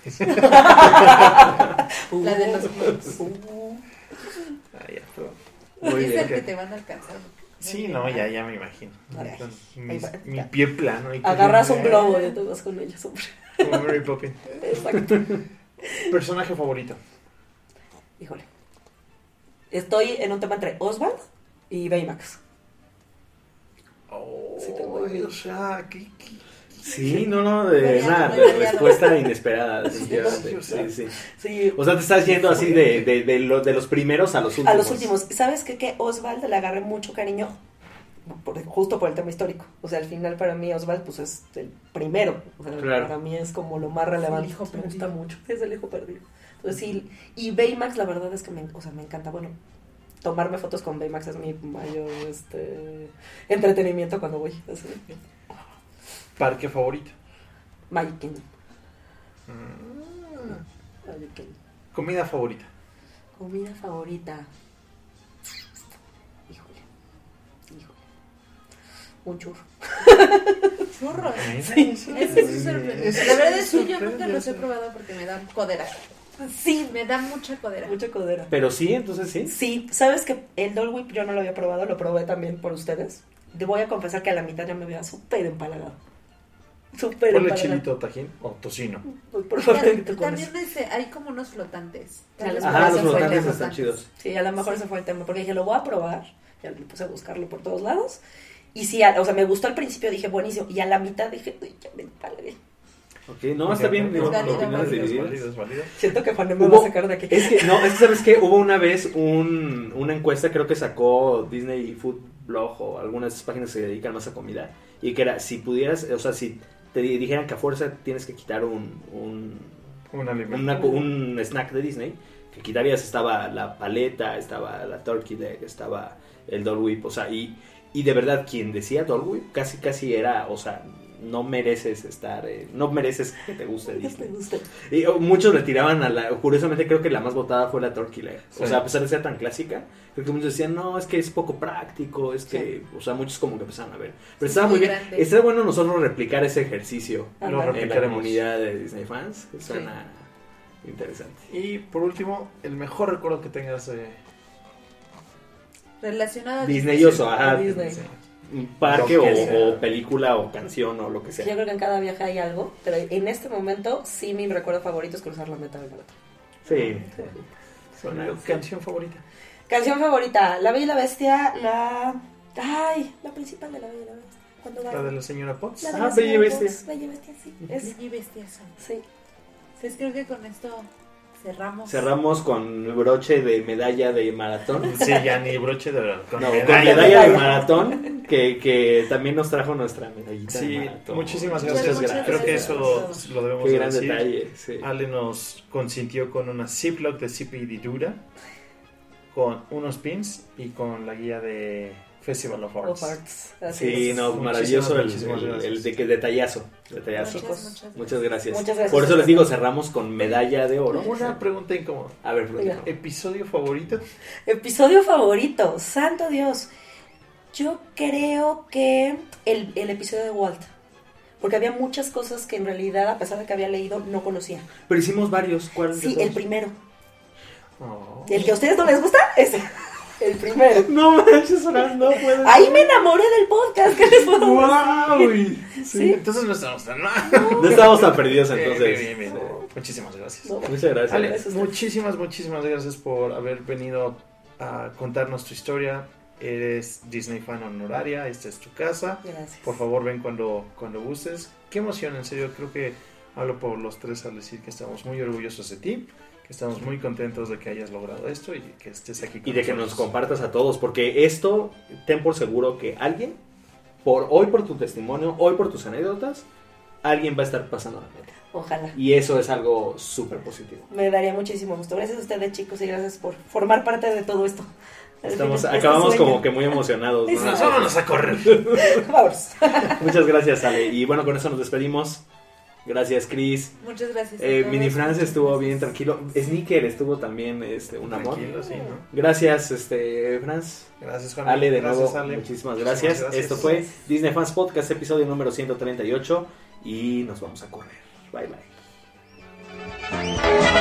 La de los globos. Uh, Ah, ya, pero- Muy es bien. el que te van a alcanzar. Sí, no, ya, ya me imagino. Ay, Con ahí mis- va. mi pie plano. y que- agarras un globo y te vas con ellos, hombre. Como Mary Poppins. Exacto. Personaje favorito. Híjole. Estoy en un tema entre Oswald y Baymax. Oh, Sí, tengo miedo. o sea, ¿qué, qué? Sí, no, no, de Variado, nada, muy de variado. respuesta inesperada, Sí, definitivamente. o sea. Sí, sí. Sí, O sea, te estás yendo así de, de, de, lo- de los primeros a los últimos. a los últimos. ¿Sabes qué? Que Oswald le agarré mucho cariño por- justo por el tema histórico. O sea, al final para mí Oswald pues es el primero. O sea, Claro. para mí es como lo más relevante. El hijo me gusta perdido. mucho. Es el hijo perdido. Entonces sí. Y Baymax la verdad es que me, o sea, me encanta. Bueno, tomarme fotos con Baymax es mi mayor este, entretenimiento cuando voy. Así. Parque favorito. Magic Kingdom. Mm. Magic Kingdom. Comida favorita. Comida favorita. Híjole. Híjole. Un churro. Churros. Sí, sí. Ese sí sorprende. La verdad es que yo nunca los he probado porque me dan codera. Sí, Me da mucha codera. mucha codera. Pero sí, entonces sí. Sí, ¿sabes que el Dole Whip yo no lo había probado? Lo probé también por ustedes. Te voy a confesar que a la mitad ya me había súper empalagado. Súper Ponle empalagado. chilito tajín o tocino. Pues, por favor, También, te con eso. también ese- hay como unos flotantes. Ya Tal les vez voy a Ajá, por los hacer eso fue el flotantes de están flotantes. chidos. Sí, a lo mejor Sí. ese fue el tema, porque dije, lo voy a probar. Ya me puse a buscarlo por todos lados. Y sí, a- o sea, me gustó al principio, dije, buenísimo. Y a la mitad dije, uy, ya me empalagué. Ok, no, está bien. Digo, Es válido, opiniones válido, divididas. válido, es válido. Siento que Juan me Hubo- va a sacar de aquí. Es que, no, es que sabes que hubo una vez un, una encuesta, creo que sacó Disney Food Blog o algunas páginas que se dedican más a comida, y que era, si pudieras, o sea, si te di- dijeran que a fuerza tienes que quitar un, un, Un alimento. una- un snack de Disney, que quitarías, estaba la paleta, estaba la turkey leg, estaba el Dole Whip, o sea, y, y de verdad quien decía Dole Whip casi casi era, o sea, no mereces estar, eh, no mereces que te guste Me Disney. gusta. Y oh, muchos le tiraban a la. Curiosamente, creo que la más votada fue la Turkey Leg. Sí. O sea, a pesar de ser tan clásica, creo que muchos decían, no, es que es poco práctico. Es que. O sea, muchos como que empezaron a ver. Pero Sí, estaba muy muy bien. grande. Está bueno nosotros replicar ese ejercicio Ajá. Lo en la replicaremos. comunidad de Disney fans. Que suena interesante. Y por último, el mejor recuerdo que tengas de Relacionado a Disneyoso, ajá. Disney. Sí. Un parque Lo o, que sea. o película o canción o lo que Yo sea. creo que en cada viaje hay algo, pero en este momento sí mi recuerdo favorito es cruzar la meta del maratón. Sí. Bueno, canción favorita. Canción favorita, La Bella y la Bestia, la... Ay, la principal de La Bella y la Bestia. Cuando va... La de la señora Potts. La de Ah, la Bella y señora Bestia. Potts, Bella y Bestia, sí. Es, Y bestias. sí. Pues creo que con esto cerramos. Cerramos con broche de medalla de maratón. Sí, ya ni broche de verdad. Con No, con medalla. medalla de maratón, que, que también nos trajo nuestra medallita Sí, de maratón. muchísimas Muchas gracias. gracias. Creo que eso lo debemos Qué de gran decir. detalle, sí. Ale nos consintió con una Ziploc de Zippy y Dura, con unos pins y con la guía de Festival of Arts. Of Arts. Así Sí, es. no, Muchísimas, maravilloso el, muchísimas el, gracias. el de que detallazo, detallazo. Muchas, muchas gracias. Muchas gracias. Muchas gracias. Por eso les digo, cerramos con medalla de oro. Una pregunta incómoda. A ver, Florida. Oiga. ¿Episodio favorito? Episodio favorito, santo Dios. Yo creo que el, el episodio de Walt. Porque había muchas cosas que en realidad, a pesar de que había leído, no conocía. Pero hicimos varios. ¿Cuál de Sí, todos? el primero. Oh. El que a ustedes no les gusta, ese. El primero. No manches, Fran, no puedo. Ahí me enamoré del podcast. ¿Qué les puedo decir? ¡Wow! Sí. Entonces no estamos tan mal. No estábamos tan perdidos Bien, entonces. bien, bien, bien. Muchísimas gracias. No, Muchas gracias. Ale, Gracias. muchísimas, muchísimas gracias por haber venido a contarnos tu historia. Eres Disney fan honoraria, esta es tu casa. Gracias. Por favor, ven cuando, cuando gustes. Qué emoción, en serio, creo que hablo por los tres al decir que estamos muy orgullosos de ti, que estamos muy contentos de que hayas logrado esto y que estés aquí con Y de que nos nosotros. compartas a todos, porque esto, ten por seguro que alguien, por hoy por tu testimonio, hoy por tus anécdotas, alguien va a estar pasando la meta. Ojalá. Y eso es algo súper positivo. Me daría muchísimo gusto. Gracias a ustedes, chicos, y gracias por formar parte de todo esto. Estamos, Este acabamos sueño. como que muy emocionados, ¿no? Nos vámonos a correr. Vamos. Muchas gracias, Ale. Y bueno, con eso nos despedimos. Gracias, Chris. Muchas gracias. a Eh, todos. Mini France Muchas estuvo gracias. bien tranquilo. Sneaker estuvo también este, un amor. Tranquilo, sí, ¿no? Gracias, este, Franz. Gracias, Juan. Ale, de Gracias, nuevo, Ale. muchísimas gracias. Muchísimas Esto fue Disney Fans Podcast, episodio número ciento treinta y ocho. Y nos vamos a correr. Bye, bye.